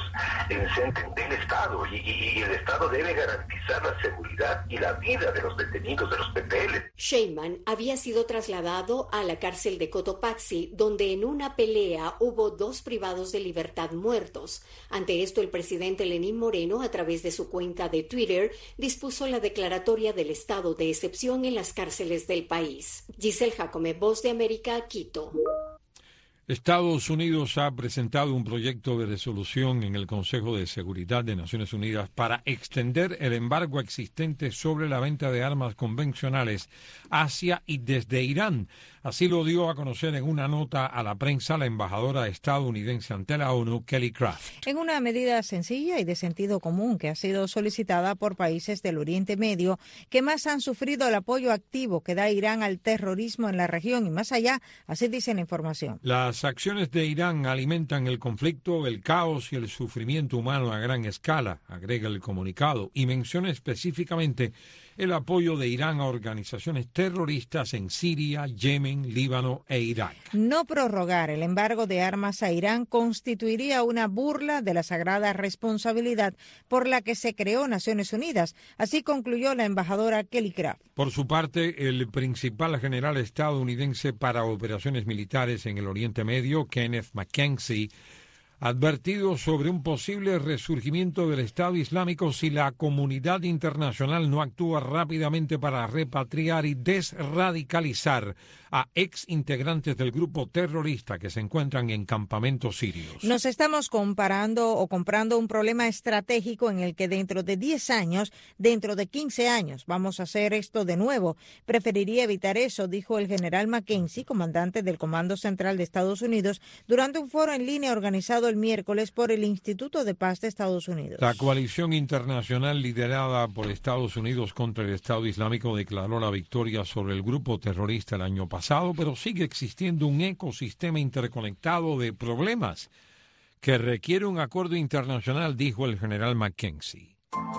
S11: del Estado y el Estado debe garantizar la seguridad y la vida de los detenidos, de los PPL.
S10: Sheyman había sido trasladado a la cárcel de Cotopaxi, donde en una pelea hubo 2 privados de libertad muertos. Ante esto, el presidente Lenín Moreno, a través de su cuenta de Twitter, dispuso la declaratoria del estado de excepción en las cárceles del país. Giselle Jacome, Voz de América, Quito.
S1: Estados Unidos ha presentado un proyecto de resolución en el Consejo de Seguridad de Naciones Unidas para extender el embargo existente sobre la venta de armas convencionales hacia y desde Irán. Así lo dio a conocer en una nota a la prensa la embajadora estadounidense ante la ONU, Kelly Craft.
S2: En una medida sencilla y de sentido común que ha sido solicitada por países del Oriente Medio que más han sufrido el apoyo activo que da Irán al terrorismo en la región y más allá, así dice la información.
S1: Las acciones de Irán alimentan el conflicto, el caos y el sufrimiento humano a gran escala, agrega el comunicado, y menciona específicamente el apoyo de Irán a organizaciones terroristas en Siria, Yemen, Líbano e Irak.
S2: No prorrogar el embargo de armas a Irán constituiría una burla de la sagrada responsabilidad por la que se creó Naciones Unidas, así concluyó la embajadora Kelly Craft.
S1: Por su parte, el principal general estadounidense para operaciones militares en el Oriente Medio, Kenneth McKenzie, advertido sobre un posible resurgimiento del Estado Islámico si la comunidad internacional no actúa rápidamente para repatriar y desradicalizar a ex integrantes del grupo terrorista que se encuentran en campamentos sirios.
S2: Nos estamos comprando un problema estratégico en el que dentro de 10 años, dentro de 15 años, vamos a hacer esto de nuevo. Preferiría evitar eso, dijo el general McKenzie, comandante del Comando Central de Estados Unidos, durante un foro en línea organizado el miércoles por el Instituto de Paz de Estados Unidos.
S1: La coalición internacional liderada por Estados Unidos contra el Estado Islámico declaró la victoria sobre el grupo terrorista el año pasado, pero sigue existiendo un ecosistema interconectado de problemas que requiere un acuerdo internacional, dijo el general McKenzie.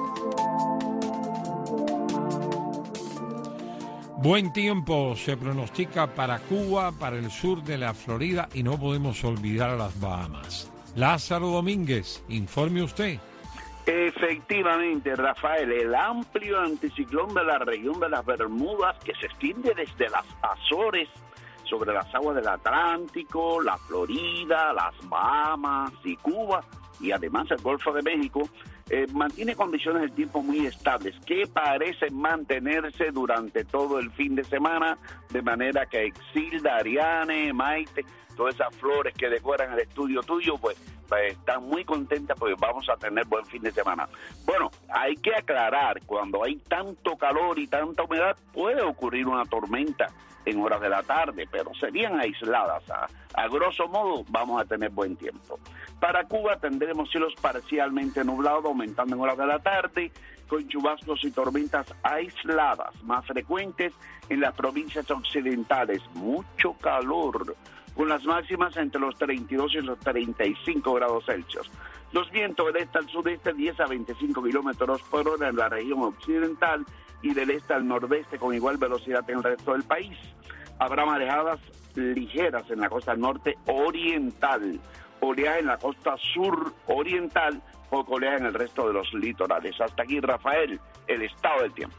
S1: Buen tiempo se pronostica para Cuba, para el sur de la Florida y no podemos olvidar a las Bahamas. Lázaro Domínguez, informe usted.
S13: Efectivamente, Rafael, el amplio anticiclón de la región de las Bermudas que se extiende desde las Azores sobre las aguas del Atlántico, la Florida, las Bahamas y Cuba y además el Golfo de México mantiene condiciones del tiempo muy estables, que parecen mantenerse durante todo el fin de semana, de manera que Exilda, Ariane, Maite, todas esas flores que decoran el estudio tuyo, pues están muy contentas porque vamos a tener buen fin de semana. Bueno, hay que aclarar, cuando hay tanto calor y tanta humedad, puede ocurrir una tormenta en horas de la tarde, pero serían aisladas. A grosso modo, vamos a tener buen tiempo. Para Cuba tendremos cielos parcialmente nublados, aumentando en horas de la tarde, con chubascos y tormentas aisladas, más frecuentes en las provincias occidentales. Mucho calor, con las máximas entre los 32 y los 35 grados Celsius. Los vientos del este al sudeste 10 a 25 kilómetros por hora en la región occidental y del este al nordeste con igual velocidad en el resto del país. Habrá marejadas ligeras en la costa norte oriental, oleaje en la costa sur oriental, poco oleaje en el resto de los litorales. Hasta aquí, Rafael, el estado del tiempo.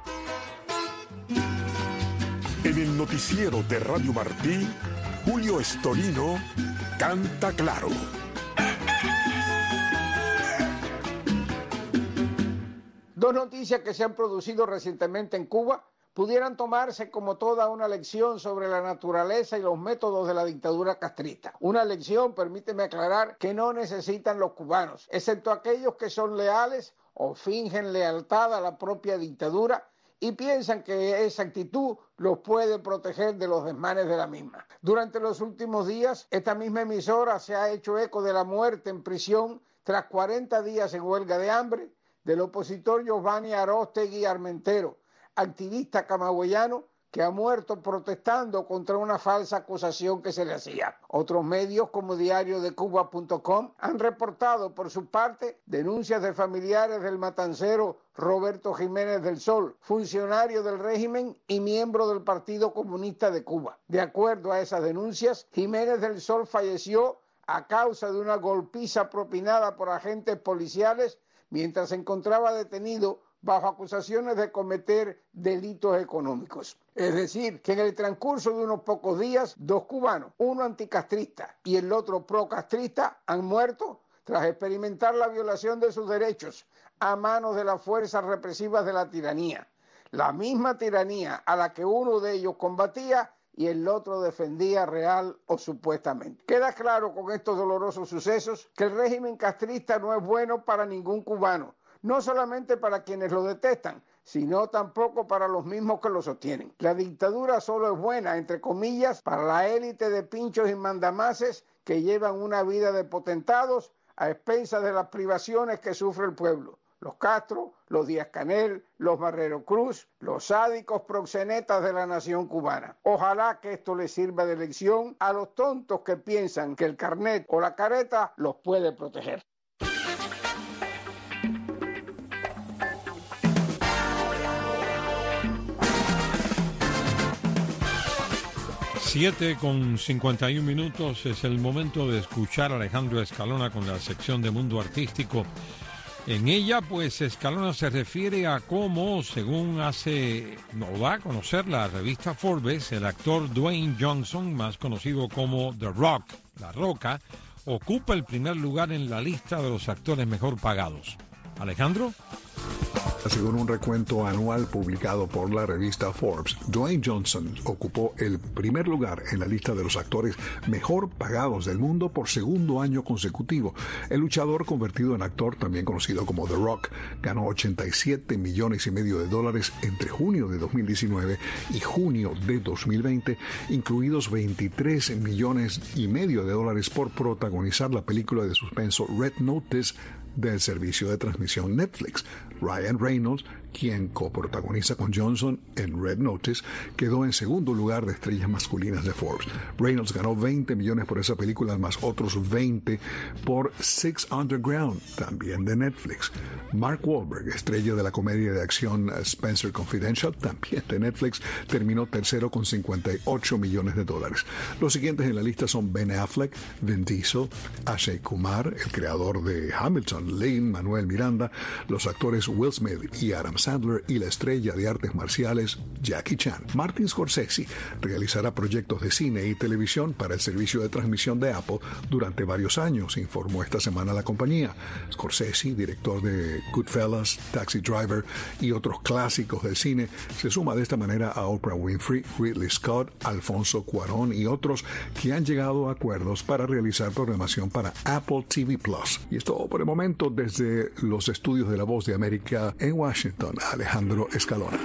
S5: En el noticiero de Radio Martí, Julio Estorino canta claro.
S15: Dos noticias que se han producido recientemente en Cuba pudieran tomarse como toda una lección sobre la naturaleza y los métodos de la dictadura castrista. Una lección, permíteme aclarar, que no necesitan los cubanos, excepto aquellos que son leales o fingen lealtad a la propia dictadura y piensan que esa actitud los puede proteger de los desmanes de la misma. Durante los últimos días, esta misma emisora se ha hecho eco de la muerte en prisión tras 40 días en huelga de hambre del opositor Giovanni Aróstegui Armentero, activista camagüeyano que ha muerto protestando contra una falsa acusación que se le hacía. Otros medios como diariodecuba.com han reportado por su parte denuncias de familiares del matancero Roberto Jiménez del Sol, funcionario del régimen y miembro del Partido Comunista de Cuba. De acuerdo a esas denuncias, Jiménez del Sol falleció a causa de una golpiza propinada por agentes policiales mientras se encontraba detenido bajo acusaciones de cometer delitos económicos. Es decir, que en el transcurso de unos pocos días, dos cubanos, uno anticastrista y el otro procastrista, han muerto tras experimentar la violación de sus derechos a manos de las fuerzas represivas de la tiranía. La misma tiranía a la que uno de ellos combatía y el otro defendía real o supuestamente. Queda claro con estos dolorosos sucesos que el régimen castrista no es bueno para ningún cubano, no solamente para quienes lo detestan, sino tampoco para los mismos que lo sostienen. La dictadura solo es buena, entre comillas, para la élite de pinchos y mandamases que llevan una vida de potentados a expensas de las privaciones que sufre el pueblo. Los Castro, los Díaz-Canel, los Barrero Cruz, los sádicos proxenetas de la nación cubana. Ojalá que esto les sirva de lección a los tontos que piensan que el carnet o la careta los puede proteger.
S1: 7:51 es el momento de escuchar a Alejandro Escalona con la sección de Mundo Artístico. En ella, pues, Escalona se refiere a cómo, según da a conocer la revista Forbes, el actor Dwayne Johnson, más conocido como The Rock, La Roca, ocupa el primer lugar en la lista de los actores mejor pagados. Alejandro.
S16: Según un recuento anual publicado por la revista Forbes, Dwayne Johnson ocupó el primer lugar en la lista de los actores mejor pagados del mundo por segundo año consecutivo. El luchador, convertido en actor, también conocido como The Rock, ganó $87,5 millones entre junio de 2019 y junio de 2020, incluidos $23,5 millones por protagonizar la película de suspenso Red Notice del servicio de transmisión Netflix. Ryan Reynolds, quien coprotagoniza con Johnson en Red Notice, quedó en segundo lugar de estrellas masculinas de Forbes. Reynolds ganó $20 millones por esa película, más otros 20 por Six Underground, también de Netflix. Mark Wahlberg, estrella de la comedia de acción Spencer Confidential, también de Netflix, terminó tercero con $58 millones. Los siguientes en la lista son Ben Affleck, Vin Diesel, Akshay Kumar, el creador de Hamilton, con Lin-Manuel Miranda, los actores Will Smith y Adam Sandler y la estrella de artes marciales Jackie Chan. Martin Scorsese realizará proyectos de cine y televisión para el servicio de transmisión de Apple durante varios años, informó esta semana la compañía. Scorsese, director de Goodfellas, Taxi Driver y otros clásicos del cine, se suma de esta manera a Oprah Winfrey, Ridley Scott, Alfonso Cuarón y otros que han llegado a acuerdos para realizar programación para Apple TV Plus. Y esto por el momento desde los estudios de La Voz de América en Washington, Alejandro Escalona.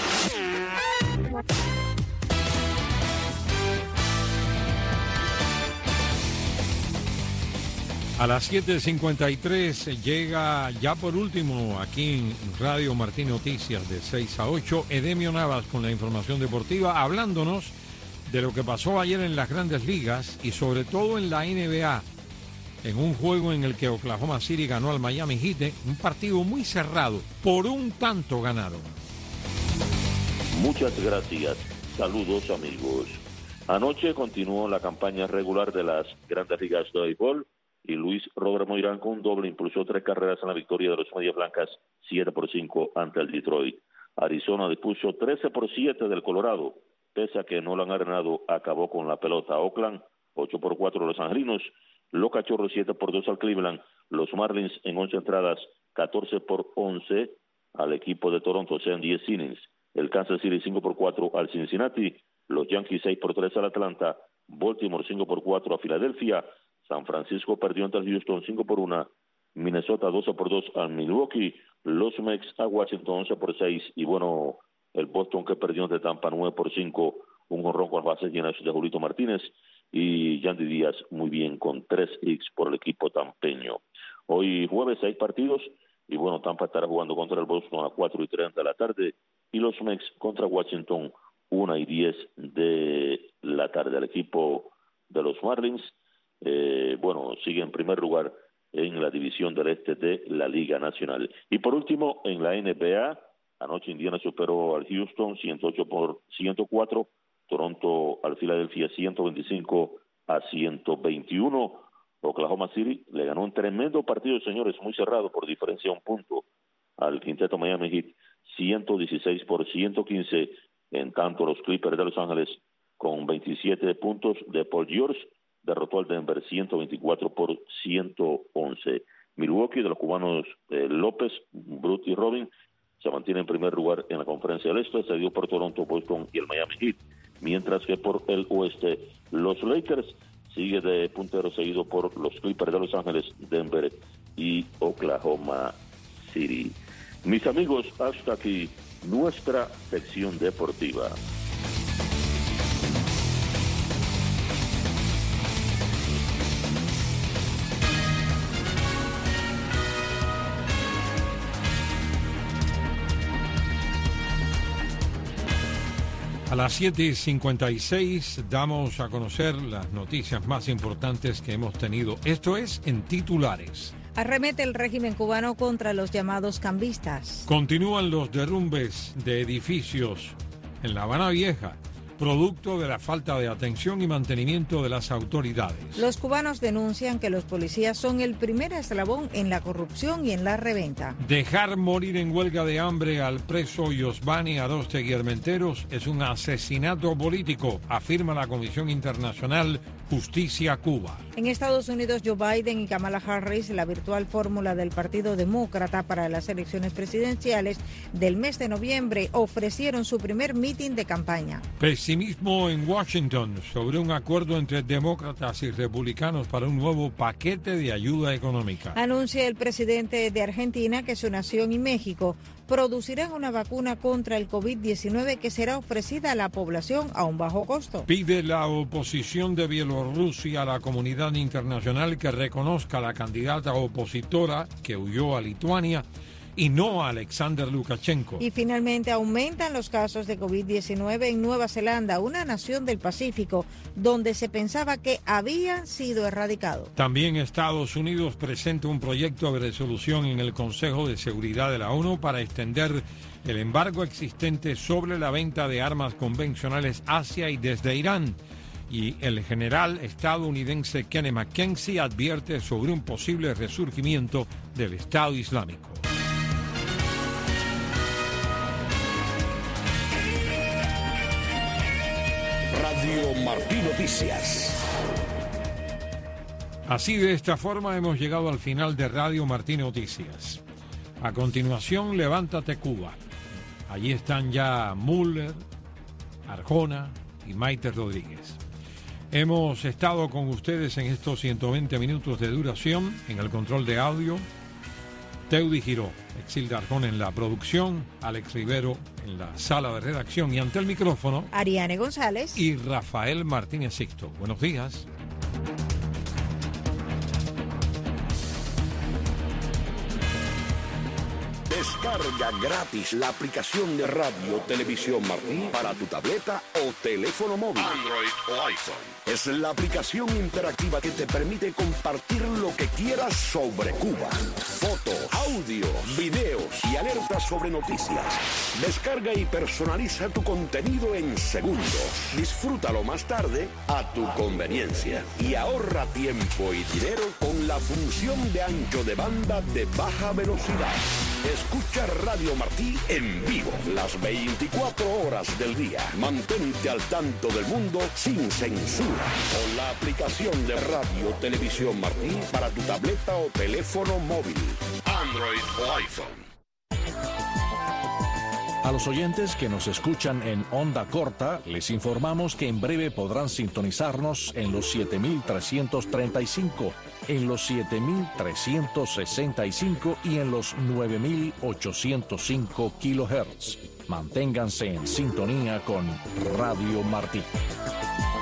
S1: A las 7:53 llega ya por último aquí en Radio Martín Noticias de 6 a 8, Edemio Navas con la información deportiva, hablándonos de lo que pasó ayer en las Grandes Ligas y sobre todo en la NBA, en un juego en el que Oklahoma City ganó al Miami Heat, un partido muy cerrado, por un tanto ganaron.
S6: Muchas gracias. Saludos, amigos. Anoche continuó la campaña regular de las Grandes Ligas de béisbol y Luis Robert Moirán con un doble impulsó 3 carreras en la victoria de los Medias Blancas 7-5 ante el Detroit. Arizona dispuso 13-7 del Colorado, pese a que Nolan Arenado acabó con la pelota. Oakland 8-4 de los Angelinos, los Cachorros 7-2 al Cleveland, los Marlins en 11 entradas 14-11 al equipo de Toronto, sean 10 innings. El Kansas City 5-4 al Cincinnati, los Yankees 6-3 al Atlanta, Baltimore 5-4 a Filadelfia, San Francisco perdió ante el Houston 5-1, Minnesota 12-2 al Milwaukee, los Mets a Washington 11-6 y bueno, el Boston que perdió ante Tampa 9-5, un jonrón con las bases llenas de Julito Martínez y Yandy Díaz muy bien con 3 hits por el equipo tampeño. Hoy jueves 6 partidos y bueno, Tampa estará jugando contra el Boston a 4:30 de la tarde y los Mets contra Washington 1:10 de la tarde. El equipo de los Marlins sigue en primer lugar en la división del este de la Liga Nacional. Y por último, en la NBA, anoche Indiana superó al Houston 108-104, Toronto al Filadelfia 125-121, Oklahoma City le ganó un tremendo partido, señores, muy cerrado, por diferencia de 1 punto, al quinteto Miami Heat 116-115, en tanto los Clippers de Los Ángeles con 27 puntos de Paul George derrotó al Denver 124-111. Milwaukee de los cubanos López, Brut y Robin se mantiene en primer lugar en la Conferencia del Este, se dio por Toronto, Boston y el Miami Heat, mientras que por el oeste los Lakers sigue de puntero seguido por los Clippers de Los Ángeles, Denver y Oklahoma City. Mis amigos, hasta aquí nuestra sección deportiva.
S1: A las 7:56 damos a conocer las noticias más importantes que hemos tenido. Esto es en titulares.
S2: Arremete el régimen cubano contra los llamados cambistas.
S1: Continúan los derrumbes de edificios en La Habana Vieja, producto de la falta de atención y mantenimiento de las autoridades.
S2: Los cubanos denuncian que los policías son el primer eslabón en la corrupción y en la reventa.
S1: Dejar morir en huelga de hambre al preso Yosvani Aróstegui Armenteros es un asesinato político, afirma la Comisión Internacional Justicia Cuba.
S2: En Estados Unidos, Joe Biden y Kamala Harris, la virtual fórmula del Partido Demócrata para las elecciones presidenciales del mes de noviembre, ofrecieron su primer mitin de campaña.
S1: Pesimismo en Washington sobre un acuerdo entre demócratas y republicanos para un nuevo paquete de ayuda económica.
S2: Anuncia el presidente de Argentina que su nación y México producirán una vacuna contra el COVID-19 que será ofrecida a la población a un bajo costo.
S1: Pide la oposición de Bielorrusia a la comunidad internacional que reconozca a la candidata opositora que huyó a Lituania y no a Alexander Lukashenko.
S2: Y finalmente aumentan los casos de COVID-19 en Nueva Zelanda, una nación del Pacífico donde se pensaba que habían sido erradicados.
S1: También Estados Unidos presenta un proyecto de resolución en el Consejo de Seguridad de la ONU para extender el embargo existente sobre la venta de armas convencionales hacia y desde Irán. y el general estadounidense Kenneth McKenzie advierte sobre un posible resurgimiento del Estado Islámico.
S5: Radio Martí Noticias.
S1: Así, de esta forma hemos llegado al final de Radio Martí Noticias. A continuación, Levántate Cuba. Allí están ya Müller, Arjona y Maite Rodríguez. Hemos estado con ustedes en estos 120 minutos de duración en el control de audio. Teudi Giró, Exilda Arjona en la producción, Alex Rivero en la sala de redacción y ante el micrófono,
S2: Ariane González
S1: y Rafael Martínez Sixto. Buenos días.
S5: Descarga gratis la aplicación de Radio Televisión Martí para tu tableta o teléfono móvil, Android o iPhone. Es la aplicación interactiva que te permite compartir lo que quieras sobre Cuba. Fotos, audios, videos y alertas sobre noticias. Descarga y personaliza tu contenido en segundos. Disfrútalo más tarde a tu conveniencia. Y ahorra tiempo y dinero con la función de ancho de banda de baja velocidad. Escucha Radio Martí en vivo las 24 horas del día. Mantente al tanto del mundo sin censura con la aplicación de Radio Televisión Martí para tu tableta o teléfono móvil, Android o iPhone.
S12: A los oyentes que nos escuchan en onda corta, les informamos que en breve podrán sintonizarnos en los 7.335, en los 7.365 y en los 9.805 kilohertz. Manténganse en sintonía con Radio Martí.